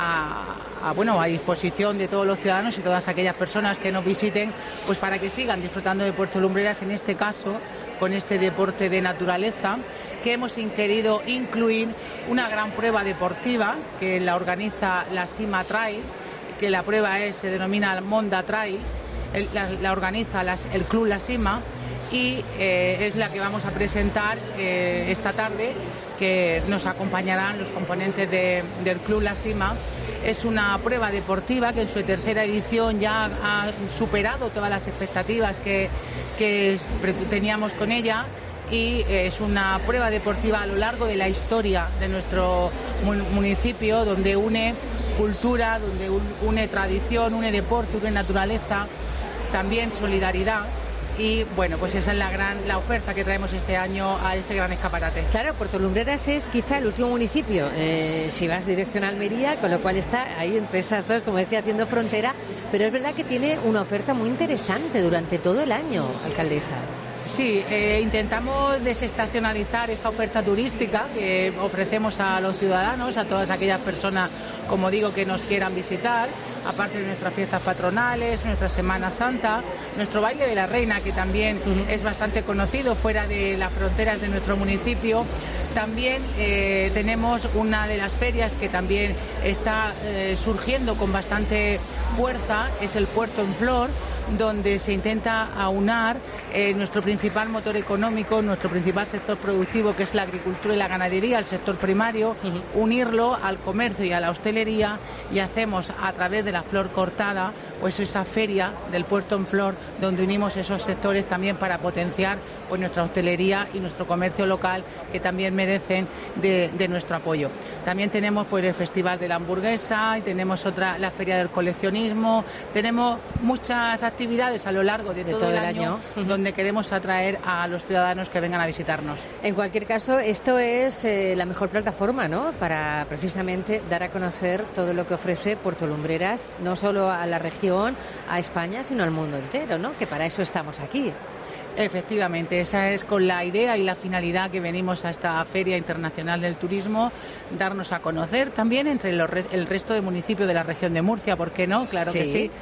[SPEAKER 17] a, a, bueno, a disposición de todos los ciudadanos y todas aquellas personas que nos visiten, pues para que sigan disfrutando de Puerto Lumbreras, en este caso con este deporte de naturaleza, que hemos querido incluir una gran prueba deportiva que la organiza la Sima Trail, que la prueba es, se denomina Monda Trail, el, la, la organiza las, el Club La Sima y eh, es la que vamos a presentar eh, esta tarde, que nos acompañarán los componentes de, del Club La Sima. Es una prueba deportiva que en su tercera edición ya ha superado todas las expectativas que, que teníamos con ella y es una prueba deportiva a lo largo de la historia de nuestro municipio, donde une cultura, donde une tradición, une deporte, une naturaleza, también solidaridad. Y bueno, pues esa es la gran la oferta que traemos este año a este gran escaparate.
[SPEAKER 1] Claro, Puerto Lumbreras es quizá el último municipio, eh, si vas dirección a Almería, con lo cual está ahí entre esas dos, como decía, haciendo frontera, pero es verdad que tiene una oferta muy interesante durante todo el año, alcaldesa.
[SPEAKER 17] Sí, eh, intentamos desestacionalizar esa oferta turística que ofrecemos a los ciudadanos, a todas aquellas personas, como digo, que nos quieran visitar, aparte de nuestras fiestas patronales, nuestra Semana Santa, nuestro baile de la Reina, que también uh-huh. es bastante conocido fuera de las fronteras de nuestro municipio. También eh, tenemos una de las ferias que también está eh, surgiendo con bastante fuerza, es el Puerto en Flor, donde se intenta aunar eh, nuestro principal motor económico, nuestro principal sector productivo, que es la agricultura y la ganadería, el sector primario, uh-huh. unirlo al comercio y a la hostelería, y hacemos a través de la flor cortada pues esa feria del Puerto en Flor, donde unimos esos sectores también para potenciar pues nuestra hostelería y nuestro comercio local, que también merecen de, de nuestro apoyo. También tenemos pues el Festival de la Hamburguesa y tenemos otra, la Feria del Coleccionismo. Tenemos muchas actividades a lo largo de, de todo, todo el año, año. Uh-huh. donde queremos atraer a los ciudadanos que vengan a visitarnos.
[SPEAKER 1] En cualquier caso, esto es eh, la mejor plataforma, ¿no?, para precisamente dar a conocer todo lo que ofrece Puerto Lumbreras, no solo a la región, a España, sino al mundo entero, ¿no?, que para eso estamos aquí.
[SPEAKER 17] Efectivamente, esa es con la idea y la finalidad que venimos a esta Feria Internacional del Turismo, darnos a conocer también entre los re- el resto de municipios de la región de Murcia, ¿por qué no? Claro sí. que sí.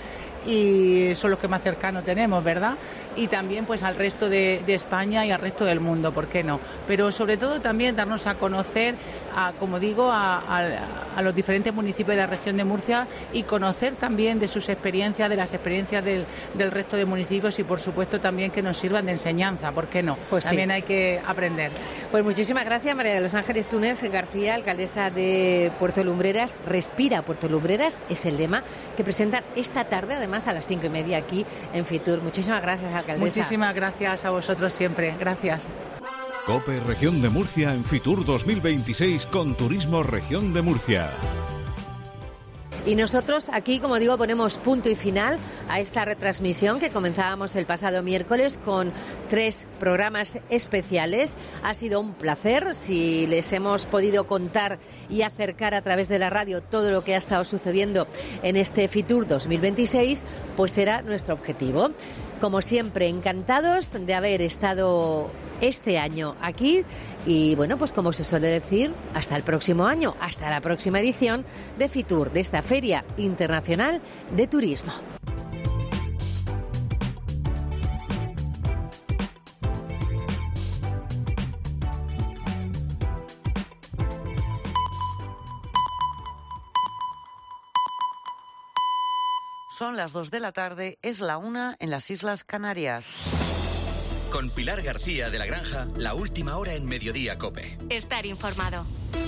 [SPEAKER 17] Y son los que más cercano tenemos, ¿verdad? Y también pues al resto de, de España y al resto del mundo, ¿por qué no? Pero sobre todo también darnos a conocer, a, como digo, a, a, a los diferentes municipios de la región de Murcia y conocer también de sus experiencias, de las experiencias del, del resto de municipios y por supuesto también que nos sirvan de enseñanza, ¿por qué no?
[SPEAKER 1] Pues
[SPEAKER 17] también
[SPEAKER 1] sí.
[SPEAKER 17] hay que aprender.
[SPEAKER 1] Pues muchísimas gracias, María de los Ángeles Túnez García, alcaldesa de Puerto Lumbreras. Respira Puerto Lumbreras es el lema que presentan esta tarde, además a las cinco y media aquí en Fitur. Muchísimas gracias, alcaldesa.
[SPEAKER 17] Muchísimas gracias a vosotros siempre. Gracias.
[SPEAKER 5] COPE Región de Murcia en Fitur dos mil veintiséis con Turismo Región de Murcia.
[SPEAKER 1] Y nosotros aquí, como digo, ponemos punto y final a esta retransmisión que comenzábamos el pasado miércoles con tres programas especiales. Ha sido un placer. Si les hemos podido contar y acercar a través de la radio todo lo que ha estado sucediendo en este Fitur dos mil veintiséis, pues será nuestro objetivo. Como siempre, encantados de haber estado este año aquí y, bueno, pues como se suele decir, hasta el próximo año, hasta la próxima edición de Fitur, de esta Feria Internacional de Turismo.
[SPEAKER 18] Son las dos de la tarde, es la una en las Islas Canarias.
[SPEAKER 2] Con Pilar García de la Granja, la última hora en Mediodía COPE.
[SPEAKER 16] Estar informado.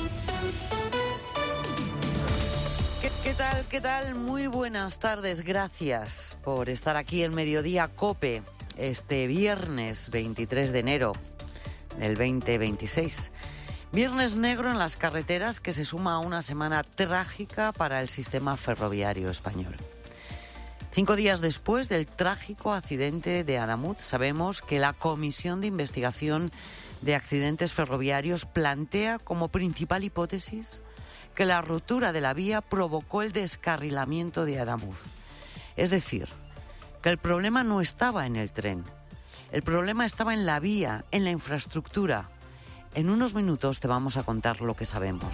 [SPEAKER 18] ¿Qué, qué tal? ¿Qué tal? Muy buenas tardes. Gracias por estar aquí en Mediodía COPE este viernes veintitrés de enero del veinte veintiséis. Viernes negro en las carreteras que se suma a una semana trágica para el sistema ferroviario español. Cinco días después del trágico accidente de Adamuz, sabemos que la Comisión de Investigación de Accidentes Ferroviarios plantea como principal hipótesis que la ruptura de la vía provocó el descarrilamiento de Adamuz. Es decir, que el problema no estaba en el tren. El problema estaba en la vía, en la infraestructura. En unos minutos te vamos a contar lo que sabemos.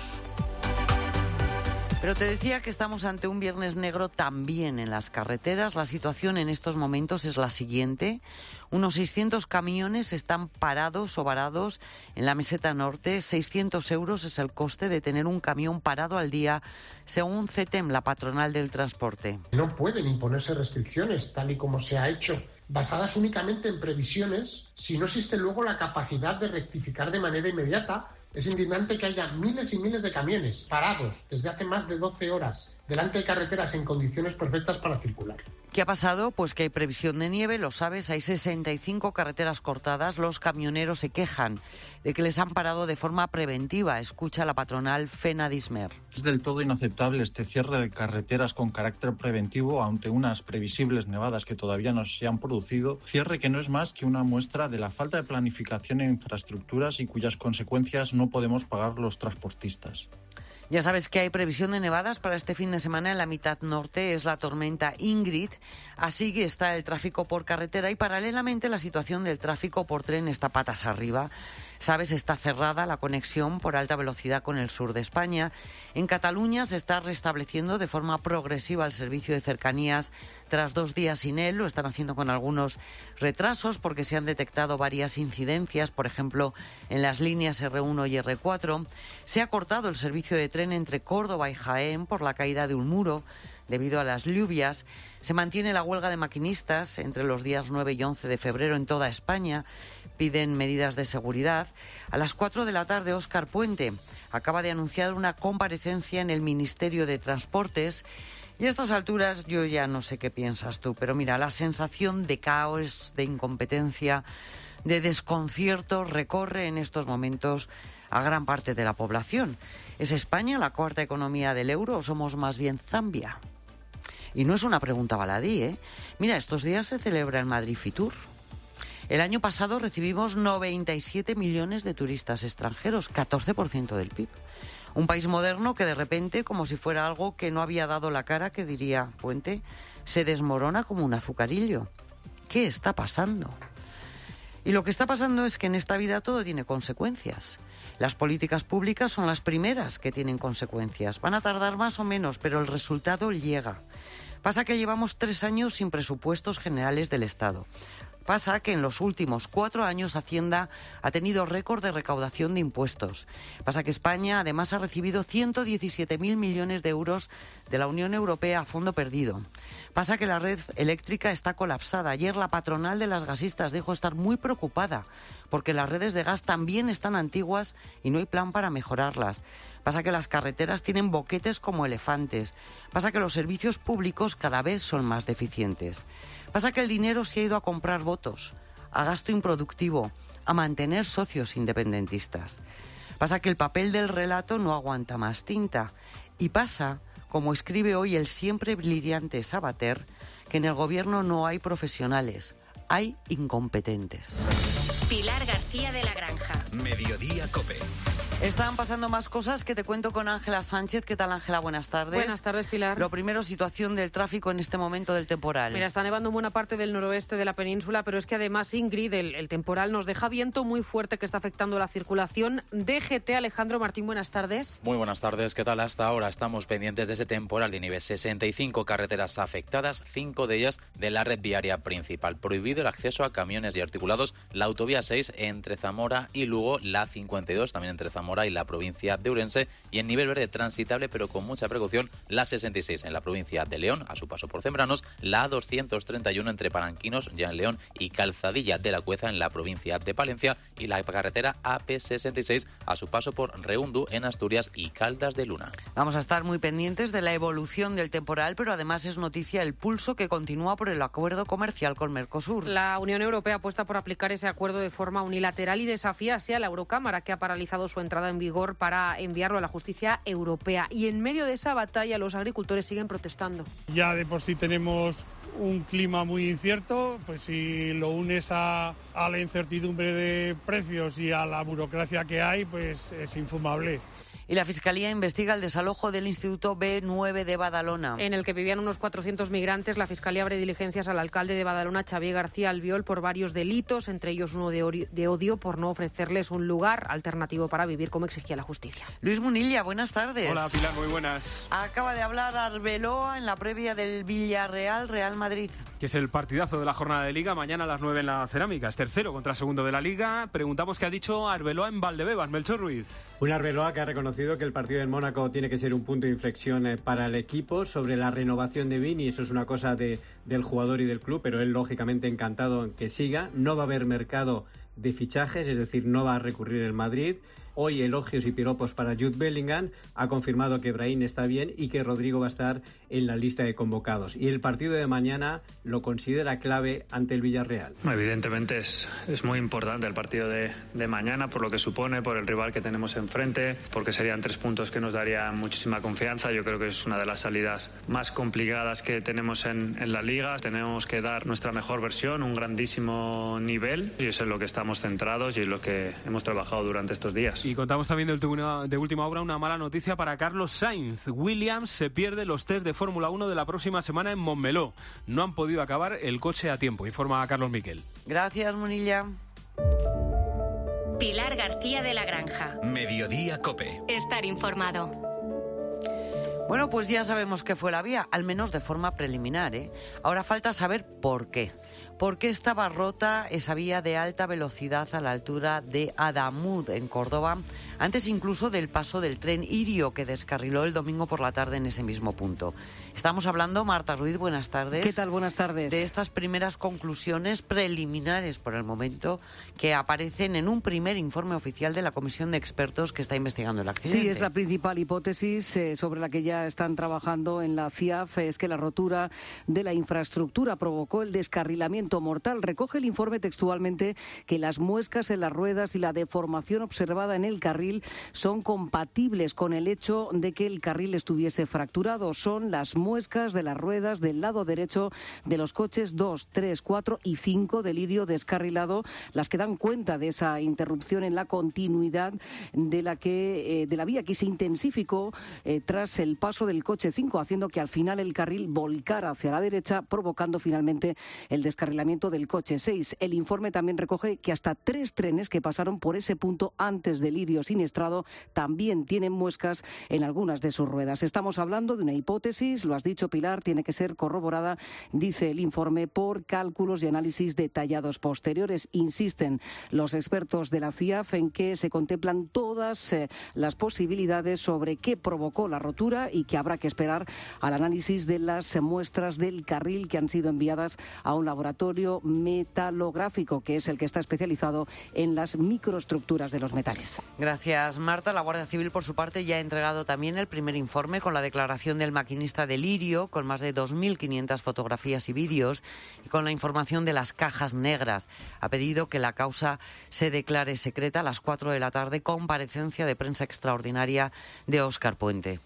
[SPEAKER 18] Pero te decía que estamos ante un viernes negro también en las carreteras. La situación en estos momentos es la siguiente. Unos seiscientos camiones están parados o varados en la meseta norte. seiscientos euros es el coste de tener un camión parado al día, según CETEM, la patronal del transporte.
[SPEAKER 12] No pueden imponerse restricciones, tal y como se ha hecho, basadas únicamente en previsiones, si no existe luego la capacidad de rectificar de manera inmediata. Es indignante que haya miles y miles de camiones parados desde hace más de doce horas delante de carreteras en condiciones perfectas para circular.
[SPEAKER 18] ¿Qué ha pasado? Pues que hay previsión de nieve, lo sabes, hay sesenta y cinco carreteras cortadas. Los camioneros se quejan de que les han parado de forma preventiva. Escucha la patronal Fenadismer.
[SPEAKER 19] Es del todo inaceptable este cierre de carreteras con carácter preventivo ante unas previsibles nevadas que todavía no se han producido. Cierre que no es más que una muestra de la falta de planificación en infraestructuras y cuyas consecuencias no podemos pagar los transportistas.
[SPEAKER 18] Ya sabes que hay previsión de nevadas para este fin de semana en la mitad norte, es la tormenta Ingrid, así que está el tráfico por carretera y paralelamente la situación del tráfico por tren está patas arriba. Sabes, está cerrada la conexión por alta velocidad con el sur de España. En Cataluña se está restableciendo de forma progresiva el servicio de cercanías tras dos días sin él. Lo están haciendo con algunos retrasos porque se han detectado varias incidencias, por ejemplo, en las líneas erre uno y erre cuatro. Se ha cortado el servicio de tren entre Córdoba y Jaén por la caída de un muro debido a las lluvias. Se mantiene la huelga de maquinistas entre los días nueve y once de febrero en toda España. Piden medidas de seguridad. A las cuatro de la tarde, Óscar Puente acaba de anunciar una comparecencia en el Ministerio de Transportes. Y a estas alturas yo ya no sé qué piensas tú, pero mira, la sensación de caos, de incompetencia, de desconcierto recorre en estos momentos a gran parte de la población. ¿Es España la cuarta economía del euro o somos más bien Zambia? Y no es una pregunta baladí, ¿eh? Mira, estos días se celebra el Madrid Fitur. El año pasado recibimos noventa y siete millones de turistas extranjeros, catorce por ciento del P I B. Un país moderno que de repente, como si fuera algo que no había dado la cara, que diría Puente, se desmorona como un azucarillo. ¿Qué está pasando? Y lo que está pasando es que en esta vida todo tiene consecuencias. Las políticas públicas son las primeras que tienen consecuencias. Van a tardar más o menos, pero el resultado llega. Pasa que llevamos tres años sin presupuestos generales del Estado. Pasa que en los últimos cuatro años Hacienda ha tenido récord de recaudación de impuestos. Pasa que España además ha recibido ciento diecisiete mil millones de euros de la Unión Europea a fondo perdido. Pasa que la red eléctrica está colapsada. Ayer la patronal de las gasistas dijo estar muy preocupada porque las redes de gas también están antiguas y no hay plan para mejorarlas. Pasa que las carreteras tienen boquetes como elefantes. Pasa que los servicios públicos cada vez son más deficientes. Pasa que el dinero se ha ido a comprar votos, a gasto improductivo, a mantener socios independentistas. Pasa que el papel del relato no aguanta más tinta. Y pasa, como escribe hoy el siempre brillante Sabater, que en el gobierno no hay profesionales, hay incompetentes.
[SPEAKER 16] Pilar García de la Granja.
[SPEAKER 2] Mediodía COPE.
[SPEAKER 18] Están pasando más cosas que te cuento con Ángela Sánchez. ¿Qué tal, Ángela? Buenas tardes.
[SPEAKER 12] Buenas tardes, Pilar.
[SPEAKER 18] Lo primero, situación del tráfico en este momento del temporal.
[SPEAKER 12] Mira, está nevando en buena parte del noroeste de la península, pero es que además, Ingrid, el, el temporal nos deja viento muy fuerte que está afectando la circulación. D G T, Alejandro Martín, buenas tardes.
[SPEAKER 20] Muy buenas tardes. ¿Qué tal? Hasta ahora estamos pendientes de ese temporal de nieve. sesenta y cinco carreteras afectadas, cinco de ellas de la red viaria principal. Prohibido el acceso a camiones y articulados. La autovía seis entre Zamora y Lugo, la cincuenta y dos también entre Zamora y la provincia de Ourense, y en nivel verde transitable pero con mucha precaución la sesenta y seis en la provincia de León a su paso por Zembranos, la doscientos treinta y uno entre Palanquinos ya en León y Calzadilla de la Cueza en la provincia de Palencia, y la carretera A P sesenta y seis a su paso por Reundu en Asturias y Caldas de Luna.
[SPEAKER 18] Vamos a estar muy pendientes de la evolución del temporal, pero además es noticia el pulso que continúa por el acuerdo comercial con Mercosur.
[SPEAKER 12] La Unión Europea apuesta por aplicar ese acuerdo de forma unilateral y desafía así a la Eurocámara, que ha paralizado su entrada en vigor para enviarlo a la justicia europea. Y en medio de esa batalla los agricultores siguen protestando.
[SPEAKER 21] Ya de por sí tenemos un clima muy incierto, pues si lo unes a, a la incertidumbre de precios y a la burocracia que hay, pues es infumable.
[SPEAKER 18] Y la Fiscalía investiga el desalojo del Instituto B nueve de Badalona.
[SPEAKER 3] En el que vivían unos cuatrocientos migrantes, la Fiscalía abre diligencias al alcalde de Badalona, Xavier García Albiol, por varios delitos, entre ellos uno de, de odio por no ofrecerles un lugar alternativo para vivir, como exigía la justicia.
[SPEAKER 18] Luis Munilla, buenas tardes.
[SPEAKER 4] Hola, Pilar, muy buenas.
[SPEAKER 18] Acaba de hablar Arbeloa en la previa del Villarreal-Real Madrid.
[SPEAKER 4] Que es el partidazo de la jornada de Liga, mañana a las nueve en la Cerámica. Es tercero contra segundo de la Liga. Preguntamos qué ha dicho Arbeloa en Valdebebas. Melchor Ruiz.
[SPEAKER 22] Un Arbeloa que ha reconocido que el partido en Mónaco tiene que ser un punto de inflexión eh, para el equipo. Sobre la renovación de Vini, eso es una cosa de, del jugador y del club, pero él lógicamente encantado en que siga. No va a haber mercado de fichajes, es decir, no va a recurrir el Madrid. Hoy elogios y piropos para Jude Bellingham. Ha confirmado que Brahim está bien y que Rodrigo va a estar en la lista de convocados. Y el partido de mañana lo considera clave ante el Villarreal.
[SPEAKER 23] Evidentemente es, es muy importante el partido de, de mañana por lo que supone, por el rival que tenemos enfrente, porque serían tres puntos que nos darían muchísima confianza. Yo creo que es una de las salidas más complicadas que tenemos en, en la Liga. Tenemos que dar nuestra mejor versión, un grandísimo nivel, y eso es lo que estamos centrados y es lo que hemos trabajado durante estos días.
[SPEAKER 4] Y contamos también de última, de última hora una mala noticia para Carlos Sainz. Williams se pierde los test de Fórmula uno de la próxima semana en Montmeló. No han podido acabar el coche a tiempo, informa Carlos Miquel.
[SPEAKER 18] Gracias, Munilla.
[SPEAKER 16] Pilar García de la Granja.
[SPEAKER 2] Mediodía COPE.
[SPEAKER 16] Estar informado.
[SPEAKER 18] Bueno, pues ya sabemos que fue la vía, al menos de forma preliminar, ¿eh? Ahora falta saber por qué. ¿Por qué estaba rota esa vía de alta velocidad a la altura de Adamuz, en Córdoba, antes incluso del paso del tren Irio que descarriló el domingo por la tarde en ese mismo punto? Estamos hablando, Marta Ruiz, buenas tardes.
[SPEAKER 24] ¿Qué tal? Buenas tardes.
[SPEAKER 18] De estas primeras conclusiones preliminares por el momento que aparecen en un primer informe oficial de la comisión de expertos que está investigando el accidente.
[SPEAKER 24] Sí, es la principal hipótesis eh, sobre la que ya están trabajando en la C I A F, es que la rotura de la infraestructura provocó el descarrilamiento mortal. Recoge el informe textualmente que las muescas en las ruedas y la deformación observada en el carril son compatibles con el hecho de que el carril estuviese fracturado. Son las muescas de las ruedas del lado derecho de los coches dos, tres, cuatro y cinco del Irio descarrilado las que dan cuenta de esa interrupción en la continuidad de la que eh, de la vía que se intensificó eh, tras el paso del coche cinco, haciendo que al final el carril volcara hacia la derecha, provocando finalmente el descarrilamiento del coche seis. El informe también recoge que hasta tres trenes que pasaron por ese punto antes del Irio siniestrado también tienen muescas en algunas de sus ruedas. Estamos hablando de una hipótesis, lo has dicho, Pilar, tiene que ser corroborada, dice el informe, por cálculos y análisis detallados posteriores. Insisten los expertos de la C I A F en que se contemplan todas eh, las posibilidades sobre qué provocó la rotura y que habrá que esperar al análisis de las muestras del carril que han sido enviadas a un laboratorio metalográfico, que es el que está especializado en las microestructuras de los metales.
[SPEAKER 18] Gracias, Marta. La Guardia Civil, por su parte, ya ha entregado también el primer informe con la declaración del maquinista del Irio, con más de dos mil quinientas fotografías y vídeos, y con la información de las cajas negras. Ha pedido que la causa se declare secreta a las cuatro de la tarde, comparecencia de prensa extraordinaria de Óscar Puente.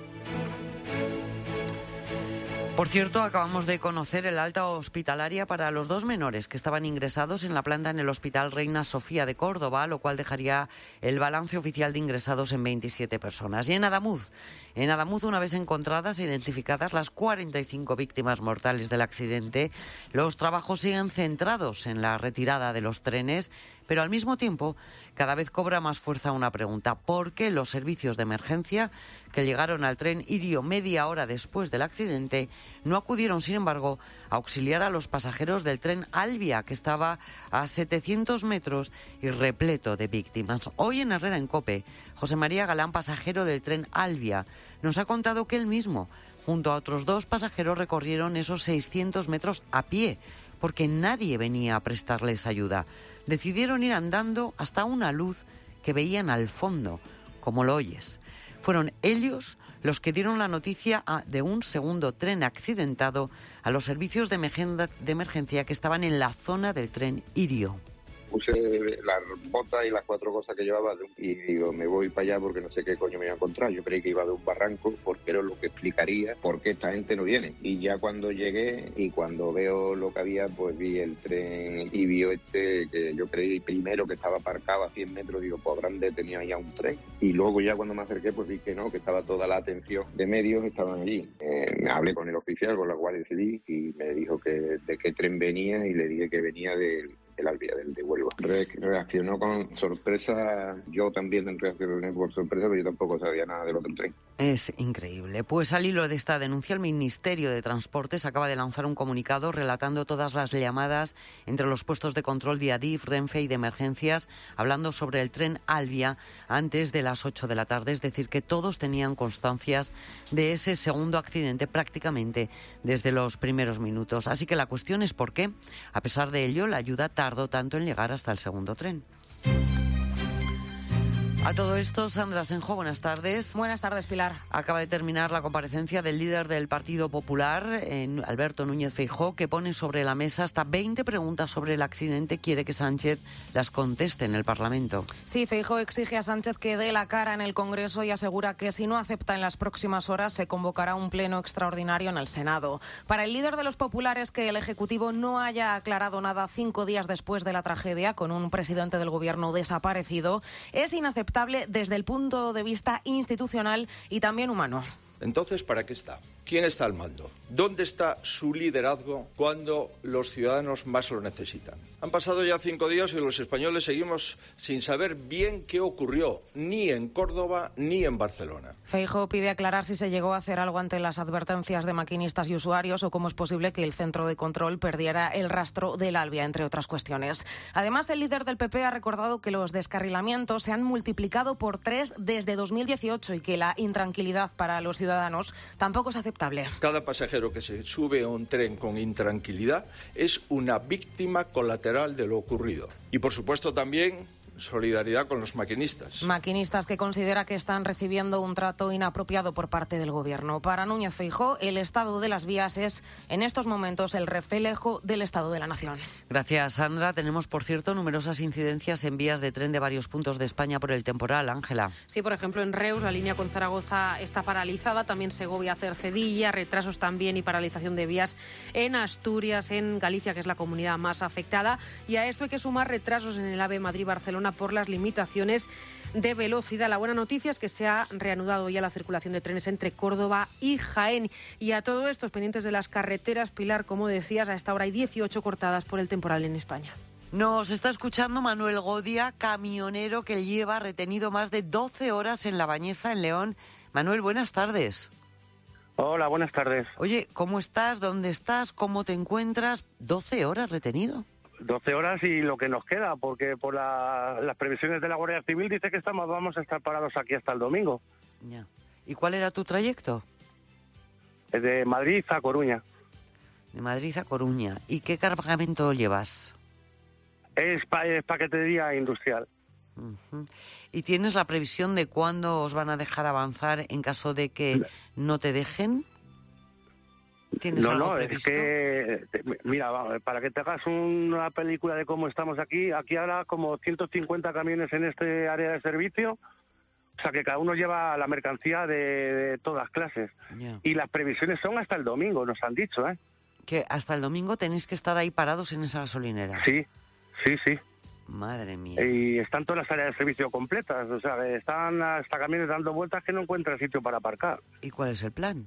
[SPEAKER 18] Por cierto, acabamos de conocer el alta hospitalaria para los dos menores que estaban ingresados en la planta en el Hospital Reina Sofía de Córdoba, lo cual dejaría el balance oficial de ingresados en veintisiete personas. Y en Adamuz, en Adamuz, una vez encontradas e identificadas las cuarenta y cinco víctimas mortales del accidente, los trabajos siguen centrados en la retirada de los trenes, pero al mismo tiempo cada vez cobra más fuerza una pregunta: ¿por qué los servicios de emergencia que llegaron al tren Irio media hora después del accidente no acudieron, sin embargo, a auxiliar a los pasajeros del tren Albia, que estaba a setecientos metros y repleto de víctimas? Hoy en Herrera en COPE, José María Galán, pasajero del tren Albia, nos ha contado que él mismo, junto a otros dos pasajeros, recorrieron esos seiscientos metros a pie, porque nadie venía a prestarles ayuda. Decidieron ir andando hasta una luz que veían al fondo, como lo oyes. Fueron ellos los que dieron la noticia a, de un segundo tren accidentado a los servicios de emergencia, de emergencia que estaban en la zona del tren Irio.
[SPEAKER 6] puse las botas y las cuatro cosas que llevaba y digo, me voy para allá porque no sé qué coño me iba a encontrar. Yo creí que iba de un barranco porque era lo que explicaría por qué esta gente no viene. Y ya cuando llegué y cuando veo lo que había, pues vi el tren y vi este que yo creí primero que estaba aparcado a cien metros, digo, pues grande tenía ya un tren. Y luego ya cuando me acerqué, pues vi que no, que estaba toda la atención de medios, estaban allí. Eh, me hablé con el oficial, con la Guardia Civil, y me dijo que de qué tren venía y le dije que venía del el Albia, del de Huelva. Re reaccionó con sorpresa, yo también reaccioné por sorpresa, pero yo tampoco sabía nada del otro tren.
[SPEAKER 18] Es increíble. Pues al hilo de esta denuncia, el Ministerio de Transportes acaba de lanzar un comunicado relatando todas las llamadas entre los puestos de control de Adif, Renfe y de emergencias, hablando sobre el tren Albia antes de las ocho de la tarde, es decir, que todos tenían constancias de ese segundo accidente prácticamente desde los primeros minutos. Así que la cuestión es por qué, a pesar de ello, la ayuda tardó tanto en llegar hasta el segundo tren. A todo esto, Sandra Senjo, buenas tardes.
[SPEAKER 3] Buenas tardes, Pilar.
[SPEAKER 18] Acaba de terminar la comparecencia del líder del Partido Popular, Alberto Núñez Feijóo, que pone sobre la mesa hasta veinte preguntas sobre el accidente. Quiere que Sánchez las conteste en el Parlamento.
[SPEAKER 3] Sí, Feijóo exige a Sánchez que dé la cara en el Congreso y asegura que si no acepta en las próximas horas se convocará un pleno extraordinario en el Senado. Para el líder de los populares, que el Ejecutivo no haya aclarado nada cinco días después de la tragedia, con un presidente del Gobierno desaparecido, es inaceptable desde el punto de vista institucional y también humano.
[SPEAKER 8] Entonces, ¿para qué está? ¿Quién está al mando? ¿Dónde está su liderazgo cuando los ciudadanos más lo necesitan? Han pasado ya cinco días y los españoles seguimos sin saber bien qué ocurrió, ni en Córdoba ni en Barcelona.
[SPEAKER 3] Feijóo pide aclarar si se llegó a hacer algo ante las advertencias de maquinistas y usuarios o cómo es posible que el centro de control perdiera el rastro del Albia, entre otras cuestiones. Además, el líder del P P ha recordado que los descarrilamientos se han multiplicado por tres desde dos mil dieciocho y que la intranquilidad para los ciudadanos tampoco es aceptable.
[SPEAKER 8] Cada pasajero que se sube a un tren con intranquilidad es una víctima colateral de lo ocurrido. Y por supuesto también solidaridad con los maquinistas.
[SPEAKER 3] Maquinistas que considera que están recibiendo un trato inapropiado por parte del Gobierno. Para Núñez Feijóo, el estado de las vías es, en estos momentos, el reflejo del estado de la nación.
[SPEAKER 18] Gracias, Sandra. Tenemos, por cierto, numerosas incidencias en vías de tren de varios puntos de España por el temporal. Ángela.
[SPEAKER 3] Sí, por ejemplo, en Reus, la línea con Zaragoza está paralizada. También Segovia, Cercedilla, retrasos también y paralización de vías en Asturias, en Galicia, que es la comunidad más afectada. Y a esto hay que sumar retrasos en el AVE Madrid-Barcelona por las limitaciones de velocidad. La buena noticia es que se ha reanudado ya la circulación de trenes entre Córdoba y Jaén. Y a todo esto, pendientes de las carreteras, Pilar, como decías, a esta hora hay dieciocho cortadas por el temporal en España.
[SPEAKER 18] Nos está escuchando Manuel Godia, camionero que lleva retenido más de doce horas en La Bañeza, en León. Manuel, buenas tardes.
[SPEAKER 9] Hola, buenas tardes.
[SPEAKER 18] Oye, ¿cómo estás? ¿Dónde estás? ¿Cómo te encuentras? doce horas retenido.
[SPEAKER 9] doce horas y lo que nos queda, porque por la, las previsiones de la Guardia Civil dice que estamos vamos a estar parados aquí hasta el domingo.
[SPEAKER 18] Ya. ¿Y cuál era tu trayecto?
[SPEAKER 9] De Madrid a Coruña.
[SPEAKER 18] De Madrid a Coruña. ¿Y qué cargamento llevas?
[SPEAKER 9] Es, pa, es paquetería industrial.
[SPEAKER 18] Uh-huh. ¿Y tienes la previsión de cuándo os van a dejar avanzar en caso de que no te dejen?
[SPEAKER 9] No, no, previsto? Es que, mira, para que te hagas una película de cómo estamos aquí, aquí ahora como ciento cincuenta camiones en este área de servicio, o sea que cada uno lleva la mercancía de, de todas clases. Yeah. Y las previsiones son hasta el domingo, nos han dicho, ¿eh?
[SPEAKER 18] Que hasta el domingo tenéis que estar ahí parados en esa gasolinera.
[SPEAKER 9] Sí, sí, sí.
[SPEAKER 18] Madre mía.
[SPEAKER 9] Y están todas las áreas de servicio completas, o sea, están hasta camiones dando vueltas que no encuentran sitio para aparcar.
[SPEAKER 18] ¿Y cuál es el plan?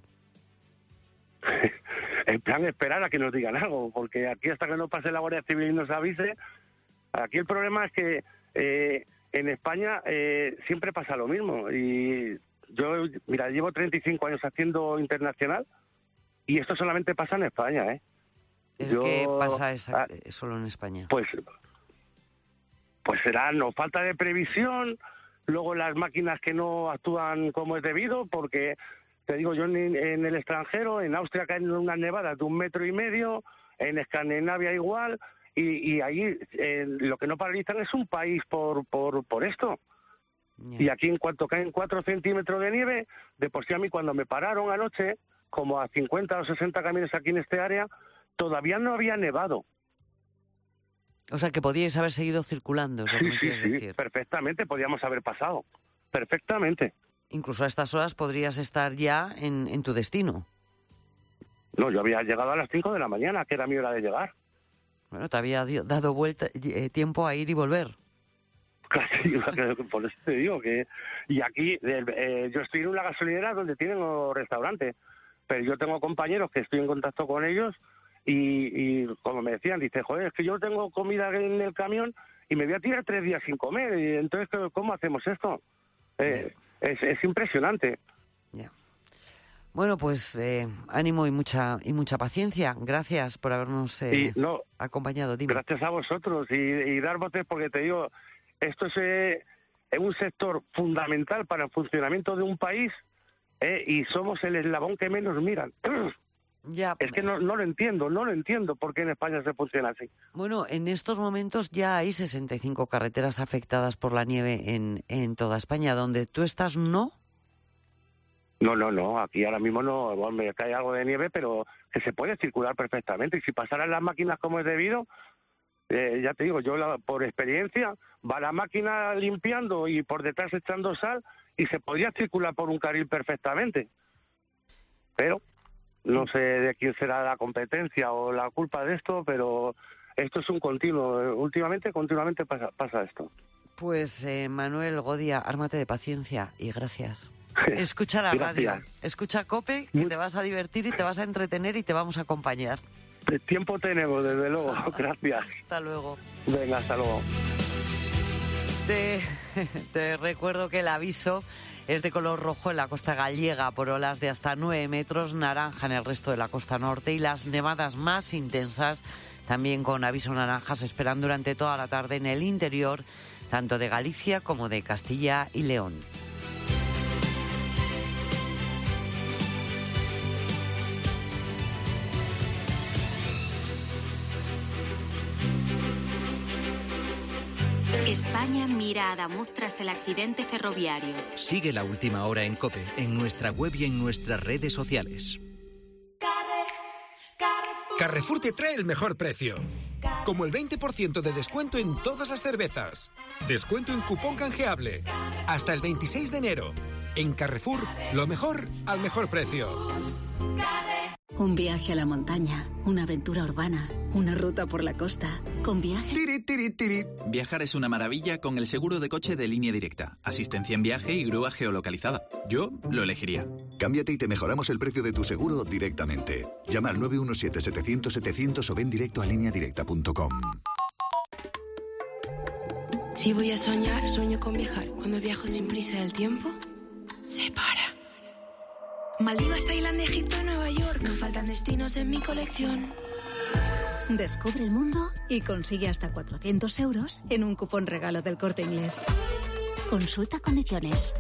[SPEAKER 9] El plan es esperar a que nos digan algo, porque aquí hasta que no pase la Guardia Civil y nos avise, aquí el problema es que eh, en España eh, siempre pasa lo mismo. Y yo, mira, llevo treinta y cinco años haciendo internacional y esto solamente pasa en España, ¿eh?
[SPEAKER 18] ¿El
[SPEAKER 9] yo,
[SPEAKER 18] qué pasa esa, solo en España?
[SPEAKER 9] Pues, pues será no falta de previsión, luego las máquinas que no actúan como es debido, porque... Te digo, yo en, en el extranjero, en Austria caen unas nevadas de un metro y medio, en Escandinavia igual, y, y ahí eh, lo que no paralizan es un país por por, por esto. Yeah. Y aquí en cuanto caen cuatro centímetros de nieve, de por sí a mí cuando me pararon anoche, como a cincuenta o sesenta camiones aquí en este área, todavía no había nevado.
[SPEAKER 18] O sea, que podíais haber seguido circulando, es lo que
[SPEAKER 9] Sí,
[SPEAKER 18] me
[SPEAKER 9] sí,
[SPEAKER 18] quieres
[SPEAKER 9] sí,
[SPEAKER 18] decir.
[SPEAKER 9] perfectamente podíamos haber pasado, perfectamente.
[SPEAKER 18] Incluso a estas horas podrías estar ya en, en tu destino.
[SPEAKER 9] No, yo había llegado a las cinco de la mañana, que era mi hora de llegar.
[SPEAKER 18] Bueno, te había di- dado vuelta, eh, tiempo a ir y volver.
[SPEAKER 9] Casi, por eso te digo que... Y aquí, eh, eh, yo estoy en una gasolinera donde tienen un restaurante, pero yo tengo compañeros que estoy en contacto con ellos y, y como me decían, dice, joder, es que yo tengo comida en el camión y me voy a tirar tres días sin comer, y entonces, ¿cómo hacemos esto? Eh, es, es impresionante.
[SPEAKER 18] Ya. Bueno, pues eh, ánimo y mucha y mucha paciencia. Gracias por habernos eh,
[SPEAKER 9] Y no,
[SPEAKER 18] acompañado. Dime.
[SPEAKER 9] gracias a vosotros y, y dar voces, porque te digo, esto es, eh, es un sector fundamental para el funcionamiento de un país, eh, y somos el eslabón que menos miran.
[SPEAKER 18] Ya,
[SPEAKER 9] es que no, no lo entiendo, no lo entiendo por qué en España se funciona así.
[SPEAKER 18] Bueno, en estos momentos ya hay sesenta y cinco carreteras afectadas por la nieve en, en toda España. Donde tú estás, ¿no?
[SPEAKER 9] No, no, no, aquí ahora mismo no, bueno, me cae algo de nieve, pero que se puede circular perfectamente. Y si pasaran las máquinas como es debido, eh, ya te digo, yo la, por experiencia, va la máquina limpiando y por detrás echando sal y se podría circular por un carril perfectamente. Pero no sé de quién será la competencia o la culpa de esto, pero esto es un continuo. Últimamente, continuamente pasa, pasa esto.
[SPEAKER 18] Pues eh, Manuel Godia, ármate de paciencia y gracias. Escucha la radio,
[SPEAKER 9] Gracias.
[SPEAKER 18] escucha COPE, que te vas a divertir y te vas a entretener y te vamos a acompañar.
[SPEAKER 9] Tiempo tenemos, desde luego. Gracias.
[SPEAKER 18] Hasta luego.
[SPEAKER 9] Venga, hasta luego.
[SPEAKER 18] Te, te recuerdo que el aviso es de color rojo en la costa gallega por olas de hasta nueve metros, naranja en el resto de la costa norte y las nevadas más intensas también con aviso naranja se esperan durante toda la tarde en el interior, tanto de Galicia como de Castilla y León.
[SPEAKER 16] España mira a Adamuz tras el accidente ferroviario.
[SPEAKER 2] Sigue la última hora en COPE, en nuestra web y en nuestras redes sociales.
[SPEAKER 10] Carrefour te trae el mejor precio. Como el veinte por ciento de descuento en todas las cervezas. Descuento en cupón canjeable. Hasta el veintiséis de enero. En Carrefour, lo mejor al mejor precio.
[SPEAKER 11] Un viaje a la montaña, una aventura urbana, una ruta por la costa. Con Viaje...
[SPEAKER 13] Tiri, tiri, tiri. Viajar es una maravilla con el seguro de coche de Línea Directa. Asistencia en viaje y grúa geolocalizada. Yo lo elegiría.
[SPEAKER 14] Cámbiate y te mejoramos el precio de tu seguro directamente. Llama al nueve uno siete, setecientos, setecientos o ven directo a línea directa punto com.
[SPEAKER 25] Si voy a soñar, sueño con viajar. Cuando viajo sin prisa del tiempo, se para. Maldivas, Tailandia, Egipto, Nueva York. No faltan destinos en mi colección.
[SPEAKER 11] Descubre el mundo y consigue hasta cuatrocientos euros en un cupón regalo del Corte Inglés. Consulta condiciones.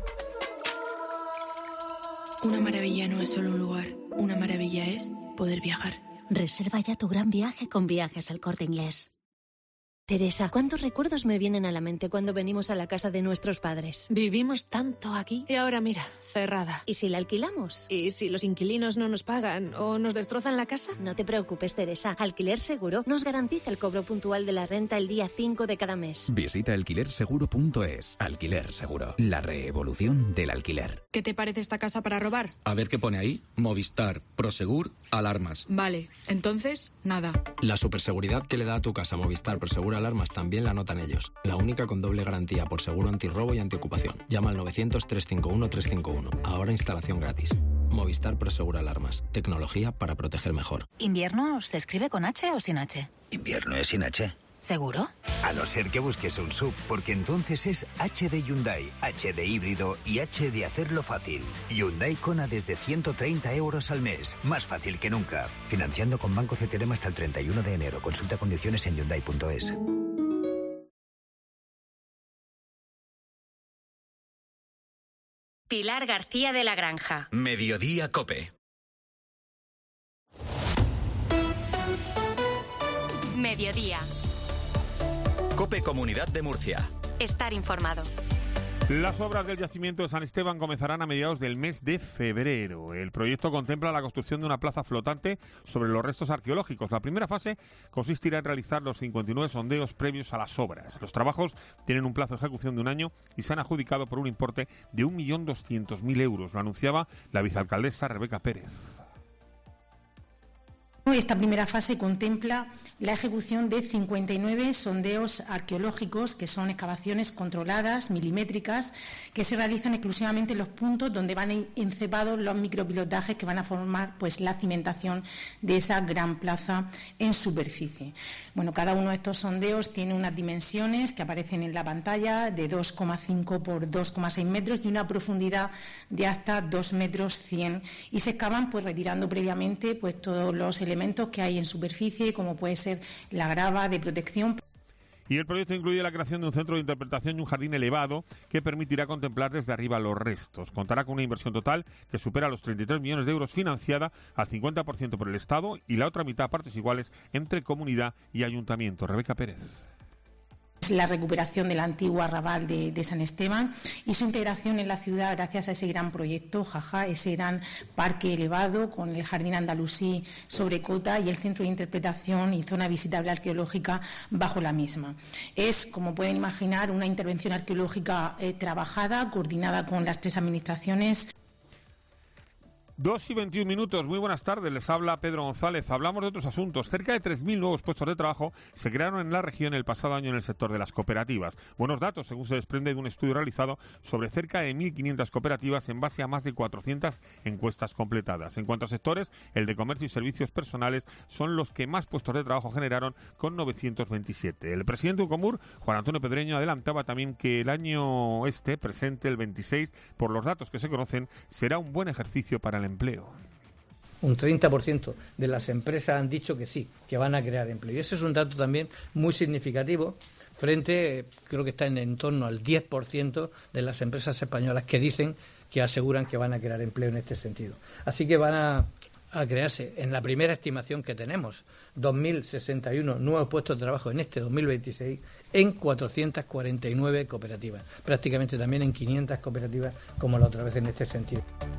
[SPEAKER 25] Una maravilla no es solo un lugar. Una maravilla es poder viajar.
[SPEAKER 11] Reserva ya tu gran viaje con Viajes al Corte Inglés. Teresa, ¿cuántos recuerdos me vienen a la mente cuando venimos a la casa de nuestros padres?
[SPEAKER 26] Vivimos tanto aquí y ahora mira, cerrada.
[SPEAKER 11] ¿Y si la alquilamos?
[SPEAKER 26] ¿Y si los inquilinos no nos pagan o nos destrozan la casa?
[SPEAKER 11] No te preocupes, Teresa. Alquiler Seguro nos garantiza el cobro puntual de la renta el día cinco de cada mes.
[SPEAKER 27] Visita alquiler seguro punto es. Alquiler Seguro, la revolución del alquiler.
[SPEAKER 26] ¿Qué te parece esta casa para robar?
[SPEAKER 28] A ver qué pone ahí. Movistar, Prosegur, alarmas.
[SPEAKER 26] Vale, entonces, nada.
[SPEAKER 28] La superseguridad que le da a tu casa Movistar, Prosegur, alarmas también la anotan ellos. La única con doble garantía por seguro antirrobo y antiocupación. Llama al novecientos, trescientos cincuenta y uno, trescientos cincuenta y uno. Ahora instalación gratis. Movistar Prosegur Alarmas. Tecnología para proteger mejor.
[SPEAKER 29] ¿Invierno se escribe con H o sin H?
[SPEAKER 30] Invierno es sin H.
[SPEAKER 29] ¿Seguro?
[SPEAKER 30] A no ser que busques un sub, porque entonces es H de Hyundai, H de híbrido y H de hacerlo fácil. Hyundai Kona desde ciento treinta euros al mes. Más fácil que nunca. Financiando con Banco C T R M hasta el treinta y uno de enero. Consulta condiciones en hyundai punto es.
[SPEAKER 16] Pilar García de la Granja.
[SPEAKER 2] Mediodía COPE.
[SPEAKER 16] Mediodía.
[SPEAKER 2] COPE Comunidad de Murcia.
[SPEAKER 16] Estar informado.
[SPEAKER 1] Las obras del yacimiento de San Esteban comenzarán a mediados del mes de febrero. El proyecto contempla la construcción de una plaza flotante sobre los restos arqueológicos. La primera fase consistirá en realizar los cincuenta y nueve sondeos previos a las obras. Los trabajos tienen un plazo de ejecución de un año y se han adjudicado por un importe de un millón doscientos mil euros. Lo anunciaba la vicealcaldesa Rebeca Pérez.
[SPEAKER 5] Esta primera fase contempla la ejecución de cincuenta y nueve sondeos arqueológicos, que son excavaciones controladas, milimétricas, que se realizan exclusivamente en los puntos donde van encebados los micropilotajes que van a formar pues, la cimentación de esa gran plaza en superficie. Bueno, cada uno de estos sondeos tiene unas dimensiones que aparecen en la pantalla de dos coma cinco por dos coma seis metros y una profundidad de hasta dos metros cien, y se excavan pues, retirando previamente pues, todos los elementos elementos que hay en superficie, como puede ser la grava de protección.
[SPEAKER 1] Y el proyecto incluye la creación de un centro de interpretación y un jardín elevado que permitirá contemplar desde arriba los restos. Contará con una inversión total que supera los treinta y tres millones de euros, financiada al cincuenta por ciento por el Estado y la otra mitad a partes iguales entre comunidad y ayuntamiento. Rebeca Pérez.
[SPEAKER 5] La recuperación del antiguo arrabal de, de San Esteban y su integración en la ciudad gracias a ese gran proyecto, jaja, ese gran parque elevado con el Jardín Andalusí sobre cota y el centro de interpretación y zona visitable arqueológica bajo la misma. Es, como pueden imaginar, una intervención arqueológica eh, trabajada, coordinada con las tres administraciones.
[SPEAKER 1] Dos y veintiún minutos, muy buenas tardes, les habla Pedro González. Hablamos de otros asuntos. Cerca de tres mil nuevos puestos de trabajo se crearon en la región el pasado año en el sector de las cooperativas. Buenos datos, según se desprende de un estudio realizado sobre cerca de mil quinientas cooperativas en base a más de cuatrocientas encuestas completadas. En cuanto a sectores, el de comercio y servicios personales son los que más puestos de trabajo generaron, con novecientos veintisiete. El presidente de Ucomur, Juan Antonio Pedreño, adelantaba también que el año este, presente, el veintiséis, por los datos que se conocen, será un buen ejercicio para el empleo.
[SPEAKER 7] Un treinta por ciento de las empresas han dicho que sí, que van a crear empleo. Y ese es un dato también muy significativo frente, creo que está en, en torno al diez por ciento de las empresas españolas que dicen, que aseguran que van a crear empleo en este sentido. Así que van a, a crearse, en la primera estimación que tenemos, dos mil sesenta y uno nuevos puestos de trabajo en este dos mil veintiséis en cuatrocientas cuarenta y nueve cooperativas, prácticamente también en quinientas cooperativas como la otra vez en este sentido.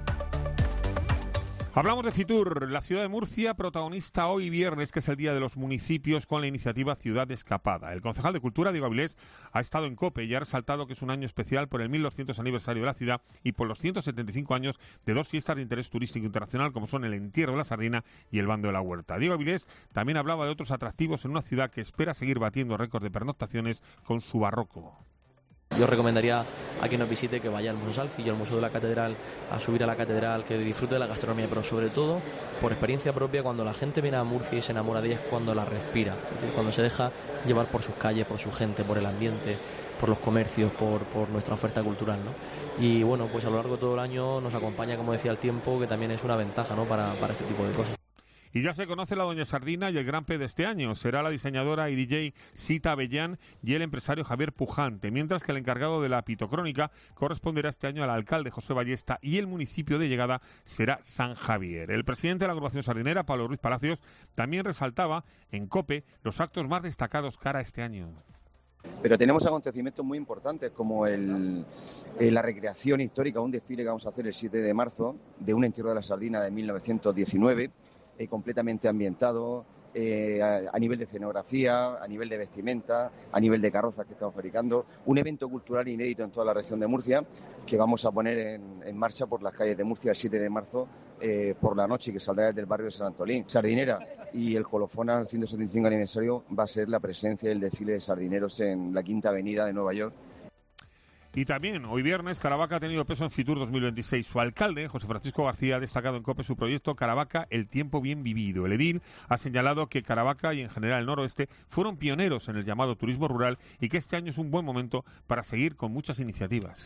[SPEAKER 1] Hablamos de Fitur, la ciudad de Murcia, protagonista hoy viernes, que es el Día de los Municipios, con la iniciativa Ciudad Escapada. El concejal de Cultura, Diego Avilés, ha estado en COPE y ha resaltado que es un año especial por el mil doscientos aniversario de la ciudad y por los ciento setenta y cinco años de dos fiestas de interés turístico internacional, como son el Entierro de la Sardina y el Bando de la Huerta. Diego Avilés también hablaba de otros atractivos en una ciudad que espera seguir batiendo récords de pernoctaciones con su barroco.
[SPEAKER 12] Yo recomendaría a quien nos visite que vaya al Museo Salcillo, al Museo de la Catedral, a subir a la Catedral, que disfrute de la gastronomía, pero sobre todo, por experiencia propia, cuando la gente viene a Murcia y se enamora de ella es cuando la respira, es decir, cuando se deja llevar por sus calles, por su gente, por el ambiente, por los comercios, por, por nuestra oferta cultural, ¿no? Y bueno, pues a lo largo de todo el año nos acompaña, como decía, el tiempo, que también es una ventaja, ¿no?, para, para este tipo de cosas.
[SPEAKER 1] Y ya se conoce la Doña Sardina y el Gran P de este año. Será la diseñadora y D J Sita Avellán y el empresario Javier Pujante, mientras que el encargado de la pitocrónica corresponderá este año al alcalde José Ballesta y el municipio de llegada será San Javier. El presidente de la agrupación sardinera, Pablo Ruiz Palacios, también resaltaba en COPE los actos más destacados cara a este año.
[SPEAKER 15] Pero tenemos acontecimientos muy importantes como el, eh, la recreación histórica, un desfile que vamos a hacer el siete de marzo de un entierro de la sardina de mil novecientos diecinueve, Eh, completamente ambientado, eh, a, a nivel de escenografía, a nivel de vestimenta, a nivel de carrozas que estamos fabricando. Un evento cultural inédito en toda la región de Murcia que vamos a poner en, en marcha por las calles de Murcia el siete de marzo eh, por la noche, que saldrá desde el barrio de San Antolín. Sardinera y el colofón al ciento setenta y cinco aniversario va a ser la presencia del desfile de sardineros en la Quinta Avenida de Nueva York.
[SPEAKER 1] Y también, hoy viernes, Caravaca ha tenido peso en Fitur dos mil veintiséis. Su alcalde, José Francisco García, ha destacado en COPE su proyecto Caravaca, el tiempo bien vivido. El edil ha señalado que Caravaca y en general el noroeste fueron pioneros en el llamado turismo rural y que este año es un buen momento para seguir con muchas iniciativas.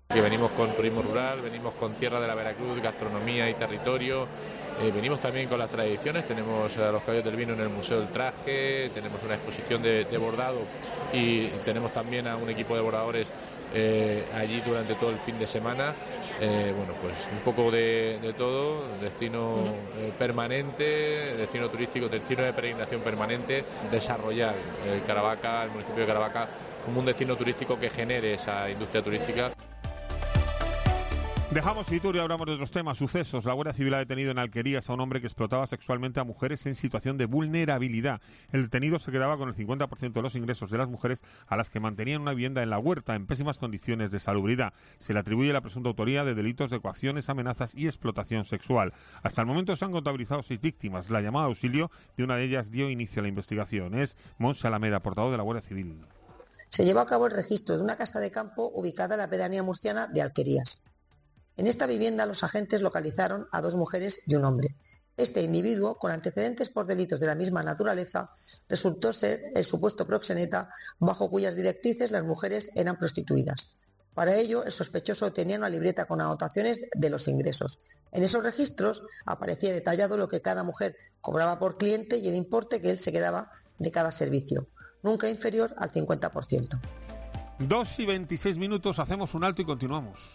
[SPEAKER 4] Que venimos con turismo rural, venimos con Tierra de la Veracruz, gastronomía y territorio. Eh, venimos también con las tradiciones, tenemos a los caballos del vino en el Museo del Traje, tenemos una exposición de, de bordado y tenemos también a un equipo de bordadores eh, allí durante todo el fin de semana. Eh, bueno, pues un poco de, de todo, destino eh, permanente, destino turístico, destino de peregrinación permanente, desarrollar eh, Caravaca, el municipio de Caravaca, como un destino turístico que genere esa industria turística.
[SPEAKER 1] Dejamos Fitur y hablamos de otros temas, sucesos. La Guardia Civil ha detenido en Alquerías a un hombre que explotaba sexualmente a mujeres en situación de vulnerabilidad. El detenido se quedaba con el cincuenta por ciento de los ingresos de las mujeres a las que mantenían una vivienda en la huerta en pésimas condiciones de salubridad. Se le atribuye la presunta autoría de delitos de coacciones, amenazas y explotación sexual. Hasta el momento se han contabilizado seis víctimas. La llamada de auxilio de una de ellas dio inicio a la investigación. Es Montse Alameda, portavoz de la Guardia Civil.
[SPEAKER 6] Se llevó a cabo el registro de una casa de campo ubicada en la pedanía murciana de Alquerías. En esta vivienda los agentes localizaron a dos mujeres y un hombre. Este individuo, con antecedentes por delitos de la misma naturaleza, resultó ser el supuesto proxeneta bajo cuyas directrices las mujeres eran prostituidas. Para ello, el sospechoso tenía una libreta con anotaciones de los ingresos. En esos registros aparecía detallado lo que cada mujer cobraba por cliente y el importe que él se quedaba de cada servicio, nunca inferior al cincuenta por ciento.
[SPEAKER 1] dos y veintiséis minutos, hacemos un alto y continuamos.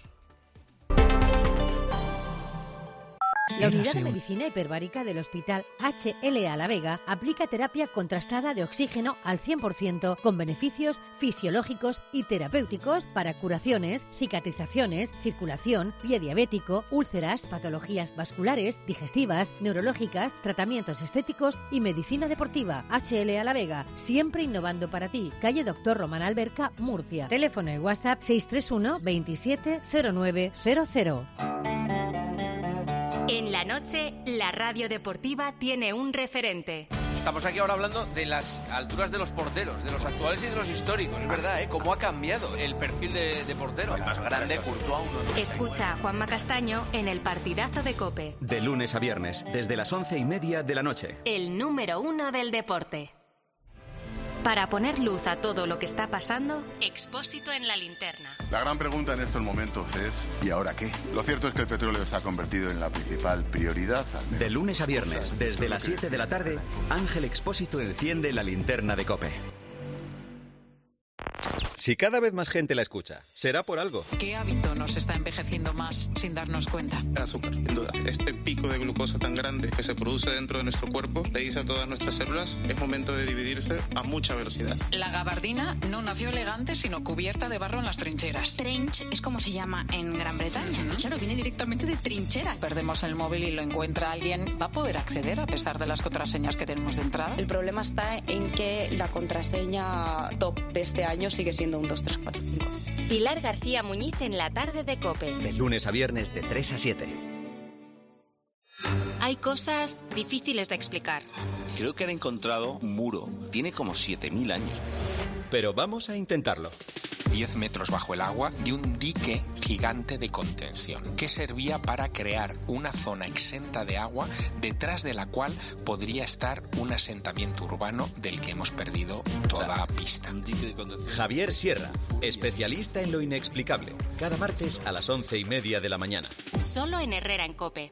[SPEAKER 8] La Unidad de Medicina Hiperbárica del Hospital H L A La Vega aplica terapia contrastada de oxígeno al cien por ciento con beneficios fisiológicos y terapéuticos para curaciones, cicatrizaciones, circulación, pie diabético, úlceras, patologías vasculares, digestivas, neurológicas, tratamientos estéticos y medicina deportiva. H L A La Vega, siempre innovando para ti. Calle Doctor Román Alberca, Murcia. Teléfono y WhatsApp seis tres uno, veintisiete, cero nueve cero cero.
[SPEAKER 17] En la noche, la radio deportiva tiene un referente.
[SPEAKER 19] Estamos aquí ahora hablando de las alturas de los porteros, de los actuales y de los históricos. Es verdad, ¿eh? Cómo ha cambiado el perfil de, de portero. El más grande, Courtois.
[SPEAKER 17] Escucha a Juanma Castaño en el partidazo de COPE.
[SPEAKER 2] De lunes a viernes, desde las once y media de la noche.
[SPEAKER 17] El número uno del deporte. Para poner luz a todo lo que está pasando, Expósito en la linterna.
[SPEAKER 20] La gran pregunta en estos momentos es ¿y ahora qué? Lo cierto es que el petróleo se ha convertido en la principal prioridad.
[SPEAKER 2] De lunes a viernes, desde las siete de la tarde, Ángel Expósito enciende la linterna de COPE. Si cada vez más gente la escucha, será por algo.
[SPEAKER 21] ¿Qué hábito nos está envejeciendo más sin darnos cuenta?
[SPEAKER 22] El azúcar, sin duda. Este pico de glucosa tan grande que se produce dentro de nuestro cuerpo le dice a todas nuestras células es momento de dividirse a mucha velocidad.
[SPEAKER 21] La gabardina no nació elegante, sino cubierta de barro en las trincheras.
[SPEAKER 23] Trench es como se llama en Gran Bretaña. Uh-huh. Claro, viene directamente de trinchera.
[SPEAKER 21] Perdemos el móvil y lo encuentra alguien. ¿Va a poder acceder a pesar de las contraseñas que tenemos de entrada?
[SPEAKER 24] El problema está en que la contraseña top de este año sigue siendo un dos tres cuatro cinco.
[SPEAKER 17] Pilar García Muñiz en la tarde de COPE.
[SPEAKER 2] De lunes a viernes de tres a siete.
[SPEAKER 17] Hay cosas difíciles de explicar.
[SPEAKER 31] Creo que han encontrado un muro. Tiene como siete mil años.
[SPEAKER 2] Pero vamos a intentarlo.
[SPEAKER 32] diez metros bajo el agua de un dique gigante de contención que servía para crear una zona exenta de agua detrás de la cual podría estar un asentamiento urbano del que hemos perdido toda pista.
[SPEAKER 2] Javier Sierra, especialista en lo inexplicable, cada martes a las once y media de la mañana.
[SPEAKER 17] Solo en Herrera en COPE.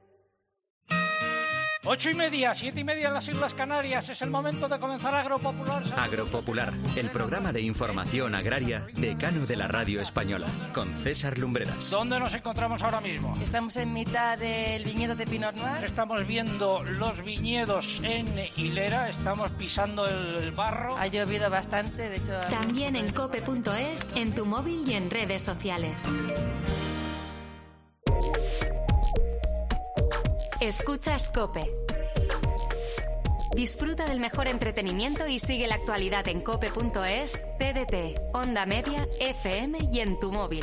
[SPEAKER 33] Ocho y media, siete y media en las Islas Canarias. Es el momento de comenzar Agropopular.
[SPEAKER 2] Agropopular, el programa de información agraria decano de la radio española, con César Lumbreras.
[SPEAKER 33] ¿Dónde nos encontramos ahora mismo?
[SPEAKER 24] Estamos en mitad del viñedo de Pinot Noir.
[SPEAKER 33] Estamos viendo los viñedos en hilera. Estamos pisando el barro.
[SPEAKER 24] Ha llovido bastante, de hecho.
[SPEAKER 17] También en cope punto es, en tu móvil y en redes sociales. Escuchas COPE. Disfruta del mejor entretenimiento y sigue la actualidad en cope punto es, T D T, Onda Media, F M y en tu móvil.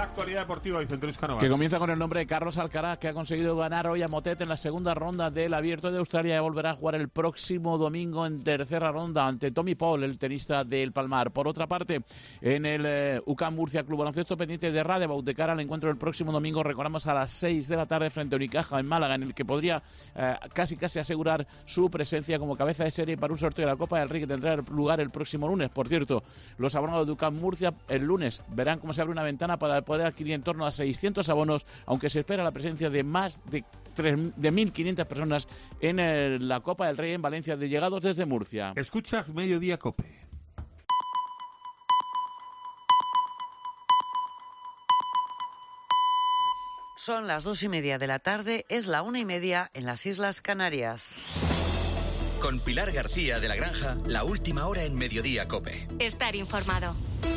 [SPEAKER 1] la actualidad deportiva, Vicente Luis Cánovas.
[SPEAKER 3] Que comienza con el nombre de Carlos Alcaraz, que ha conseguido ganar hoy a Motet en la segunda ronda del Abierto de Australia y volverá a jugar el próximo domingo en tercera ronda ante Tommy Paul, el tenista del Palmar. Por otra parte, en el eh, U C A M Murcia Club Baloncesto pendiente de Radebaut de cara al encuentro del próximo domingo, recordamos a las seis de la tarde frente a Unicaja en Málaga, en el que podría eh, casi casi asegurar su presencia como cabeza de serie para un sorteo de la Copa del Rey que tendrá lugar el próximo lunes. Por cierto, los abonados de U C A M Murcia el lunes verán cómo se abre una ventana para poder adquirir en torno a seiscientos abonos, aunque se espera la presencia de más de, de mil quinientas personas en el, la Copa del Rey en Valencia, de llegados desde Murcia.
[SPEAKER 1] Escuchas Mediodía Cope.
[SPEAKER 9] Son las dos y media de la tarde, es la una y media en las Islas Canarias.
[SPEAKER 2] Con Pilar García de la Granja, la última hora en Mediodía Cope.
[SPEAKER 17] Estar informado.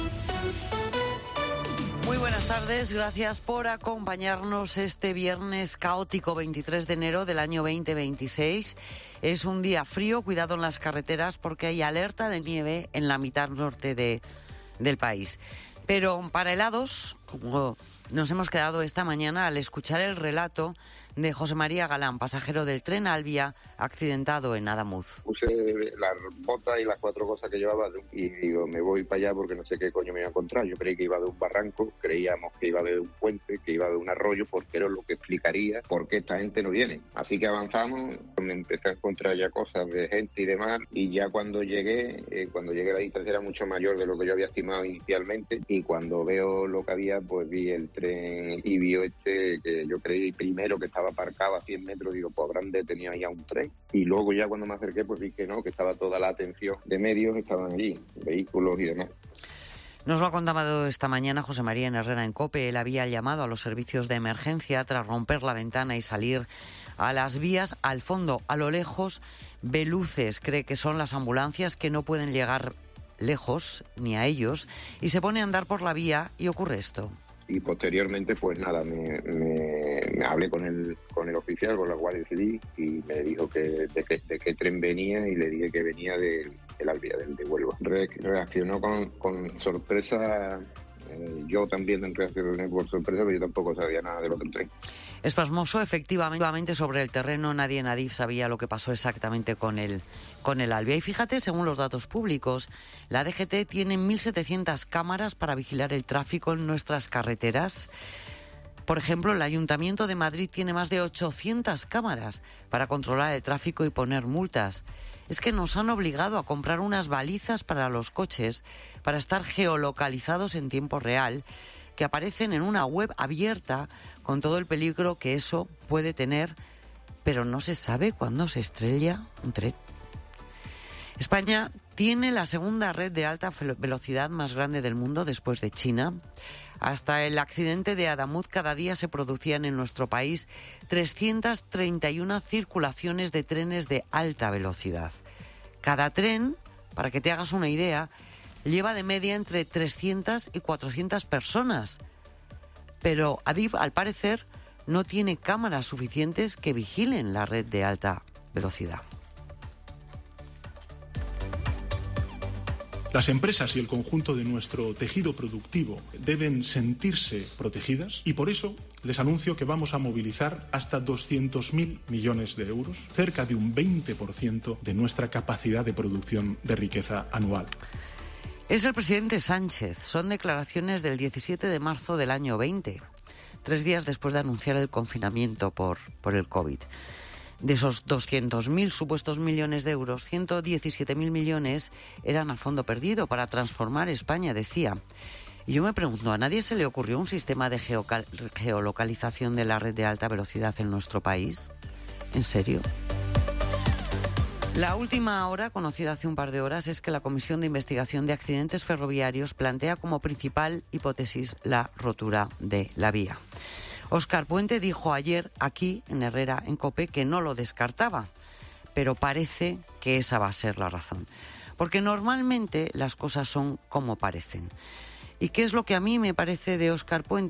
[SPEAKER 9] Muy buenas tardes, gracias por acompañarnos este viernes caótico veintitrés de enero del año veinte veintiséis. Es un día frío, cuidado en las carreteras porque hay alerta de nieve en la mitad norte de, del país. Pero para helados, como nos hemos quedado esta mañana al escuchar el relato de José María Galán, pasajero del tren Albia, accidentado en Adamuz.
[SPEAKER 10] Puse las botas y las cuatro cosas que llevaba y digo, me voy para allá porque no sé qué coño me iba a encontrar. Yo creí que iba de un barranco, creíamos que iba de un puente, que iba de un arroyo, porque era lo que explicaría por qué esta gente no viene. Así que avanzamos, me empecé a encontrar ya cosas de gente y demás, y ya cuando llegué, eh, cuando llegué la distancia era mucho mayor de lo que yo había estimado inicialmente, y cuando veo lo que había, pues vi el tren y vi este, que yo creí primero que estaba aparcado a cien metros, digo, pues habrán detenido ya un tren. Y luego ya cuando me acerqué, pues vi que no, que estaba toda la atención de medios, estaban allí, vehículos y demás.
[SPEAKER 9] Nos lo ha contado esta mañana José María en Herrera en COPE. Él había llamado a los servicios de emergencia tras romper la ventana y salir a las vías. Al fondo, a lo lejos, ve luces. Cree que son las ambulancias que no pueden llegar lejos, ni a ellos, y se pone a andar por la vía y ocurre esto.
[SPEAKER 10] Y posteriormente, pues nada, me, me, me hablé con el con el oficial, con la Guardia Civil, y me dijo que de, que, de qué tren venía, y le dije que venía del, del Albia, del de Huelva. Re, reaccionó con, con sorpresa, eh, yo también reaccioné por sorpresa, pero yo tampoco sabía nada del otro tren.
[SPEAKER 9] Espasmoso, efectivamente, sobre el terreno nadie en Adif sabía lo que pasó exactamente con el, con el Albia. Y fíjate, según los datos públicos, la D G T tiene mil setecientas cámaras para vigilar el tráfico en nuestras carreteras. Por ejemplo, el Ayuntamiento de Madrid tiene más de ochocientas cámaras para controlar el tráfico y poner multas. Es que nos han obligado a comprar unas balizas para los coches para estar geolocalizados en tiempo real, que aparecen en una web abierta con todo el peligro que eso puede tener, pero no se sabe cuándo se estrella un tren. España tiene la segunda red de alta velocidad más grande del mundo después de China. Hasta el accidente de Adamuz, cada día se producían en nuestro país trescientas treinta y una circulaciones de trenes de alta velocidad. Cada tren, para que te hagas una idea, lleva de media entre trescientas y cuatrocientas personas. Pero Adif, al parecer, no tiene cámaras suficientes que vigilen la red de alta velocidad.
[SPEAKER 11] Las empresas y el conjunto de nuestro tejido productivo deben sentirse protegidas, y por eso les anuncio que vamos a movilizar hasta doscientos mil millones de euros, cerca de un veinte por ciento de nuestra capacidad de producción de riqueza anual.
[SPEAKER 9] Es el presidente Sánchez. Son declaraciones del diecisiete de marzo del año veinte, tres días después de anunciar el confinamiento por, por el COVID. De esos doscientos mil supuestos millones de euros, ciento diecisiete mil millones eran a fondo perdido para transformar España, decía. Y yo me pregunto, ¿a nadie se le ocurrió un sistema de geocal- geolocalización de la red de alta velocidad en nuestro país? ¿En serio? La última hora, conocida hace un par de horas, es que la Comisión de Investigación de Accidentes Ferroviarios plantea como principal hipótesis la rotura de la vía. Óscar Puente dijo ayer aquí, en Herrera, en COPE, que no lo descartaba, pero parece que esa va a ser la razón. Porque normalmente las cosas son como parecen. ¿Y qué es lo que a mí me parece de Óscar Puente?